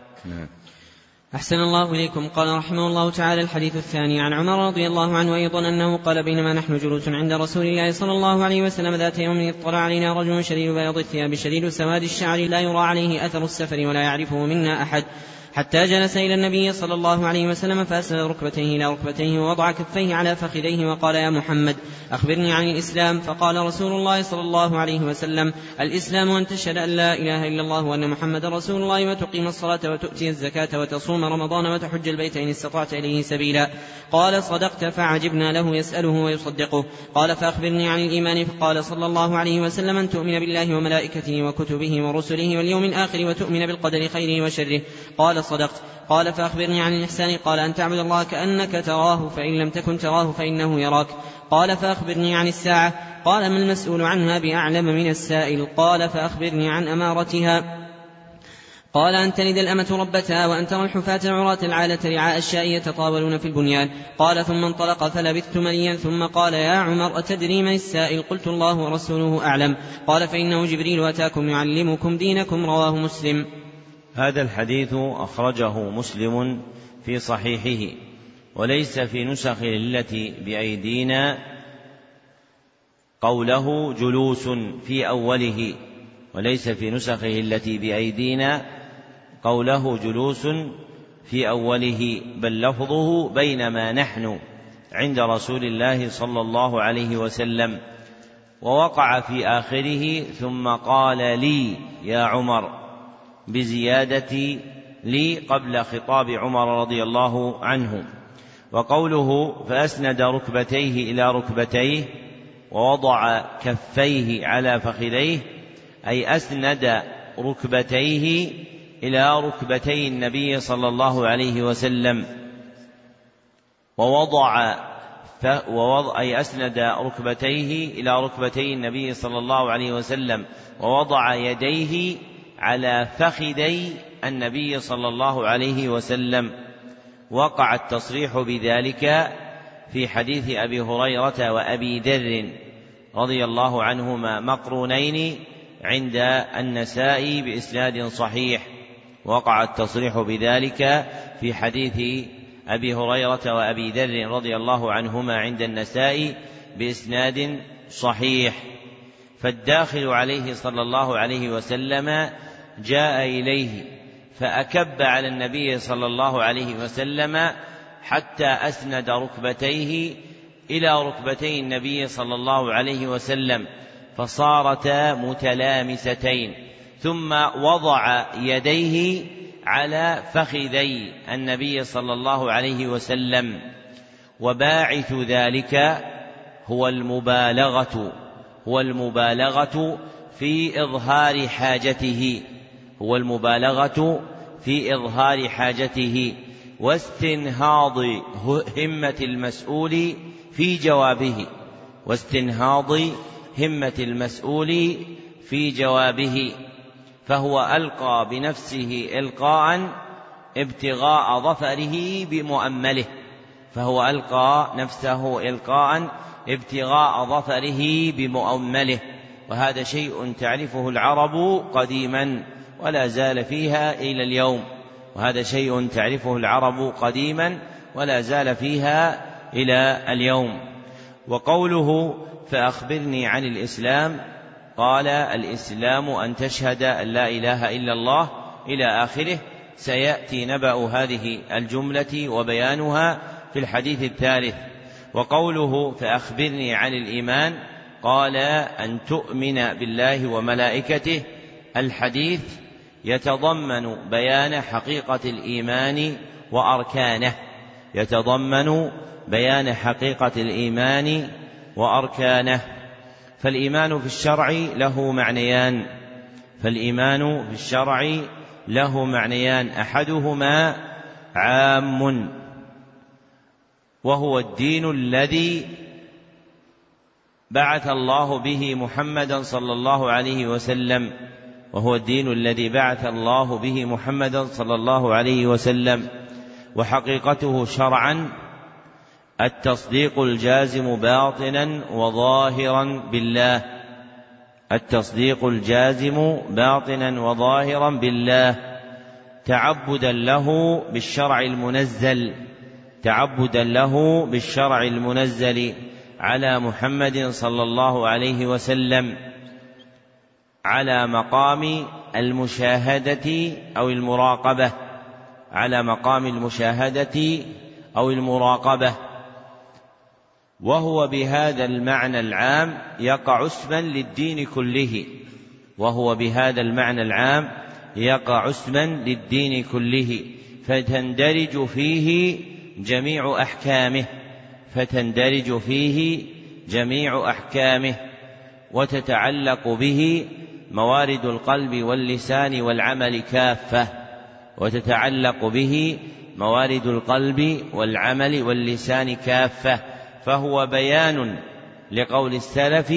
أحسن الله إليكم. قال رحمه الله تعالى الحديث الثاني عن عمر رضي الله عنه أيضا أنه قال بينما نحن جلوس عند رسول الله صلى الله عليه وسلم ذات يوم اطلع علينا رجل شديد بياض الثياب شديد سواد الشعر لا يرى عليه أثر السفر ولا يعرفه منا أحد حتى جلس إلى النبي صلى الله عليه وسلم فأسند ركبتيه إلى ركبتيه ووضع كفيه على فخذيه وقال يا محمد أخبرني عن الإسلام. فقال رسول الله صلى الله عليه وسلم الإسلام أن تشهد أن لا إله إلا الله وأن محمد رسول الله وتقيم الصلاة وتؤتي الزكاة وتصوم رمضان وتحج البيت إن استطعت إليه سبيلا. قال صدقت فعجبنا له يسأله ويصدقه. قال فأخبرني عن الإيمان. فقال صلى الله عليه وسلم أن تؤمن بالله وملائكته وكتبه ورسله واليوم الآخر وتؤمن بالقدر خيره وشره. قال صدقت. قال فأخبرني عن الإحسان. قال أن تعبد الله كأنك تراه فإن لم تكن تراه فإنه يراك. قال فأخبرني عن الساعة. قال ما المسؤول عنها بأعلم من السائل. قال فأخبرني عن أمارتها. قال أن تلد الأمة ربتها وأن ترى الحفاة العراة العالة رعاء الشاء يتطاولون في البنيان. قال ثم انطلق فلبثت مليا ثم قال يا عمر أتدري من السائل؟ قلت الله ورسوله أعلم. قال فإنه جبريل أتاكم يعلمكم دينكم. رواه مسلم. هذا الحديث أخرجه مسلم في صحيحه وليس في نسخ التي بأيدينا قوله جلوس في أوله وليس في نسخه التي بأيدينا قوله جلوس في أوله بل لفظه بينما نحن عند رسول الله صلى الله عليه وسلم ووقع في آخره ثم قال لي يا عمر بزيادة لي قبل خطاب عمر رضي الله عنه. وقوله فأسند ركبتيه إلى ركبتيه ووضع كفيه على فخذيه أي أسند ركبتيه إلى ركبتي النبي صلى الله عليه وسلم ووضع ووضع أي أسند ركبتيه إلى ركبتي النبي صلى الله عليه وسلم ووضع يديه على فخذي النبي صلى الله عليه وسلم. وقع التصريح بذلك في حديث أبي هريرة وأبي ذر رضي الله عنهما مقرونين عند النسائي بإسناد صحيح. وقع التصريح بذلك في حديث أبي هريرة وأبي ذر رضي الله عنهما عند النسائي بإسناد صحيح. فالداخل عليه صلى الله عليه وسلم جاء إليه فأكب على النبي صلى الله عليه وسلم حتى أسند ركبتيه إلى ركبتي النبي صلى الله عليه وسلم فصارتا متلامستين، ثم وضع يديه على فخذي النبي صلى الله عليه وسلم. وباعث ذلك هو المبالغة هو المبالغة في إظهار حاجته هو المبالغة في إظهار حاجته واستنهاض همة المسؤول في جوابه واستنهاض همة المسؤول في جوابه فهو ألقى بنفسه إلقاء ابتغاء ظفره بمؤمله فهو ألقى نفسه إلقاء ابتغاء ظفره بمؤمله وهذا شيء تعرفه العرب قديما ولا زال فيها إلى اليوم وهذا شيء تعرفه العرب قديما ولا زال فيها إلى اليوم. وقوله فأخبرني عن الإسلام قال الإسلام أن تشهد أن لا إله إلا الله إلى آخره. سيأتي نبأ هذه الجملة وبيانها في الحديث الثالث. وقوله فأخبرني عن الإيمان قال أن تؤمن بالله وملائكته. الحديث يتضمن بيان حقيقة الإيمان وأركانه يتضمن بيان حقيقة الإيمان وأركانه. فالإيمان في الشرع له معنيان فالإيمان في الشرع له معنيان أحدهما عام وهو الدين الذي بعث الله به محمدا صلى الله عليه وسلم وهو الدين الذي بعث الله به محمدا صلى الله عليه وسلم. وحقيقته شرعا التصديق الجازم باطنا وظاهرا بالله التصديق الجازم باطنا وظاهرا بالله تعبدا له بالشرع المنزل تعبدا له بالشرع المنزل على محمد صلى الله عليه وسلم على مقام المشاهدة أو المراقبة على مقام المشاهدة أو المراقبة. وهو بهذا المعنى العام يقع اسما للدين كله وهو بهذا المعنى العام يقع اسما للدين كله فتندرج فيه جميع أحكامه فتندرج فيه جميع أحكامه وتتعلق به موارد القلب واللسان والعمل كافة وتتعلق به موارد القلب والعمل واللسان كافة. فهو بيان لقول السلف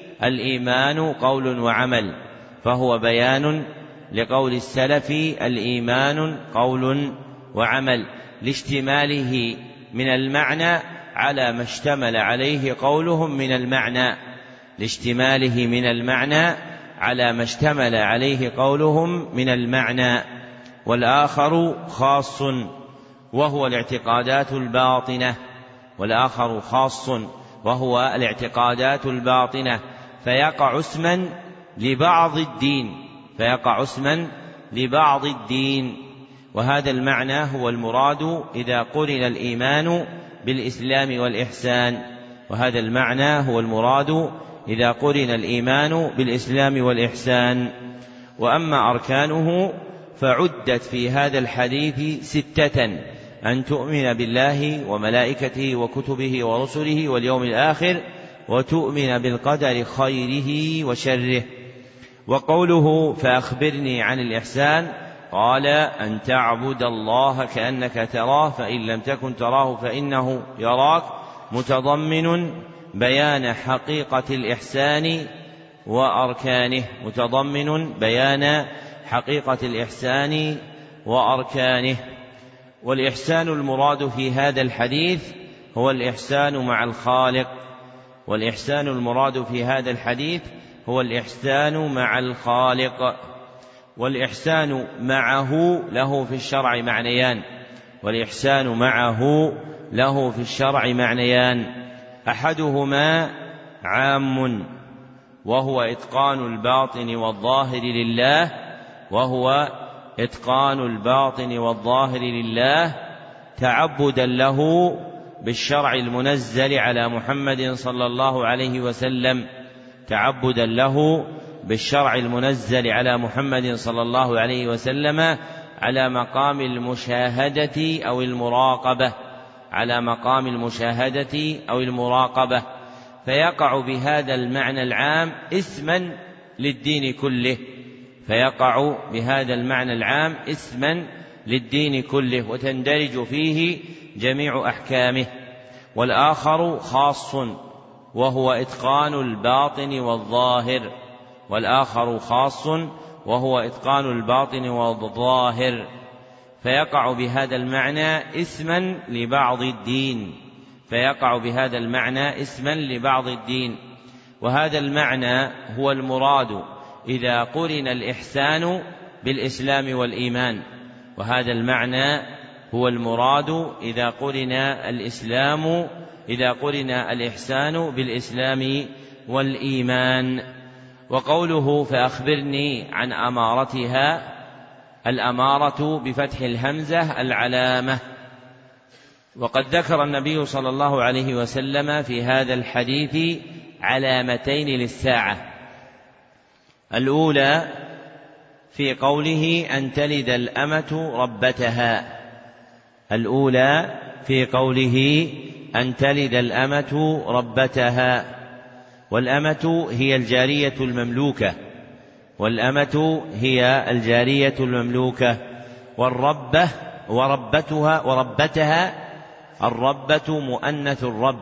الإيمان قول وعمل فهو بيان لقول السلف الإيمان قول وعمل لاشتماله من المعنى على ما اشتمل عليه قولهم من المعنى لاشتماله من المعنى على ما اشتمل عليه قولهم من المعنى. والآخر خاص وهو الاعتقادات الباطنة والآخر خاص وهو الاعتقادات الباطنة فيقع اسما لبعض الدين فيقع اسما لبعض الدين. وهذا المعنى هو المراد إذا قرن الإيمان بالإسلام والإحسان وهذا المعنى هو المراد إذا قرن الإيمان بالإسلام والإحسان. وأما أركانه فعدت في هذا الحديث ستة: أن تؤمن بالله وملائكته وكتبه ورسله واليوم الآخر وتؤمن بالقدر خيره وشره. وقوله فأخبرني عن الإحسان قال أن تعبد الله كأنك تراه فإن لم تكن تراه فإنه يراك متضمن بيان حقيقة الإحسان وأركانه متضمن بيان حقيقة الإحسان وأركانه. والإحسان المراد في هذا الحديث هو الإحسان مع الخالق والإحسان المراد في هذا الحديث هو الإحسان مع الخالق. والإحسان معه له في الشرع معنيان: والإحسان معه له في الشرع معنيان: أحدهما عام وهو إتقان الباطن والظاهر لله وهو إتقان الباطن والظاهر لله تعبدا له بالشرع المنزل على محمد صلى الله عليه وسلم تعبدا له بالشرع المنزل على محمد صلى الله عليه وسلم على مقام المشاهدة أو المراقبة على مقام المشاهدة أو المراقبة فيقع بهذا المعنى العام إثما للدين كله فيقع بهذا المعنى العام إثما للدين كله وتندرج فيه جميع أحكامه. والآخر خاص وهو إتقان الباطن والظاهر والآخر خاص وهو إتقان الباطن والظاهر فيقع بهذا المعنى إثما لبعض الدين فيقع بهذا المعنى إثما لبعض الدين وهذا المعنى هو المراد إذا قرن الإحسان بالإسلام والإيمان وهذا المعنى هو المراد إذا قرن الإسلام إذا قرن الإحسان بالإسلام والإيمان. وقوله فأخبرني عن أمارتها الأمارة بفتح الهمزة العلامة. وقد ذكر النبي صلى الله عليه وسلم في هذا الحديث علامتين للساعة: الأولى في قوله أن تلد الأمة ربتها الأولى في قوله أن تلد الأمة ربتها والأمة هي الجارية المملوكة والأمة هي الجارية المملوكة والربة وربتها وربتها الربة مؤنث الرب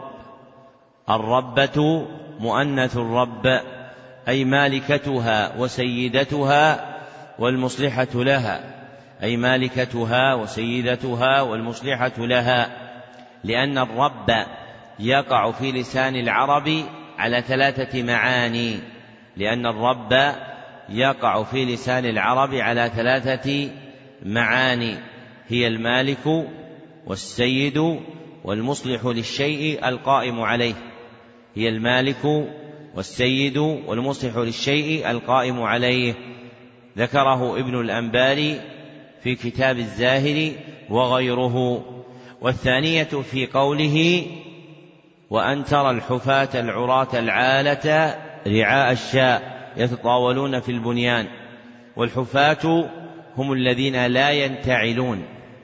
الربة مؤنث الرب أي مالكتها وسيدتها والمصلحة لها أي مالكتها وسيدتها والمصلحة لها لأن الرب يقع في لسان العرب على ثلاثة معاني لأن الرب يقع في لسان العرب على ثلاثة معاني هي المالك والسيد والمصلح للشيء القائم عليه هي المالك والسيد والمصلح للشيء القائم عليه ذكره ابن الأنباري في كتاب الزاهر وغيره. والثانية في قوله وأن ترى الحفاة العراة العالة رعاء الشاء يتطاولون في البنيان والحفاة هم الذين لا ينتعلون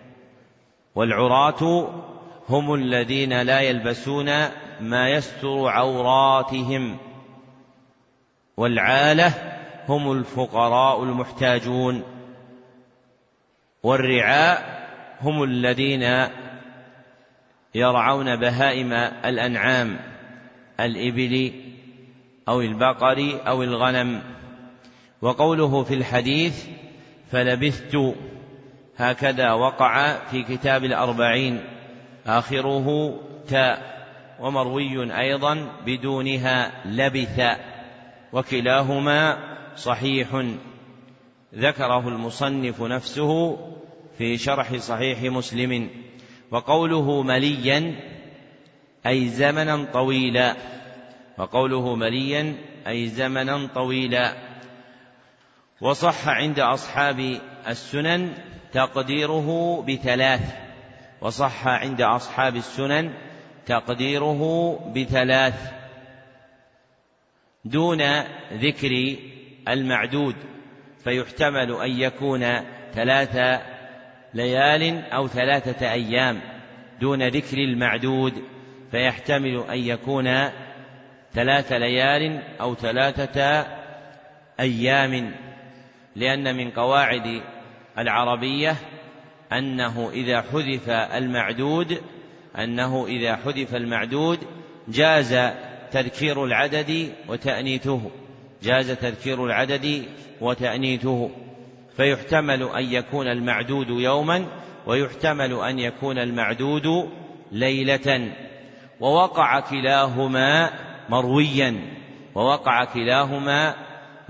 والعراة هم الذين لا يلبسون ما يستر عوراتهم والعالة هم الفقراء المحتاجون والرعاء هم الذين يرعون بهائم الأنعام الإبل أو البقر أو الغنم. وقوله في الحديث فلبثت هكذا وقع في كتاب الأربعين آخره تاء ومروي أيضا بدونها لبث وكلاهما صحيح ذكره المصنف نفسه في شرح صحيح مسلم. وقوله مليا أي زمنا طويلا وقوله مليا أي زمنا طويلا. وصح عند أصحاب السنن تقديره بثلاث وصح عند أصحاب السنن تقديره بثلاث دون ذكر المعدود فيحتمل أن يكون ثلاث ليال أو ثلاثة أيام دون ذكر المعدود فيحتمل أن يكون ثلاث ليال أو ثلاثة أيام لأن من قواعد العربية أنه إذا حذف المعدود أنه إذا حذف المعدود جاز تذكير العدد وتأنيثه جاز تذكير العدد وتأنيثه فيحتمل أن يكون المعدود يوما ويحتمل أن يكون المعدود ليلة. ووقع كلاهما مرويا ووقع كلاهما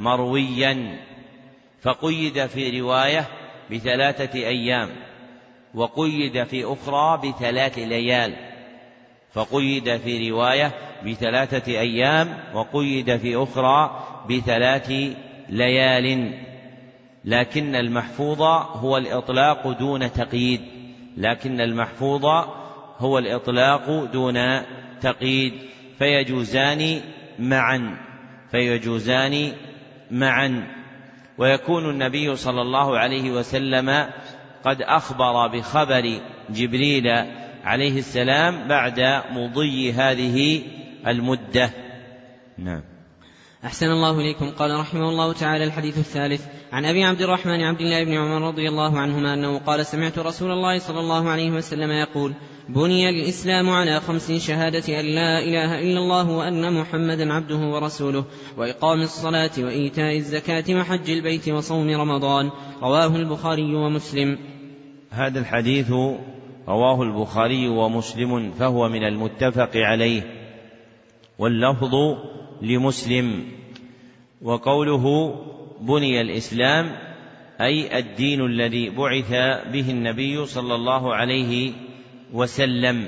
مرويا فقيد في رواية بثلاثة أيام وقيد في أخرى بثلاث ليال، فقيد في رواية بثلاثة أيام وقيد في أخرى بثلاث ليال. لكن المحفوظ هو الإطلاق دون تقييد، لكن المحفوظ هو الإطلاق دون تقييد، فيجوزان معا فيجوزان معا ويكون النبي صلى الله عليه وسلم قد أخبر بخبر جبريل عليه السلام بعد مضي هذه المدة. نعم. أحسن الله إليكم. قال رحمه الله تعالى: الحديث الثالث عن أبي عبد الرحمن عبد الله بن عمر رضي الله عنهما أنه قال: سمعت رسول الله صلى الله عليه وسلم يقول: بني الإسلام على خمس: شهادة أن لا إله إلا الله وأن محمدا عبده ورسوله، وإقام الصلاة، وإيتاء الزكاة، وحج البيت، وصوم رمضان. رواه البخاري ومسلم. هذا الحديث رواه البخاري ومسلم، فهو من المتفق عليه، واللفظ لمسلم. وقوله بني الإسلام أي الدين الذي بعث به النبي صلى الله عليه وسلم،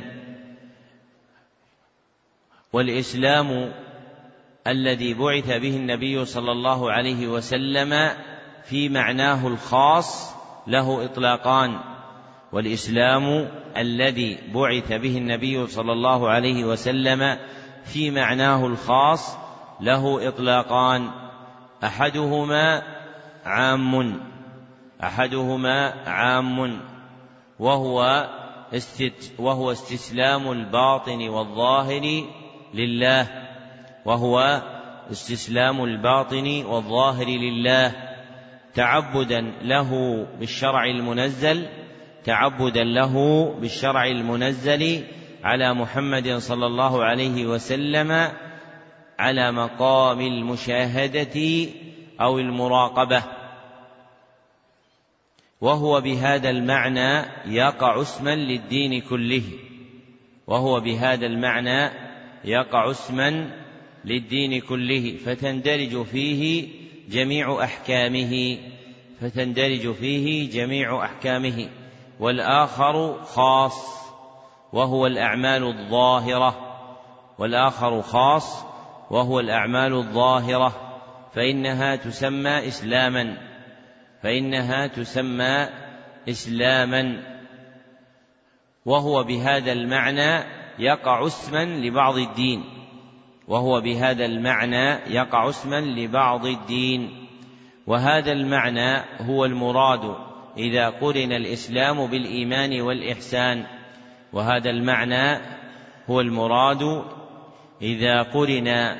والإسلام الذي بعث به النبي صلى الله عليه وسلم في معناه الخاص له إطلاقان، والإسلام الذي بعث به النبي صلى الله عليه وسلم في معناه الخاص له إطلاقان: أحدهما عام أحدهما عام وهو وهو استسلام الباطن والظاهر لله وهو استسلام الباطن والظاهر لله تعبدا له بالشرع المنزل تعبدا له بالشرع المنزل على محمد صلى الله عليه وسلم على مقام المشاهدة أو المراقبة، وهو بهذا المعنى يقع اسما للدين كله وهو بهذا المعنى يقع اسما للدين كله فتندرج فيه جميع أحكامه فتندرج فيه جميع أحكامه والآخر خاص وهو الأعمال الظاهرة والآخر خاص وهو الأعمال الظاهرة فإنها تسمى إسلاما فإنها تسمى إسلاما وهو بهذا المعنى يقع اسما لبعض الدين وهو بهذا المعنى يقع اسما لبعض الدين وهذا المعنى هو المراد إذا قرن الإسلام بالإيمان والإحسان وهذا المعنى هو المراد إذا قرن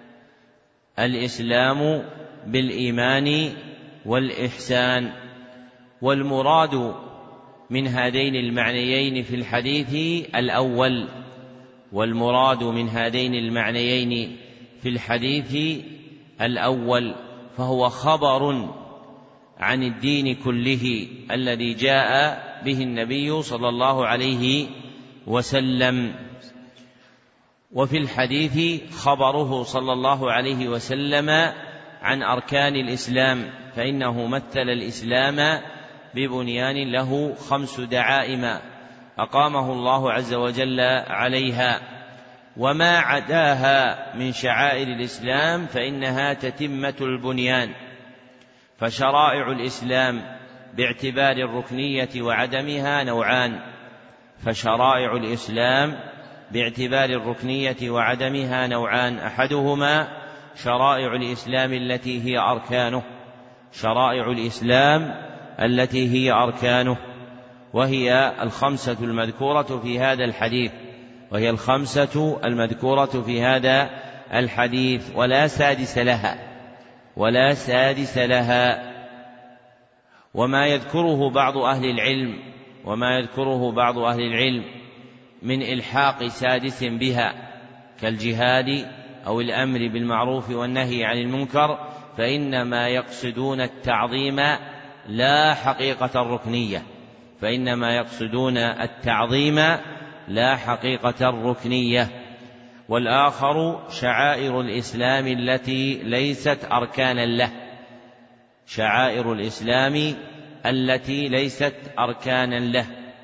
الإسلام بالإيمان والإحسان. والمراد من هذين المعنيين في الحديث الأول والمراد من هذين المعنيين في الحديث الأول فهو خبر عن الدين كله الذي جاء به النبي صلى الله عليه وسلم، وفي الحديث خبره صلى الله عليه وسلم عن أركان الإسلام فإنه مثل الإسلام ببنيان له خمس دعائم أقامه الله عز وجل عليها، وما عداها من شعائر الإسلام فإنها تتمة البنيان. فشرائع الإسلام باعتبار الركنية وعدمها نوعان فشرائع الإسلام باعتبار الركنية وعدمها نوعان أحدهما شرائع الإسلام التي هي أركانه شرائع الإسلام التي هي أركانه وهي الخمسة المذكورة في هذا الحديث وهي الخمسة المذكورة في هذا الحديث ولا سادس لها ولا سادس لها وما يذكره بعض أهل العلم وما يذكره بعض أهل العلم من إلحاق سادس بها كالجهاد أو الأمر بالمعروف والنهي عن المنكر فإنما يقصدون التعظيم لا حقيقة الركنية فإنما يقصدون التعظيم لا حقيقة الركنية. والآخر شعائر الإسلام التي ليست أركانا له شعائر الإسلام التي ليست أركانا له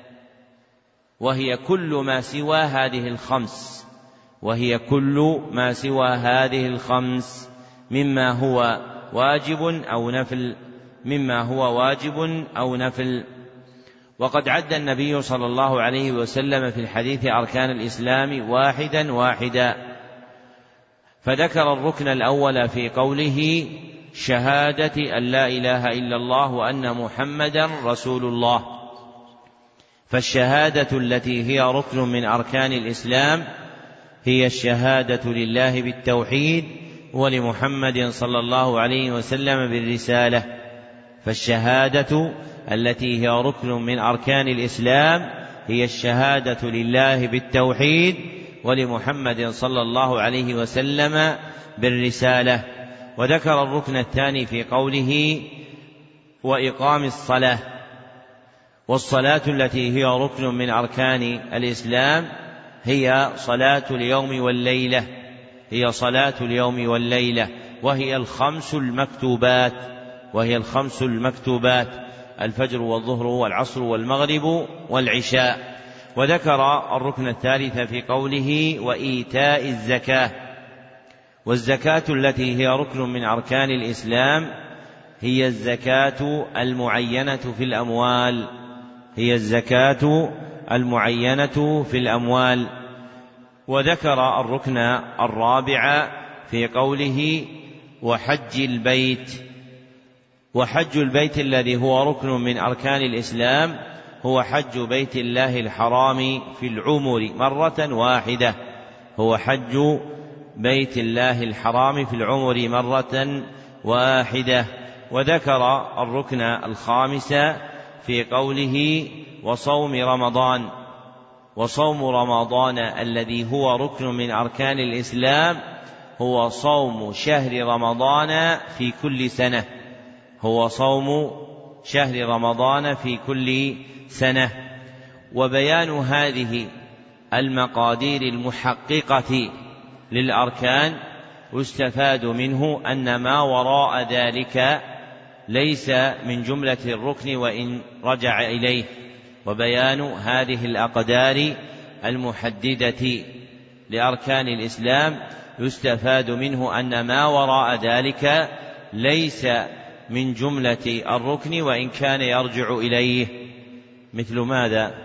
وهي كل ما سوى هذه الخمس وهي كل ما سوى هذه الخمس مما هو واجب أو نفل مما هو واجب أو نفل. وقد عد النبي صلى الله عليه وسلم في الحديث أركان الإسلام واحدا واحدا، فذكر الركن الأول في قوله شهادة أن لا إله إلا الله وأن محمدا رسول الله. فالشهادة التي هي ركن من أركان الإسلام هي الشهادة لله بالتوحيد ولمحمد صلى الله عليه وسلم بالرسالة. فالشهادة التي هي ركن من أركان الإسلام هي الشهادة لله بالتوحيد ولمحمد صلى الله عليه وسلم بالرسالة. وذكر الركن الثاني في قوله وإقام الصلاة. والصلاة التي هي ركن من أركان الإسلام هي صلاة اليوم والليلة هي صلاة اليوم والليلة وهي الخمس المكتوبات وهي الخمس المكتوبات الفجر والظهر والعصر والمغرب والعشاء. وذكر الركن الثالث في قوله وإيتاء الزكاة. والزكاة التي هي ركن من أركان الإسلام هي الزكاة المعينة في الأموال هي الزكاة المعينة في الأموال. وذكر الركن الرابع في قوله وحج البيت. وحج البيت الذي هو ركن من أركان الإسلام هو حج بيت الله الحرام في العمر مرة واحدة هو حج بيت الله الحرام في العمر مرة واحدة. وذكر الركن الخامس في قوله وصوم رمضان. وصوم رمضان الذي هو ركن من أركان الإسلام هو صوم شهر رمضان في كل سنة هو صوم شهر رمضان في كل سنة. وبيان هذه المقادير المحققة للأركان يستفاد منه أن ما وراء ذلك ليس من جملة الركن وإن رجع إليه. وبيان هذه الأقدار المحددة لأركان الإسلام يستفاد منه أن ما وراء ذلك ليس من جملة الركن وإن كان يرجع إليه. مثل ماذا؟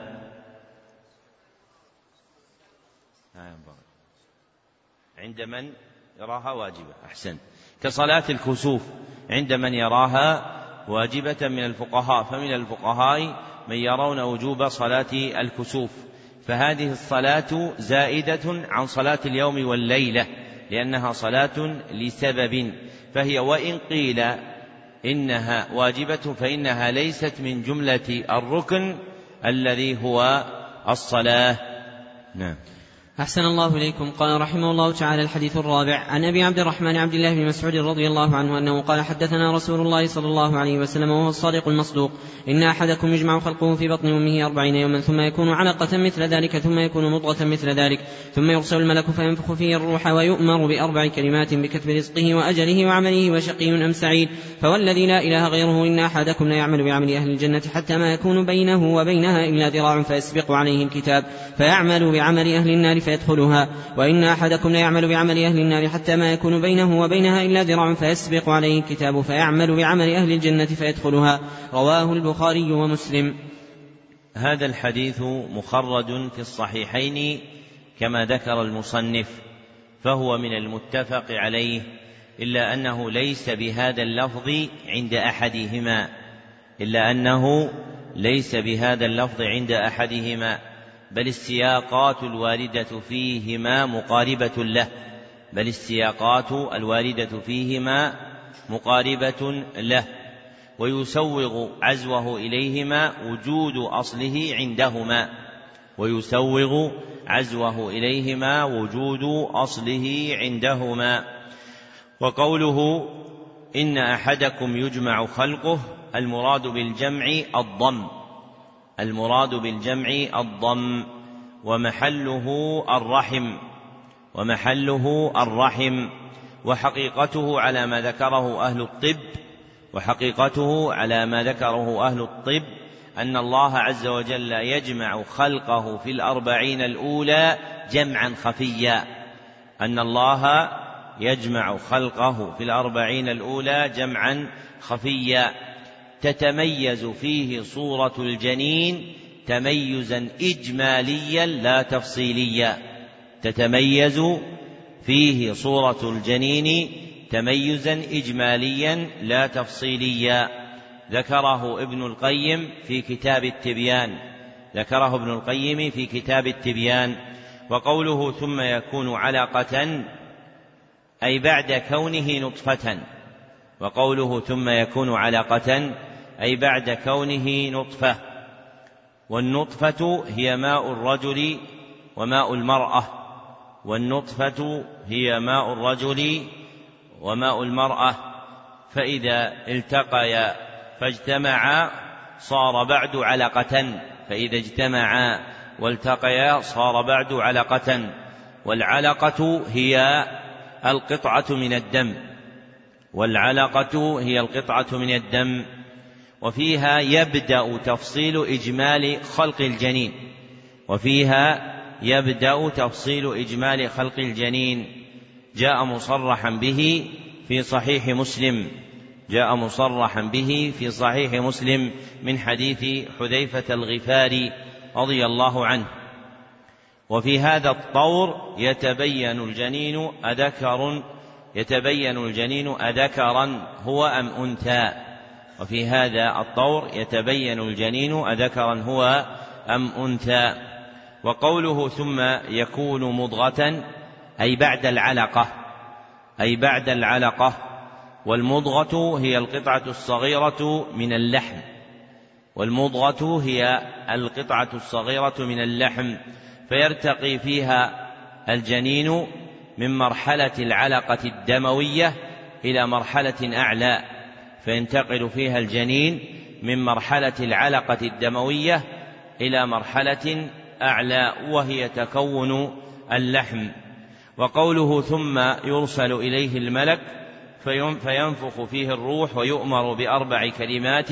عند من يراها واجبة أحسن كصلاة الكسوف عند من يراها واجبة من الفقهاء. فمن الفقهاء من يرون وجوب صلاة الكسوف، فهذه الصلاة زائدة عن صلاة اليوم والليلة لأنها صلاة لسبب، فهي وإن قيل إنها واجبة فإنها ليست من جملة الركن الذي هو الصلاة. نعم. أحسن الله إليكم. قال رحمه الله تعالى الحديث الرابع عن أبي عبد الرحمن عبد الله بن مسعود رضي الله عنه أنه قال حدثنا رسول الله صلى الله عليه وسلم وهو الصادق المصدوق إن أحدكم يجمع خلقه في بطن أمه أربعين يوما ثم يكون علقة مثل ذلك ثم يكون مضغة مثل ذلك ثم يرسل الملك فينفخ فيه الروح ويؤمر بأربع كلمات بكتب رزقه وأجله وعمله وشقي أم سعيد. فوالذي لا إله غيره إن أحدكم لا يعمل بعمل أهل الجنة حتى ما يكون بينه وبينها إلا ذراع فيسبق عليه الكتاب فيعمل بعمل أهل النار فيدخلها وإن أحدكم لا يعمل بعمل أهل النار حتى ما يكون بينه وبينها إلا ذراع فيسبق عليه الكتاب فيعمل بعمل أهل الجنة فيدخلها. رواه البخاري ومسلم. هذا الحديث مخرج في الصحيحين كما ذكر المصنف، فهو من المتفق عليه إلا أنه ليس بهذا اللفظ عند أحدهما إلا أنه ليس بهذا اللفظ عند أحدهما بل السياقات الواردة فيهما مقاربة له بل السياقات الواردة فيهما مقاربة له ويسوغ عزوه إليهما وجود أصله عندهما ويسوغ عزوه إليهما وجود أصله عندهما. وقوله إن أحدكم يجمع خلقه المراد بالجمع الضم المراد بالجمع الضم ومحله الرحم ومحله الرحم وحقيقته على ما ذكره أهل الطب وحقيقته على ما ذكره أهل الطب أن الله عز وجل يجمع خلقه في الأربعين الأولى جمعا خفيا، أن الله يجمع خلقه في الأربعين الأولى جمعا خفيا تتميز فيه صورة الجنين تميزا إجماليا لا تفصيليا، تتميز فيه صورة الجنين تميزا إجماليا لا تفصيليا. ذكره ابن القيم في كتاب التبيان ذكره ابن القيم في كتاب التبيان. وقوله ثم يكون علقة أي بعد كونه نطفة، وقوله ثم يكون علقة أي بعد كونه نطفة، والنطفة هي ماء الرجل وماء المرأة، والنطفة هي ماء الرجل وماء المرأة، فإذا التقيا فاجتمعا صار بعد علقة، فإذا اجتمعا والتقيا صار بعد علقة. والعلقة هي القطعة من الدم والعلقة هي القطعة من الدم وفيها يبدأ تفصيل إجمال خلق الجنين وفيها يبدأ تفصيل إجمال خلق الجنين جاء مصرحا به في صحيح مسلم جاء مصرحا به في صحيح مسلم من حديث حذيفة الغفاري رضي الله عنه. وفي هذا الطور يتبين الجنين أذكر يتبين الجنين أذكرا هو أم أنثى وفي هذا الطور يتبين الجنين أذكرا هو أم أنثى. وقوله ثم يكون مضغة أي بعد العلقة أي بعد العلقة والمضغة هي القطعة الصغيرة من اللحم والمضغة هي القطعة الصغيرة من اللحم فيرتقي فيها الجنين من مرحلة العلقة الدموية إلى مرحلة أعلى فينتقل فيها الجنين من مرحلة العلقة الدموية إلى مرحلة أعلى وهي تكون اللحم. وقوله ثم يرسل إليه الملك فينفخ فيه الروح ويؤمر بأربع كلمات.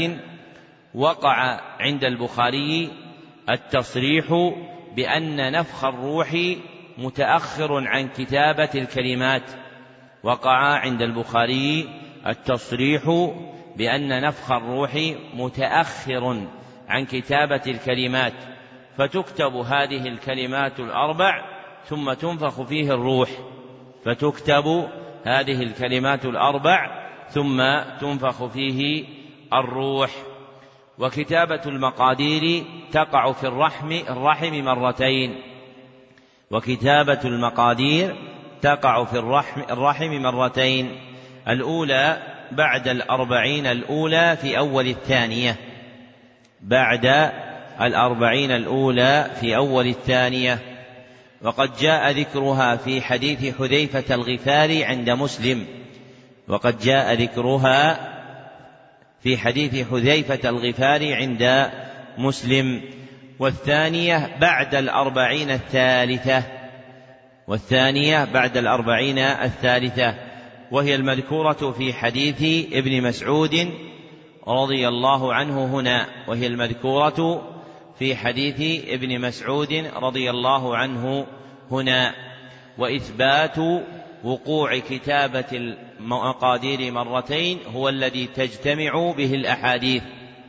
وقع عند البخاري التصريح بأن نفخ الروح متأخر عن كتابة الكلمات وقع عند البخاري التصريح بأن نفخ الروح متأخر عن كتابة الكلمات فتكتب هذه الكلمات الأربع ثم تنفخ فيه الروح فتكتب هذه الكلمات الأربع ثم تنفخ فيه الروح. وكتابة المقادير تقع في الرحم الرحم مرتين وكتابة المقادير تقع في الرحم الرحم مرتين الأولى بعد الأربعين الأولى في أول الثانية بعد الأربعين الأولى في أول الثانية. وقد جاء ذكرها في حديث حذيفة الغفاري عند مسلم وقد جاء ذكرها في حديث حذيفة الغفاري عند مسلم. والثانية بعد الأربعين الثالثة والثانية بعد الأربعين الثالثة وهي المذكورة في حديث ابن مسعود رضي الله عنه هنا وهي المذكورة في حديث ابن مسعود رضي الله عنه هنا. وإثبات وقوع كتابة المقادير مرتين هو الذي تجتمع به الأحاديث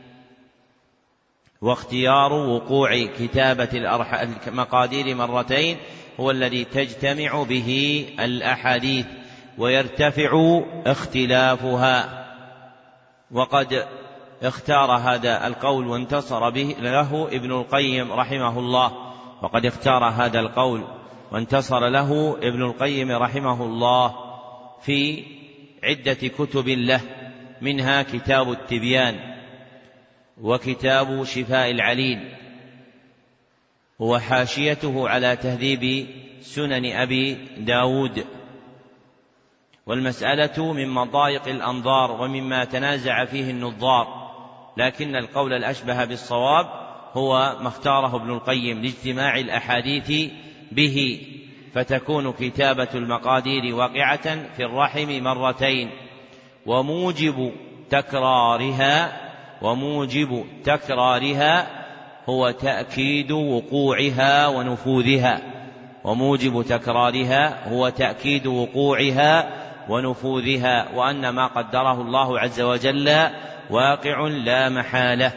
واختيار وقوع كتابة المقادير مرتين هو الذي تجتمع به الأحاديث ويرتفع اختلافها. وقد اختار هذا القول وانتصر به له ابن القيم رحمه الله وقد اختار هذا القول وانتصر له ابن القيم رحمه الله في عدة كتب له منها كتاب التبيان وكتاب شفاء العليل وحاشيته على تهذيب سنن أبي داود. والمسألة من مضايق الأنظار ومما تنازع فيه النظار لكن القول الأشبه بالصواب هو ما اختاره ابن القيم لاجتماع الأحاديث به فتكون كتابة المقادير واقعة في الرحم مرتين وموجب تكرارها وموجب تكرارها هو تأكيد وقوعها ونفوذها وموجب تكرارها هو تأكيد وقوعها ونفوذها وأن ما قدره الله عز وجل واقع لا محالة.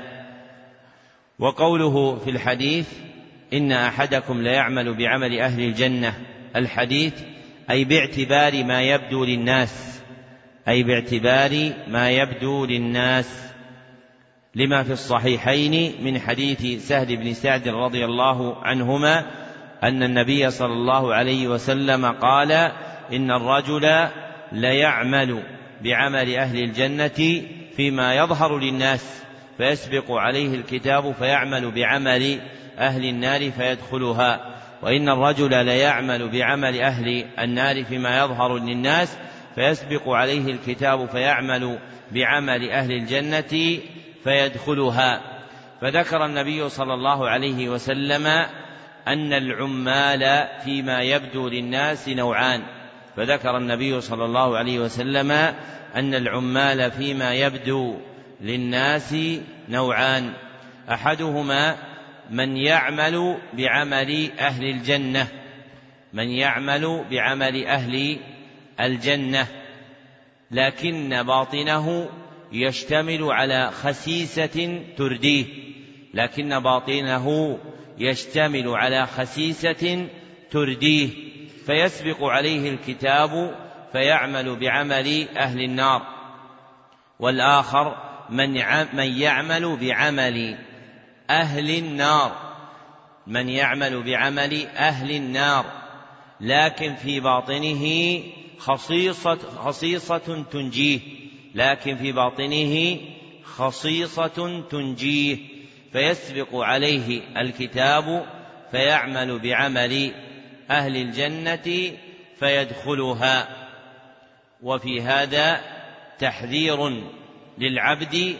وقوله في الحديث إن أحدكم ليعمل بعمل أهل الجنة، الحديث أي باعتبار ما يبدو للناس أي باعتبار ما يبدو للناس لما في الصحيحين من حديث سهل بن سعد رضي الله عنهما أن النبي صلى الله عليه وسلم قال إن الرجل ليعمل بعمل أهل الجنة فيما يظهر للناس فيسبق عليه الكتاب فيعمل بعمل أهل النار فيدخلها، وإن الرجل ليعمل بعمل أهل النار فيما يظهر للناس فيسبق عليه الكتاب فيعمل بعمل أهل الجنة فيدخلها. فذكر النبي صلى الله عليه وسلم أن العمال فيما يبدو للناس نوعان فذكر النبي صلى الله عليه وسلم أن العمال فيما يبدو للناس نوعان أحدهما من يعمل بعمل أهل الجنة من يعمل بعمل أهل الجنة لكن باطنه يشتمل على خسيسة ترديه لكن باطنه يشتمل على خسيسة ترديه فيسبق عليه الكتاب فيعمل بعمل أهل النار. والآخر من يعمل بعمل أهل النار من يعمل بعمل أهل النار لكن في باطنه خصيصة, خصيصة تنجيه لكن في باطنه خصيصة تنجيه فيسبق عليه الكتاب فيعمل بعمل أهل الجنة فيدخلها. وفي هذا تحذير للعبد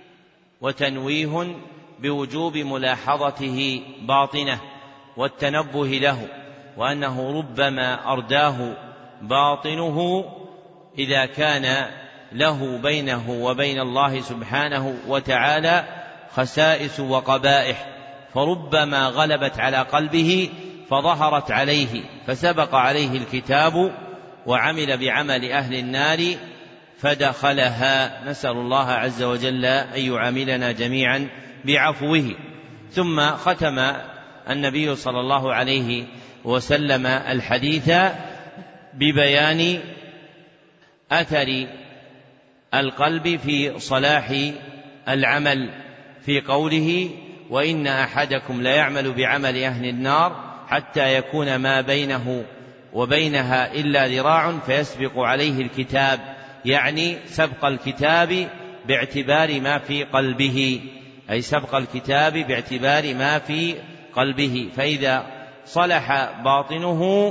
وتنويه بوجوب ملاحظته باطنه والتنبه له، وأنه ربما أرداه باطنه إذا كان له بينه وبين الله سبحانه وتعالى خسائس وقبائح، فربما غلبت على قلبه فظهرت عليه فسبق عليه الكتاب وعمل بعمل أهل النار فدخلها. نسأل الله عز وجل أن يعاملنا جميعا بعفوه. ثم ختم النبي صلى الله عليه وسلم الحديث ببيان أثر القلب في صلاح العمل في قوله وإن أحدكم ليعمل بعمل أهل النار حتى يكون ما بينه وبينها إلا ذراع فيسبق عليه الكتاب، يعني سبق الكتاب باعتبار ما في قلبه أي سبق الكتاب باعتبار ما في قلبه، فإذا صلح باطنه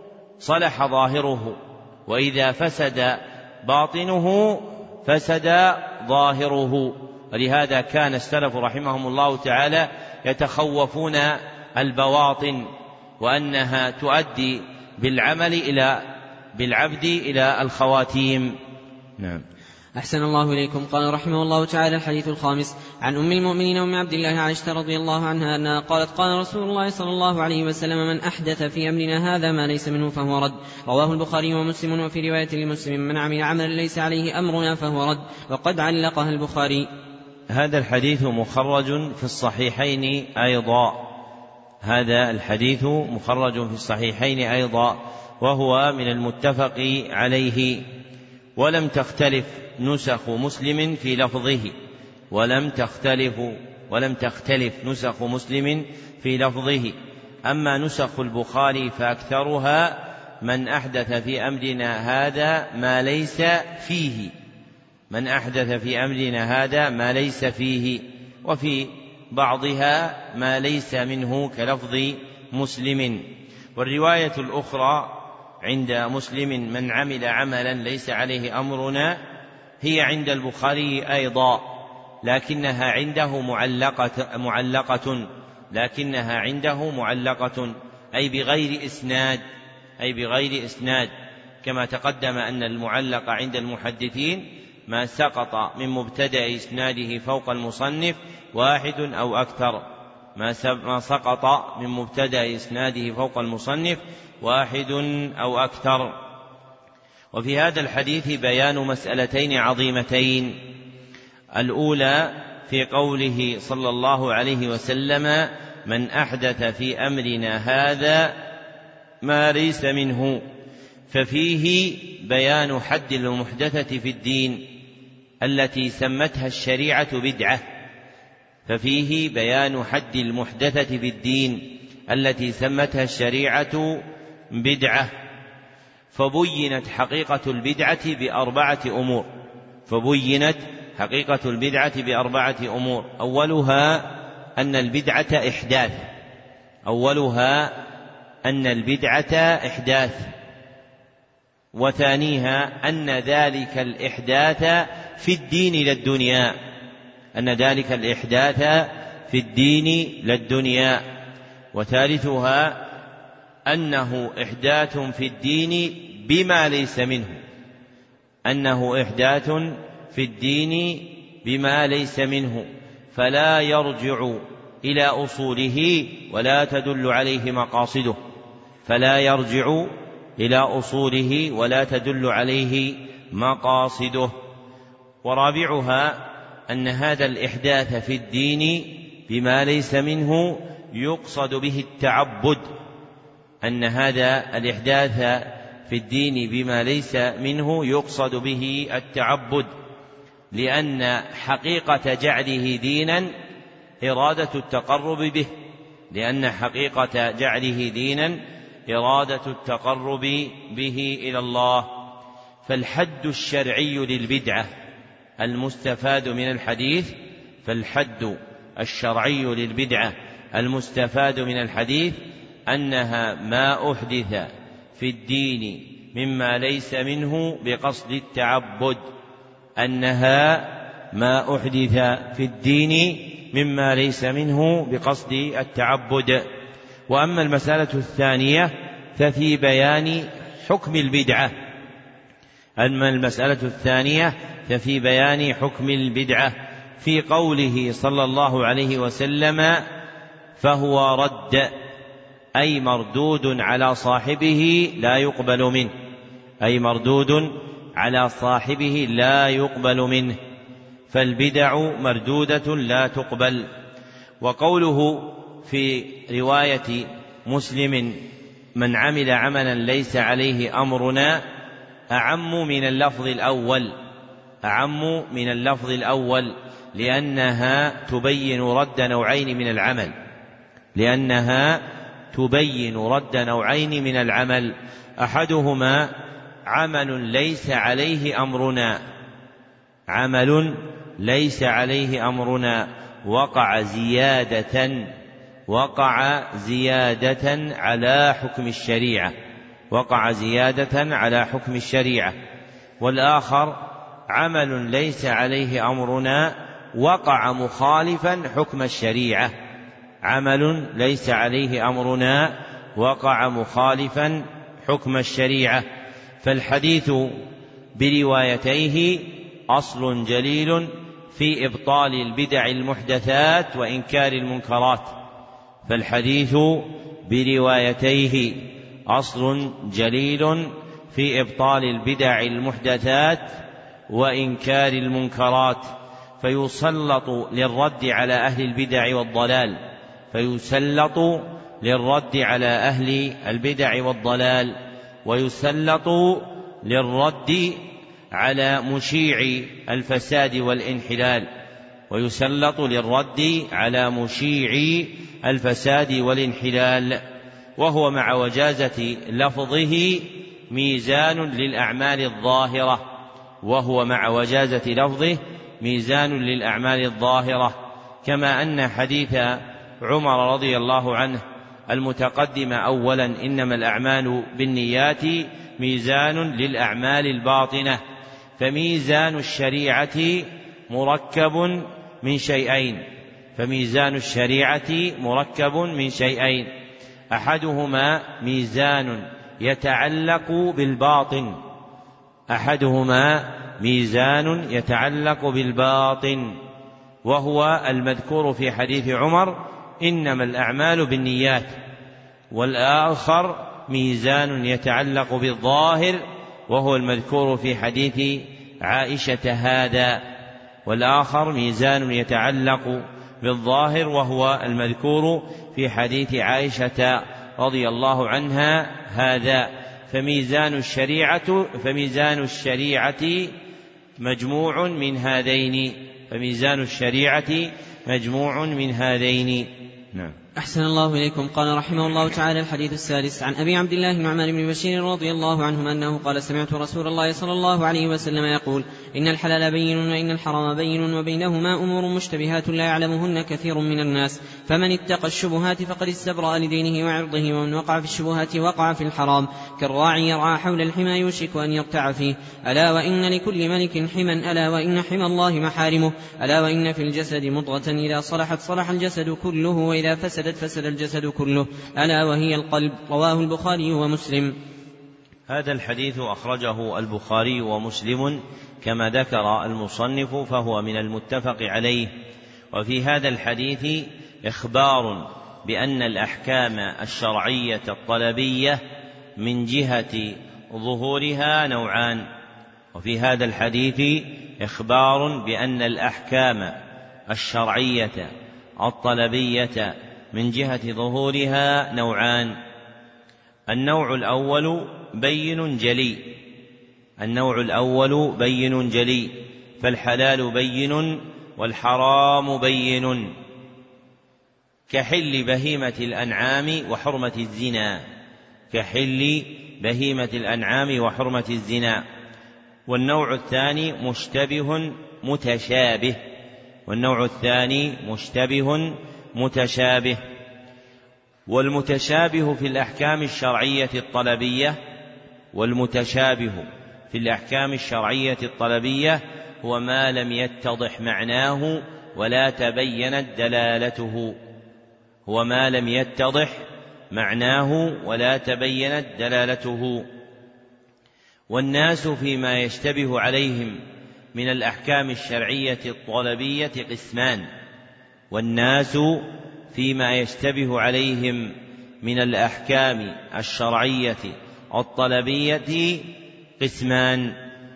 صلح ظاهره، وإذا فسد باطنه فسد ظاهره. ولهذا كان السلف رحمهم الله تعالى يتخوفون البواطن وأنها تؤدي بالعمل إلى بالعبد إلى الخواتيم. نعم. أحسن الله إليكم. قال رحمه الله تعالى الحديث الخامس عن أم المؤمنين أم عبد الله عائشة رضي الله عنها أنها قالت قال رسول الله صلى الله عليه وسلم من أحدث في أمرنا هذا ما ليس منه فهو رد. رواه البخاري ومسلم. وفي رواية لمسلم من عمل عملا ليس عليه أمرنا فهو رد، وقد علقها البخاري. هذا الحديث مخرج في الصحيحين أيضا هذا الحديث مخرج في الصحيحين أيضا وهو من المتفق عليه، ولم تختلف نسخ مسلم في لفظه ولم تختلف ولم تختلف نسخ مسلم في لفظه. أما نسخ البخاري فأكثرها من أحدث في أمرنا هذا ما ليس فيه من أحدث في أمرنا هذا ما ليس فيه وفي بعضها ما ليس منه كلفظ مسلم. والرواية الأخرى عند مسلم من عمل عملا ليس عليه أمرنا هي عند البخاري أيضا، لكنها عنده معلقة, معلقة لكنها عنده معلقة أي بغير إسناد أي بغير إسناد كما تقدم أن المعلق عند المحدثين ما سقط من مبتدأ إسناده فوق المصنف واحد أو أكثر ما سقط من مبتدأ إسناده فوق المصنف واحد أو أكثر. وفي هذا الحديث بيان مسألتين عظيمتين. الأولى في قوله صلى الله عليه وسلم: من أحدث في أمرنا هذا ما ليس منه، ففيه بيان حد المحدثة في الدين التي سمتها الشريعة بدعة ففيه بيان حد المحدثة في الدين التي سمتها الشريعة بدعة فبينت حقيقة البدعة بأربعة أمور فبينت حقيقة البدعة بأربعة أمور أولها أن البدعة إحداث أولها أن البدعة إحداث وثانيها أن ذلك الإحداث في الدين للدنيا أن ذلك الإحداث في الدين للدنيا وثالثها أنه إحداث في الدين بما ليس منه أنه إحداث في الدين بما ليس منه فلا يرجع إلى أصوله ولا تدل عليه مقاصده فلا يرجع إلى أصوله ولا تدل عليه مقاصده. ورابعها أن هذا الإحداث في الدين بما ليس منه يقصد به التعبد أن هذا الإحداث في الدين بما ليس منه يقصد به التعبد لأن حقيقة جعله دينا إرادة التقرب به لأن حقيقة جعله دينا إرادة التقرب به إلى الله. فالحد الشرعي للبدعة المستفاد من الحديث فالحد الشرعي للبدعة المستفاد من الحديث أنها ما أحدث في الدين مما ليس منه بقصد التعبد أنها ما أحدث في الدين مما ليس منه بقصد التعبد. وأما المسألة الثانية ففي بيان حكم البدعة أما المسألة الثانية ففي بيان حكم البدعة في قوله صلى الله عليه وسلم: فهو رد أي مردود على صاحبه لا يقبل منه أي مردود على صاحبه لا يقبل منه فالبدع مردودة لا تقبل. وقوله في رواية مسلم: من عمل عملا ليس عليه أمرنا أعم من اللفظ الأول أعم من اللفظ الأول لأنها تبين رد نوعين من العمل لأنها تبين رد نوعين من العمل أحدهما عمل ليس عليه أمرنا عمل ليس عليه أمرنا وقع زيادة وقع زيادة على حكم الشريعة وقع زيادة على حكم الشريعة. والآخر عمل ليس عليه أمرنا وقع مخالفا حكم الشريعة عمل ليس عليه أمرنا وقع مخالفا حكم الشريعة. فالحديث بروايتيه أصل جليل في إبطال البدع المحدثات وإنكار المنكرات فالحديث بروايتيه أصل جليل في إبطال البدع المحدثات وإنكار المنكرات فيسلط للرد على أهل البدع والضلال فيسلط للرد على أهل البدع والضلال ويسلط للرد على مشيع الفساد والانحلال ويسلط للرد على مشيع الفساد والانحلال وهو مع وجازة لفظه ميزان للأعمال الظاهرة وهو مع وجازة لفظه ميزان للأعمال الظاهرة كما أن حديث عمر رضي الله عنه المتقدم أولا إنما الأعمال بالنيات ميزان للأعمال الباطنة فميزان الشريعة مركب من شيئين فميزان الشريعة مركب من شيئين أحدهما ميزان يتعلق بالباطن أحدهما ميزان يتعلق بالباطن وهو المذكور في حديث عمر إنما الأعمال بالنيات، والآخر ميزان يتعلق بالظاهر وهو المذكور في حديث عائشة هذا، والآخر ميزان يتعلق بالظاهر وهو المذكور في حديث عائشة رضي الله عنها هذا. فميزان الشريعة فميزان الشريعة مجموع من هذين فميزان الشريعة مجموع من هذين. نعم. أحسن الله إليكم. قال رحمه الله تعالى: الحديث السادس عن أبي عبد الله النعمان بن بشير رضي الله عنهما أنه قال: سمعت رسول الله صلى الله عليه وسلم يقول: إن الحلال بين وإن الحرام بين وبينهما أمور مشتبهات لا يعلمهن كثير من الناس، فمن اتقى الشبهات فقد استبرأ لدينه وعرضه، ومن وقع في الشبهات وقع في الحرام، كالراعي يرعى حول الحمى يوشك أن يرتع فيه. ألا وإن لكل ملك حما، ألا وإن حمى الله محارمه، ألا وإن في الجسد مضغة إذا صلحت صلح الجسد كله، وإذا فسدت فسد الجسد كله، ألا وهي القلب. رواه البخاري ومسلم. هذا الحديث أخرجه البخاري ومسلم كما ذكر المصنف، فهو من المتفق عليه. وفي هذا الحديث إخبار بأن الأحكام الشرعية الطلبية من جهة ظهورها نوعان. وفي هذا الحديث إخبار بأن الأحكام الشرعية الطلبية من جهة ظهورها نوعان: النوع الأول بين جلي النوع الأول بين جلي فالحلال بين والحرام بين، كحل بهيمة الأنعام وحرمة الزنا كحل بهيمة الأنعام وحرمة الزنا. والنوع الثاني مشتبه متشابه والنوع الثاني مشتبه متشابه والمتشابه في الأحكام الشرعية الطلبية والمتشابه في الأحكام الشرعية الطلبية هو ما لم يتضح معناه ولا تبينت دلالته هو ما لم يتضح معناه ولا تبينت دلالته. والناس فيما يشتبه عليهم من الأحكام الشرعية الطلبية قسمان والناس فيما يشتبه عليهم من الأحكام الشرعية الطلبية قسمان: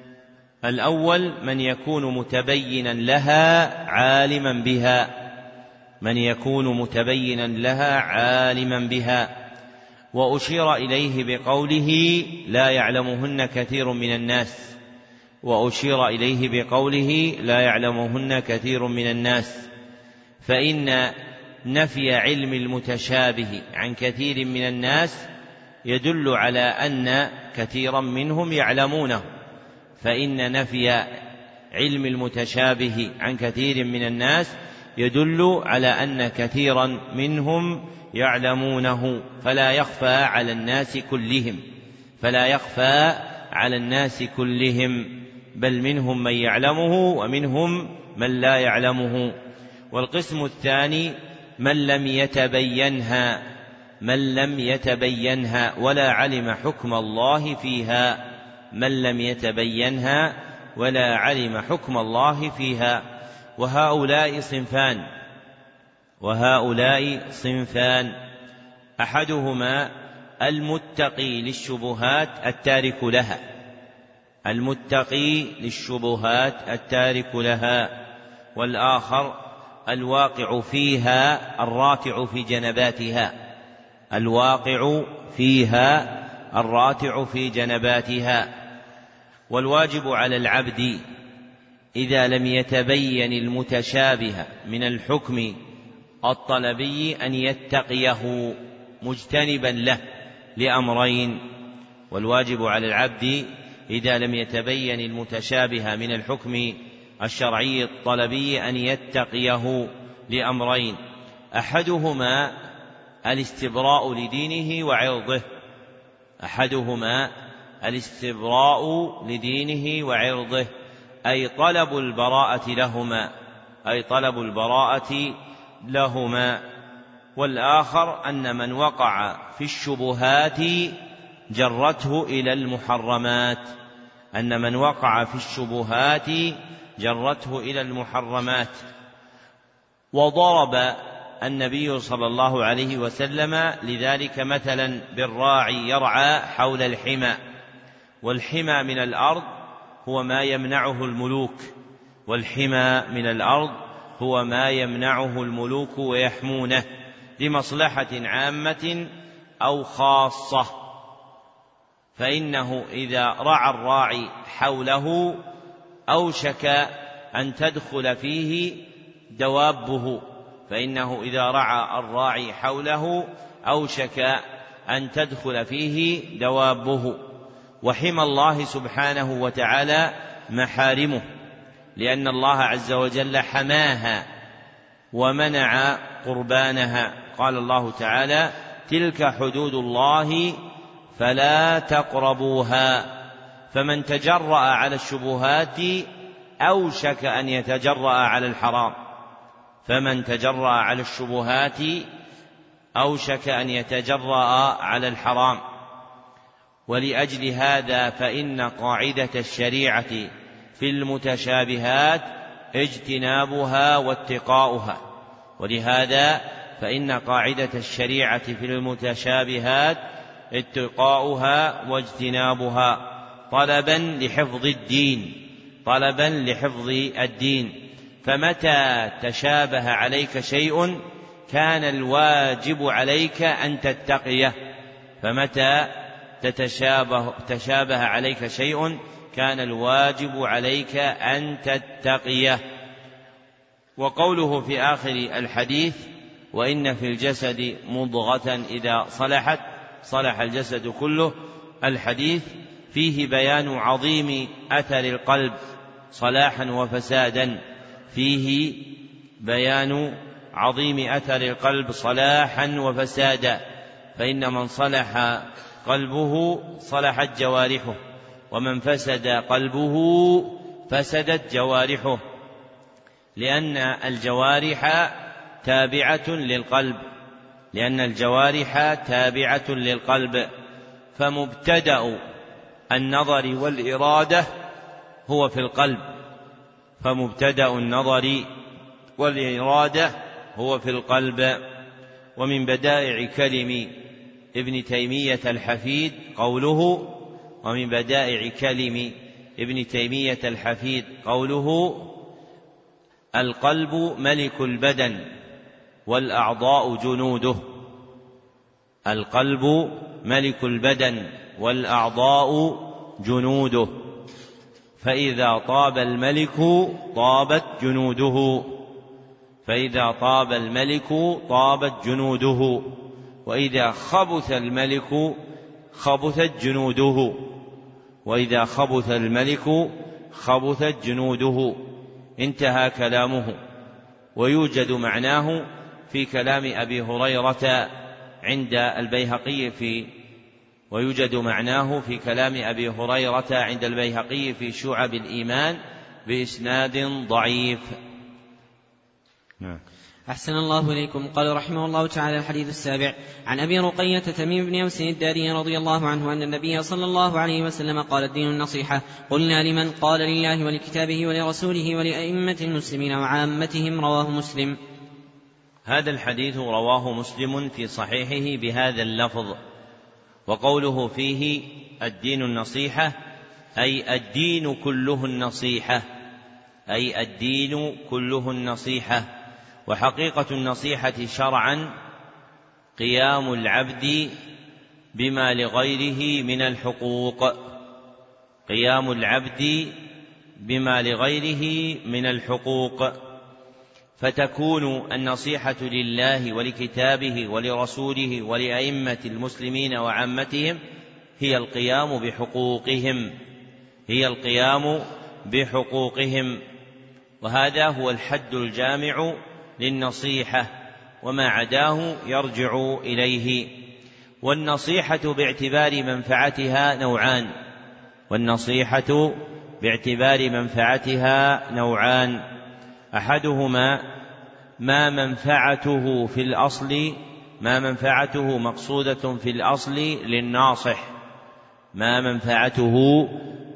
الأول من يكون متبينا لها عالما بها من يكون متبينا لها عالما بها وأشير إليه بقوله لا يعلمهن كثير من الناس وأشير إليه بقوله لا يعلمهن كثير من الناس فإن نفي علم المتشابه عن كثير من الناس يدل على أن كثيرا منهم يعلمونه فإن نفي علم المتشابه عن كثير من الناس يدل على أن كثيرا منهم يعلمونه فلا يخفى على الناس كلهم فلا يخفى على الناس كلهم بل منهم من يعلمه ومنهم من لا يعلمه. والقسم الثاني من لم يتبينها من لم يتبينها ولا علم حكم الله فيها من لم يتبينها ولا علم حكم الله فيها وهؤلاء صنفان وهؤلاء صنفان أحدهما المتقي للشبهات التارك لها المتقي للشبهات التارك لها والآخر الواقع فيها الراتع في جنباتها الواقع فيها الراتع في جنباتها. والواجب على العبد إذا لم يتبين المتشابه من الحكم الطلبي أن يتقيه مجتنبا له لأمرين: والواجب على العبد إذا لم يتبين المتشابه من الحكم الشرعي الطلبي أن يتقيه لأمرين: أحدهما الاستبراء لدينه وعرضه أحدهما الاستبراء لدينه وعرضه أي طلب البراءة لهما أي طلب البراءة لهما. والآخر أن من وقع في الشبهات جرته إلى المحرمات أن من وقع في الشبهات جرته إلى المحرمات. وضرب النبي صلى الله عليه وسلم لذلك مثلا بالراعي يرعى حول الحمى، والحمى من الأرض هو ما يمنعه الملوك، والحمى من الأرض هو ما يمنعه الملوك ويحمونه لمصلحة عامة أو خاصة، فإنه إذا رعى الراعي حوله أوشك أن تدخل فيه دوابه، فإنه إذا رعى الراعي حوله أوشك أن تدخل فيه دوابه. وحمى الله سبحانه وتعالى محارمه، لأن الله عز وجل حماها ومنع قربانها. قال الله تعالى: تلك حدود الله فلا تقربوها. فمن تجرأ على الشبهات أوشك أن يتجرأ على الحرام، فمن تجرأ على الشبهات أوشك أن يتجرأ على الحرام. ولأجل هذا فإن قاعدة الشريعة في المتشابهات اجتنابها واتقاؤها، ولهذا فإن قاعدة الشريعة في المتشابهات اتقاؤها واجتنابها طلبا لحفظ الدين طلبا لحفظ الدين فمتى تشابه عليك شيء كان الواجب عليك أن تتقيه فمتى تتشابه تشابه عليك شيء كان الواجب عليك أن تتقيه. وقوله في آخر الحديث: وإن في الجسد مضغة إذا صلحت صلح الجسد كله، الحديث فيه بيان عظيم أثر القلب صلاحا وفسادا فيه بيان عظيم أثر القلب صلاحا وفسادا فإن من صلح قلبه صلحت جوارحه، ومن فسد قلبه فسدت جوارحه، لأن الجوارح تابعة للقلب لأن الجوارح تابعة للقلب فمبتدأ النظر والإرادة هو في القلب فمبتدأ النظر والإرادة هو في القلب. ومن بدائع كلم ابن تيمية الحفيد قوله ومن بدائع كلم ابن تيمية الحفيد قوله: القلب ملك البدن والأعضاء جنوده. القلب ملك البدن والأعضاء جنوده، فإذا طاب الملك طابت جنوده فإذا طاب الملك طابت جنوده وإذا خبث الملك خبثت جنوده وإذا خبث الملك خبثت جنوده. انتهى كلامه. ويوجد معناه في كلام أبي هريرة عند البيهقي في ويوجد معناه في كلام أبي هريرة عند البيهقي في شعب الإيمان بإسناد ضعيف. نعم. أحسن الله إليكم. قال رحمه الله تعالى: الحديث السابع عن أبي رقية تميم بن أوس الداري رضي الله عنه أن النبي صلى الله عليه وسلم قال: الدين النصيحة. قلنا: لمن؟ قال: لله ولكتابه ولرسوله ولأئمة المسلمين وعامتهم. رواه مسلم. هذا الحديث رواه مسلم في صحيحه بهذا اللفظ. وقوله فيه الدين النصيحة أي الدين كله النصيحة أي الدين كله النصيحة وحقيقة النصيحة شرعا قيام العبد بما لغيره من الحقوق قيام العبد بما لغيره من الحقوق فتكون النصيحة لله ولكتابه ولرسوله ولأئمة المسلمين وعامتهم هي القيام بحقوقهم هي القيام بحقوقهم وهذا هو الحد الجامع للنصيحة، وما عداه يرجع إليه. والنصيحة باعتبار منفعتها نوعان والنصيحة باعتبار منفعتها نوعان أحدهما ما منفعته في الأصل ما منفعته مقصودة في الأصل للناصح ما منفعته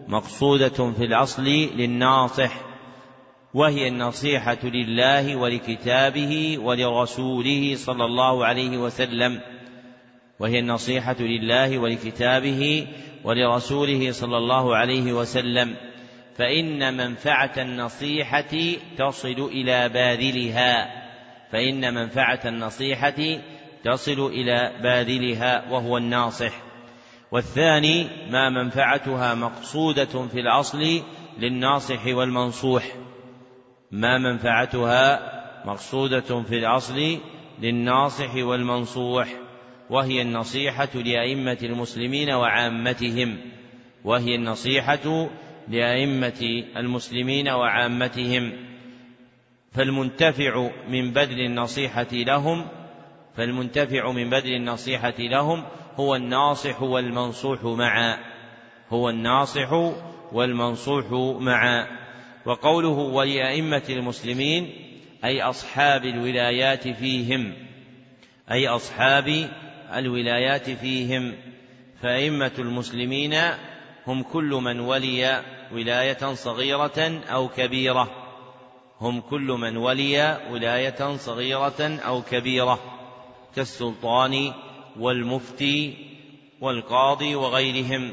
مقصودة في الأصل للناصح، وهي النصيحة لله ولكتابه ولرسوله صلى الله عليه وسلم وهي النصيحة لله ولكتابه ولرسوله صلى الله عليه وسلم فإن منفعة النصيحة تصل إلى باذلها فإن منفعة النصيحة تصل إلى باذلها وهو الناصح. والثاني ما منفعتها مقصودة في الأصل للناصح والمنصوح ما منفعتها مقصودة في الأصل للناصح والمنصوح وهي النصيحة لأئمة المسلمين وعامتهم وهي النصيحة لأئمة المسلمين وعامتهم فالمنتفع من بذل النصيحة لهم فالمنتفع من بذل النصيحة لهم هو الناصح والمنصوح معا هو الناصح والمنصوح معا. وقوله ولأئمة المسلمين أي أصحاب الولايات فيهم أي أصحاب الولايات فيهم فأئمة المسلمين هم كل من ولي ولاية صغيرة أو كبيرة هم كل من ولي ولاية صغيرة أو كبيرة كالسلطان والمفتي والقاضي وغيرهم،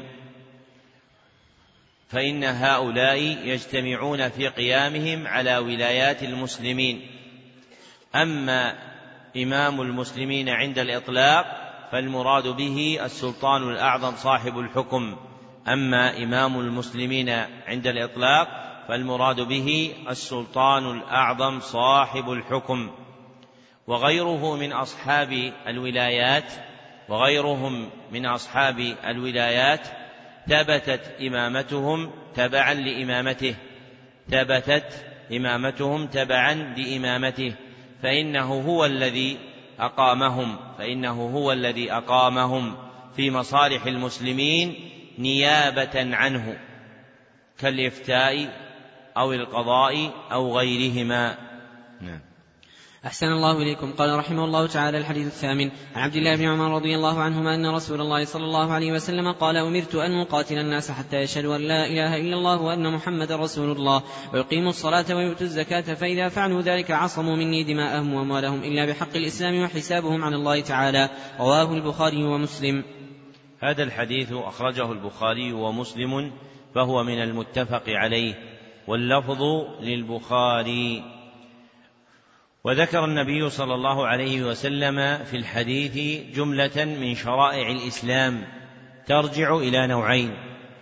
فإن هؤلاء يجتمعون في قيامهم على ولايات المسلمين. أما إمام المسلمين عند الإطلاق فالمراد به السلطان الأعظم صاحب الحكم أما إمام المسلمين عند الإطلاق فالمراد به السلطان الأعظم صاحب الحكم. وغيره من أصحاب الولايات وغيرهم من أصحاب الولايات ثبتت إمامتهم تبعا لإمامته ثبتت إمامتهم تبعا لإمامته فإنه هو الذي أقامهم فإنه هو الذي أقامهم في مصالح المسلمين نيابة عنه كالإفتاء أو القضاء أو غيرهما. نعم. أحسن الله إليكم. قال رحمه الله تعالى: الحديث الثامن عن عبد الله بن عمر رضي الله عنهما أن رسول الله صلى الله عليه وسلم قال: أمرت أن أقاتل الناس حتى يشهدوا أن لا إله إلا الله وأن محمد رسول الله ويقيموا الصلاة ويؤتوا الزكاة فإذا فعلوا ذلك عصموا مني دماءهم وأموالهم إلا بحق الإسلام وحسابهم على الله تعالى. رواه البخاري ومسلم. هذا الحديث أخرجه البخاري ومسلم فهو من المتفق عليه واللفظ للبخاري. وذكر النبي صلى الله عليه وسلم في الحديث جملة من شرائع الإسلام ترجع إلى نوعين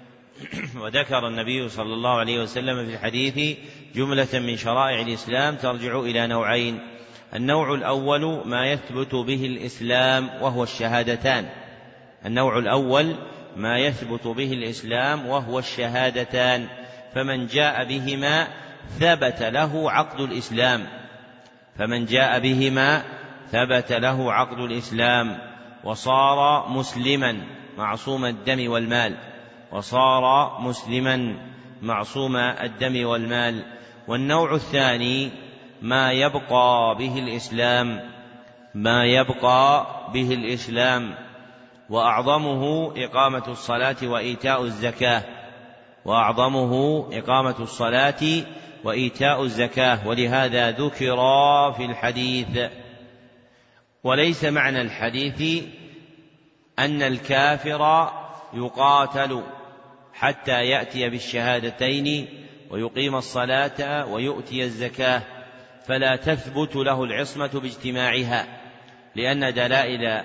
وذكر النبي صلى الله عليه وسلم في الحديث جملة من شرائع الإسلام ترجع إلى نوعين. النوع الأول ما يثبت به الإسلام وهو الشهادتان النوع الأول ما يثبت به الإسلام وهو الشهادتان فمن جاء بهما ثبت له عقد الإسلام فمن جاء بهما ثبت له عقد الإسلام وصار مسلما معصوم الدم والمال وصار مسلما معصوم الدم والمال. والنوع الثاني ما يبقى به الإسلام ما يبقى به الإسلام وأعظمه إقامة الصلاة وإيتاء الزكاة وأعظمه إقامة الصلاة وإيتاء الزكاة ولهذا ذكرا في الحديث. وليس معنى الحديث أن الكافر يقاتل حتى يأتي بالشهادتين ويقيم الصلاة ويؤتي الزكاة فلا تثبت له العصمة باجتماعها لأن دلائل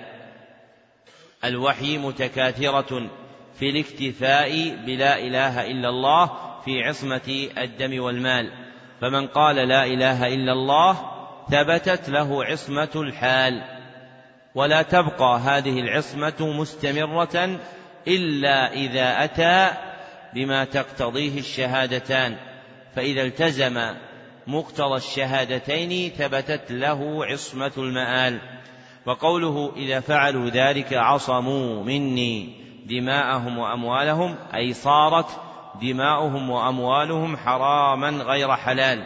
الوحي متكاثرة في الاكتفاء بلا إله إلا الله في عصمة الدم والمال فمن قال لا إله إلا الله ثبتت له عصمة الحال ولا تبقى هذه العصمة مستمرة إلا إذا أتى بما تقتضيه الشهادتان فإذا التزم مقتضى الشهادتين ثبتت له عصمة المآل. وقوله إذا فعلوا ذلك عصموا مني دماءهم وأموالهم أي صارت دماؤهم وأموالهم حراما غير حلال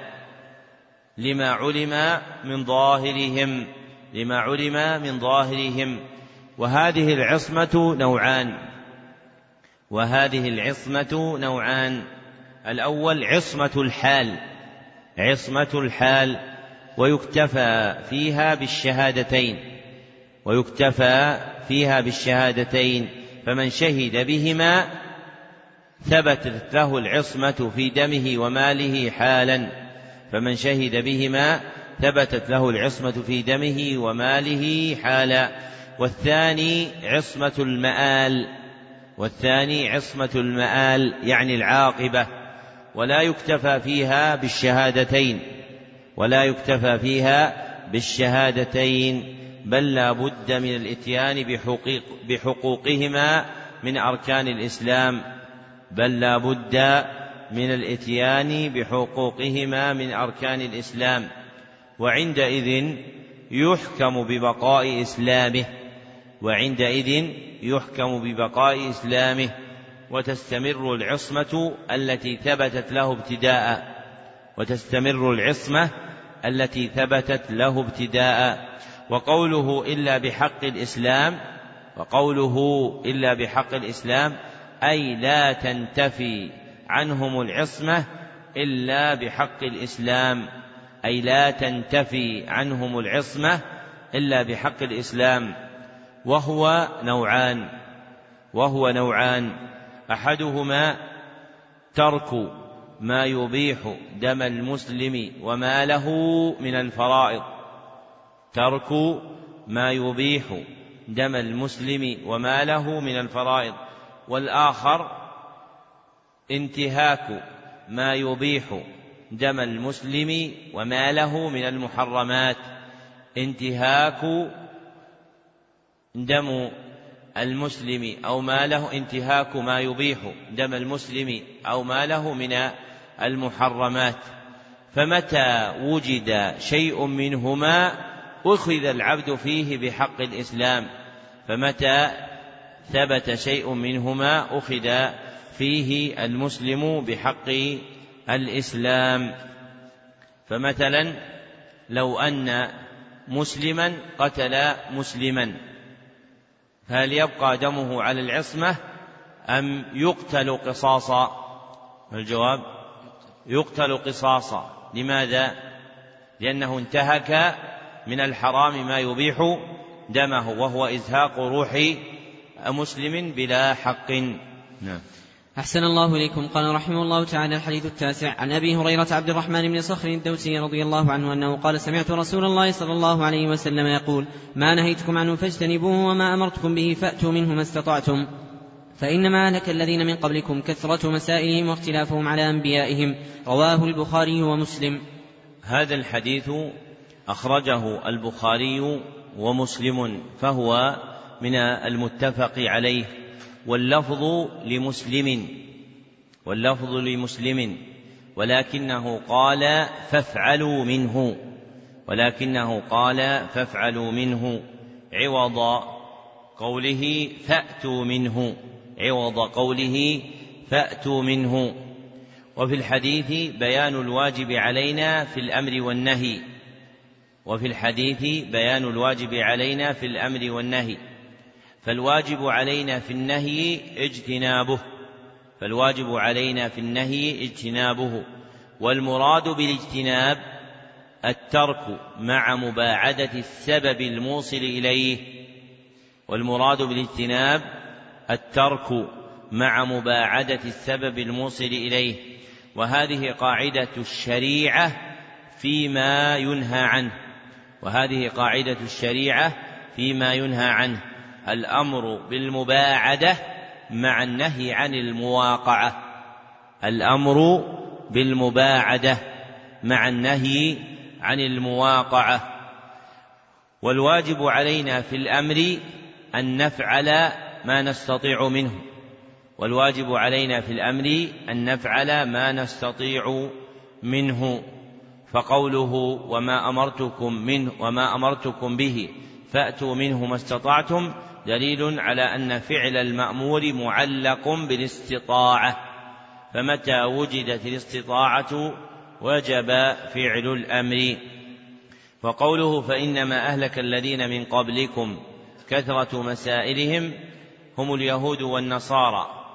لما علم من ظاهرهم لما علم من ظاهرهم. وهذه العصمة نوعان وهذه العصمة نوعان: الأول عصمة الحال، عصمة الحال ويكتفى فيها بالشهادتين، ويكتفى فيها بالشهادتين، فمن شهد بهما ثبتت له العصمة في دمه وماله حالا، فمن شهد بهما ثبتت له العصمة في دمه وماله حالا. والثاني عصمة المآل، والثاني عصمة المآل يعني العاقبة، ولا يكتفى فيها بالشهادتين، ولا يكتفى فيها بالشهادتين، بل لا بد من الإتيان بحقوق بحقوقهما من أركان الإسلام، بل لا بد من الإتيان بحقوقهما من أركان الإسلام، وعندئذ يحكم ببقاء إسلامه، وعندئذ يحكم ببقاء إسلامه وتستمر العصمة التي ثبتت له ابتداء، وتستمر العصمة التي ثبتت له ابتداء. وقوله إلا بحق الإسلام، وقوله إلا بحق الإسلام أي لا تنتفي عنهم العصمة إلا بحق الإسلام، أي لا تنتفي عنهم العصمة إلا بحق الإسلام. وهو نوعان، وهو نوعان أحدهما ترك ما يبيح دم المسلم وماله من الفرائض، ترك ما يبيح دم المسلم وماله من الفرائض. والآخر انتهاك ما يبيح دم المسلم وماله من المحرمات، انتهاك دم المسلم أو ماله، انتهاك ما يبيح دم المسلم أو ماله من المحرمات. فمتى وجد شيء منهما أخذ العبد فيه بحق الإسلام، فمتى ثبت شيء منهما أخذ فيه المسلم بحق الإسلام. فمثلا لو أن مسلما قتل مسلما، هل يبقى دمه على العصمة أم يقتل قصاصا؟ الجواب يقتل قصاصا. لماذا؟ لأنه انتهك من الحرام ما يبيح دمه، وهو إزهاق روح مسلم بلا حق. نعم. أحسن الله إليكم. قال رحمه الله تعالى: الحديث التاسع عن أبي هريرة عبد الرحمن بن صخر الدوسي رضي الله عنه أنه قال: سمعت رسول الله صلى الله عليه وسلم يقول: ما نهيتكم عنه فاجتنبوه، وما أمرتكم به فأتوا منه ما استطعتم، فإنما أهلك الذين من قبلكم كثرة مسائلهم واختلافهم على أنبيائهم. رواه البخاري ومسلم. هذا الحديث أخرجه البخاري ومسلم، فهو من المتفق عليه، واللفظ لمسلم، واللفظ لمسلم ولكنه قال فافعلوا منه، ولكنه قال فافعلوا منه عوض قوله فأتوا منه، عوض قوله فأتوا منه. وفي الحديث بيان الواجب علينا في الأمر والنهي، وفي الحديث بيان الواجب علينا في الأمر والنهي، فالواجب علينا في النهي اجتنابه، فالواجب علينا في النهي اجتنابه، والمراد بالاجتناب الترك مع مباعدة السبب الموصل إليه، والمراد بالاجتناب الترك مع مباعدة السبب الموصل إليه. وهذه قاعدة الشريعة فيما ينهى عنه، وهذه قاعدة الشريعة فيما ينهى عنه: الأمر بالمباعدة مع النهي عن المواقعة، الأمر بالمباعدة مع النهي عن المواقعة. والواجب علينا في الأمر أن نفعل ما نستطيع منه، والواجب علينا في الأمر أن نفعل ما نستطيع منه. فقوله وما أمرتكم منه وما أمرتكم به فأتوا منه ما استطعتم دليل على أن فعل المأمور معلق بالاستطاعة، فمتى وجدت الاستطاعة وجب فعل الأمر. وقوله فإنما أهلك الذين من قبلكم كثرة مسائلهم هم اليهود والنصارى،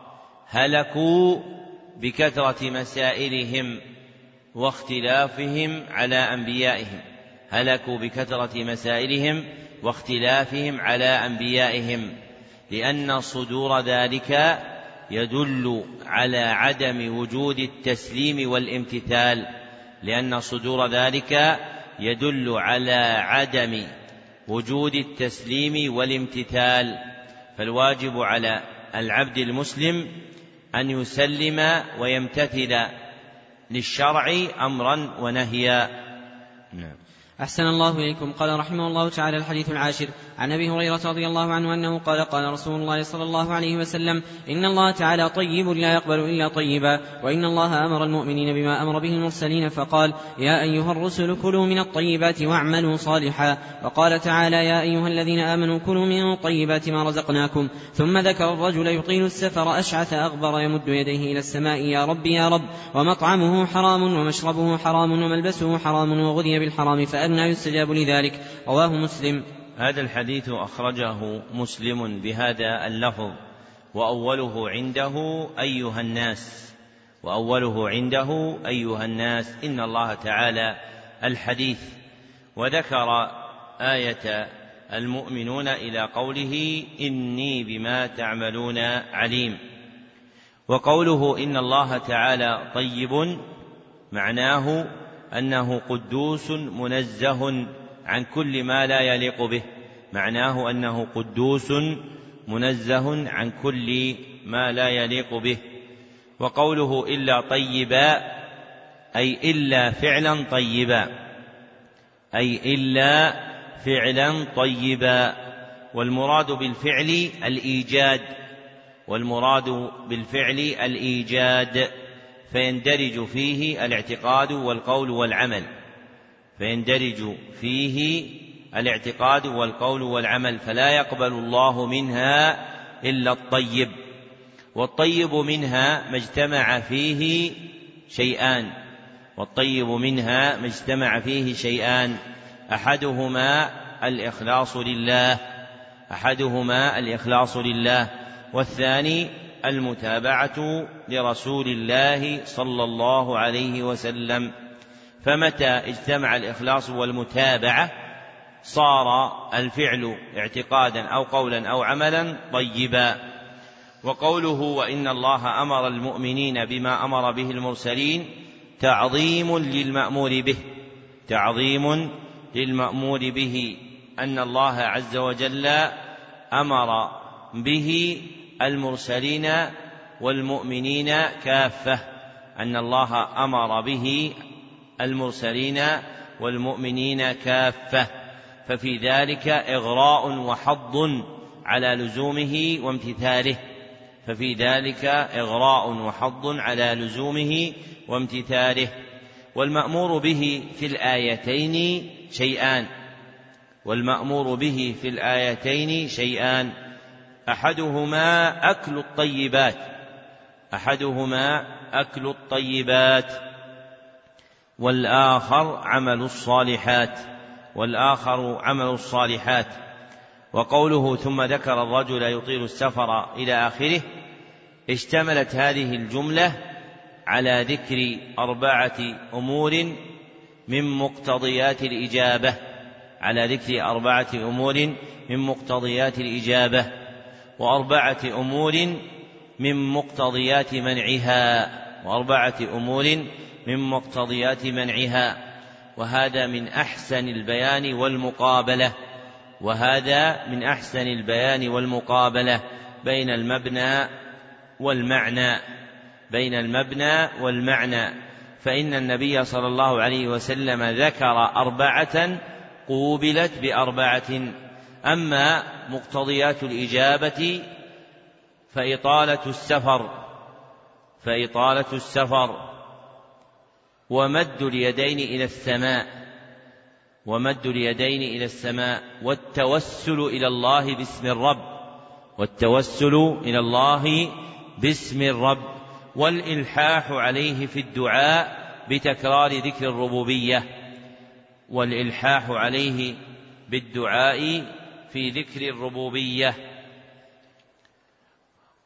هلكوا بكثرة مسائلهم واختلافهم على أنبيائهم هلكوا بكثرة مسائلهم واختلافهم على أنبيائهم لأن صدور ذلك يدل على عدم وجود التسليم والامتثال لأن صدور ذلك يدل على عدم وجود التسليم والامتثال فالواجب على العبد المسلم أن يسلم ويمتثل للشرع أمرا ونهيا. نعم. أحسن الله إليكم. قال رحمه الله تعالى الحديث العاشر عن أبي هريرة رضي الله عنه أنه قال قال رسول الله صلى الله عليه وسلم إن الله تعالى طيب لا يقبل إلا طيبا وإن الله أمر المؤمنين بما أمر به المرسلين فقال يا أيها الرسل كلوا من الطيبات واعملوا صالحا وقال تعالى يا أيها الذين آمنوا كلوا من طيبات ما رزقناكم ثم ذكر الرجل يطيل السفر أشعث أغبر يمد يديه إلى السماء يا رب يا رب ومطعمه حرام ومشربه حرام وملبسه حرام وغذي بالحرام فأنى يستجاب لذلك. رواه مسلم. هذا الحديث أخرجه مسلم بهذا اللفظ وأوله عنده أيها الناس وأوله عنده أيها الناس إن الله تعالى الحديث وذكر آية المؤمنون إلى قوله إني بما تعملون عليم. وقوله إن الله تعالى طيب معناه أنه قدوس منزه عن كل ما لا يليق به معناه أنه قدوس منزه عن كل ما لا يليق به. وقوله إلا طيبا أي إلا فعلا طيبا أي إلا فعلا طيبا والمراد بالفعل الإيجاد والمراد بالفعل الإيجاد فيندرج فيه الاعتقاد والقول والعمل فيندرج فيه الاعتقاد والقول والعمل فلا يقبل الله منها إلا الطيب. والطيب منها ما اجتمع فيه شيئان والطيب منها ما اجتمع فيه شيئان أحدهما الإخلاص لله أحدهما الإخلاص لله والثاني المتابعة لرسول الله صلى الله عليه وسلم. فمتى اجتمع الإخلاص والمتابعة صار الفعل اعتقادا أو قولا أو عملا طيبا. وقوله وإن الله أمر المؤمنين بما أمر به المرسلين تعظيم للمأمور به تعظيم للمأمور به أن الله عز وجل أمر به المرسلين والمؤمنين كافة أن الله أمر به المرسلين والمؤمنين كافة ففي ذلك إغراء وحض على لزومه وامتثاله ففي ذلك إغراء وحض على لزومه وامتثاله. والمأمور به في الآيتين شيئان والمأمور به في الآيتين شيئان أحدهما أكل الطيبات أحدهما أكل الطيبات والآخر عمل الصالحات والآخر عمل الصالحات. وقوله ثم ذكر الرجل يطيل السفر إلى آخره اشتملت هذه الجملة على ذكر أربعة أمور من مقتضيات الإجابة على ذكر أربعة أمور من مقتضيات الإجابة وأربعة أمور من مقتضيات منعها وأربعة أمور من مقتضيات منعها. وهذا من أحسن البيان والمقابلة وهذا من أحسن البيان والمقابلة بين المبنى والمعنى بين المبنى والمعنى فإن النبي صلى الله عليه وسلم ذكر أربعة قوبلت بأربعة. أما مقتضيات الإجابة فإطالة السفر فإطالة السفر ومد اليدين إلى السماء ومد اليدين إلى السماء والتوسل إلى الله باسم الرب والتوسل إلى الله باسم الرب والإلحاح عليه في الدعاء بتكرار ذكر الربوبية والإلحاح عليه بالدعاء في ذكر الربوبية.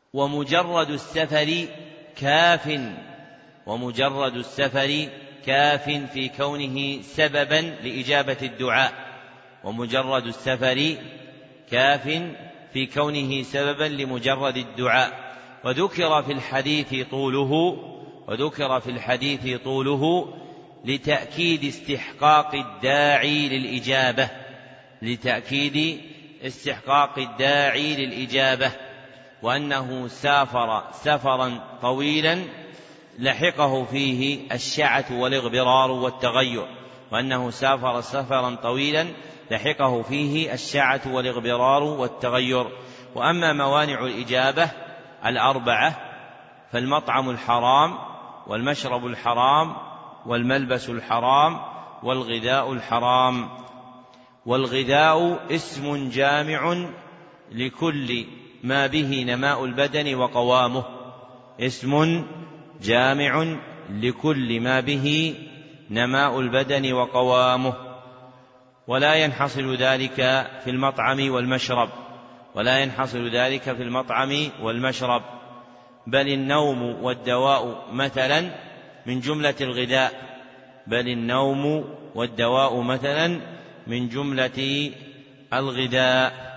ومجرد السفر كاف ومجرد السفر كاف في كونه سببا لإجابة الدعاء ومجرد السفر كاف في كونه سببا لمجرد الدعاء. وذكر في الحديث طوله وذكر في الحديث طوله لتأكيد استحقاق الداعي للإجابة لتأكيد استحقاق الداعي للإجابة وأنه سافر سفرا طويلا لحقه فيه الشعث والإغبرار والتغير وأنه سافر سفرا طويلا لحقه فيه الشعث والإغبرار والتغير. وأما موانع الإجابة الأربعة فالمطعم الحرام والمشرب الحرام والملبس الحرام والغذاء الحرام. والغذاء اسم جامع لكل ما به نماء البدن وقوامه اسم جامع لكل ما به نماء البدن وقوامه. ولا ينحصر ذلك في المطعم والمشرب ولا ينحصر ذلك في المطعم والمشرب بل النوم والدواء مثلا من جملة الغذاء بل النوم والدواء مثلا من جملة الغذاء.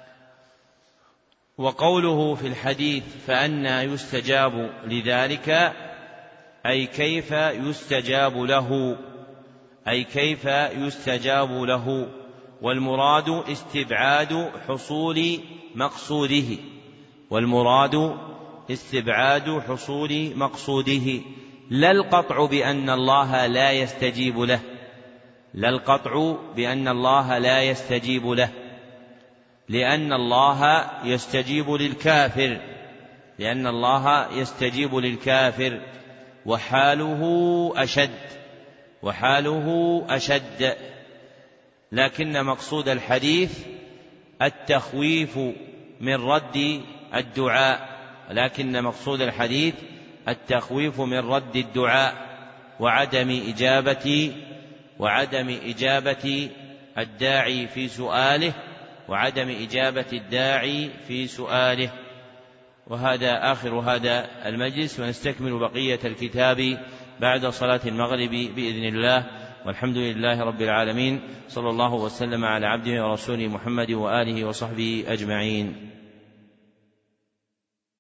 وقوله في الحديث فأنى يستجاب لذلك أي كيف يستجاب له أي كيف يستجاب له والمراد استبعاد حصول مقصوده والمراد استبعاد حصول مقصوده لا القطع بأن الله لا يستجيب له لا القطع بأن الله لا يستجيب له لأن الله يستجيب للكافر لأن الله يستجيب للكافر وحاله أشد وحاله أشد لكن مقصود الحديث التخويف من رد الدعاء لكن مقصود الحديث التخويف من رد الدعاء وعدم إجابة وعدم إجابة الداعي في سؤاله وعدم إجابة الداعي في سؤاله. وهذا آخر هذا المجلس ونستكمل بقية الكتاب بعد صلاة المغرب بإذن الله والحمد لله رب العالمين صلى الله وسلم على عبده ورسوله محمد وآله وصحبه أجمعين.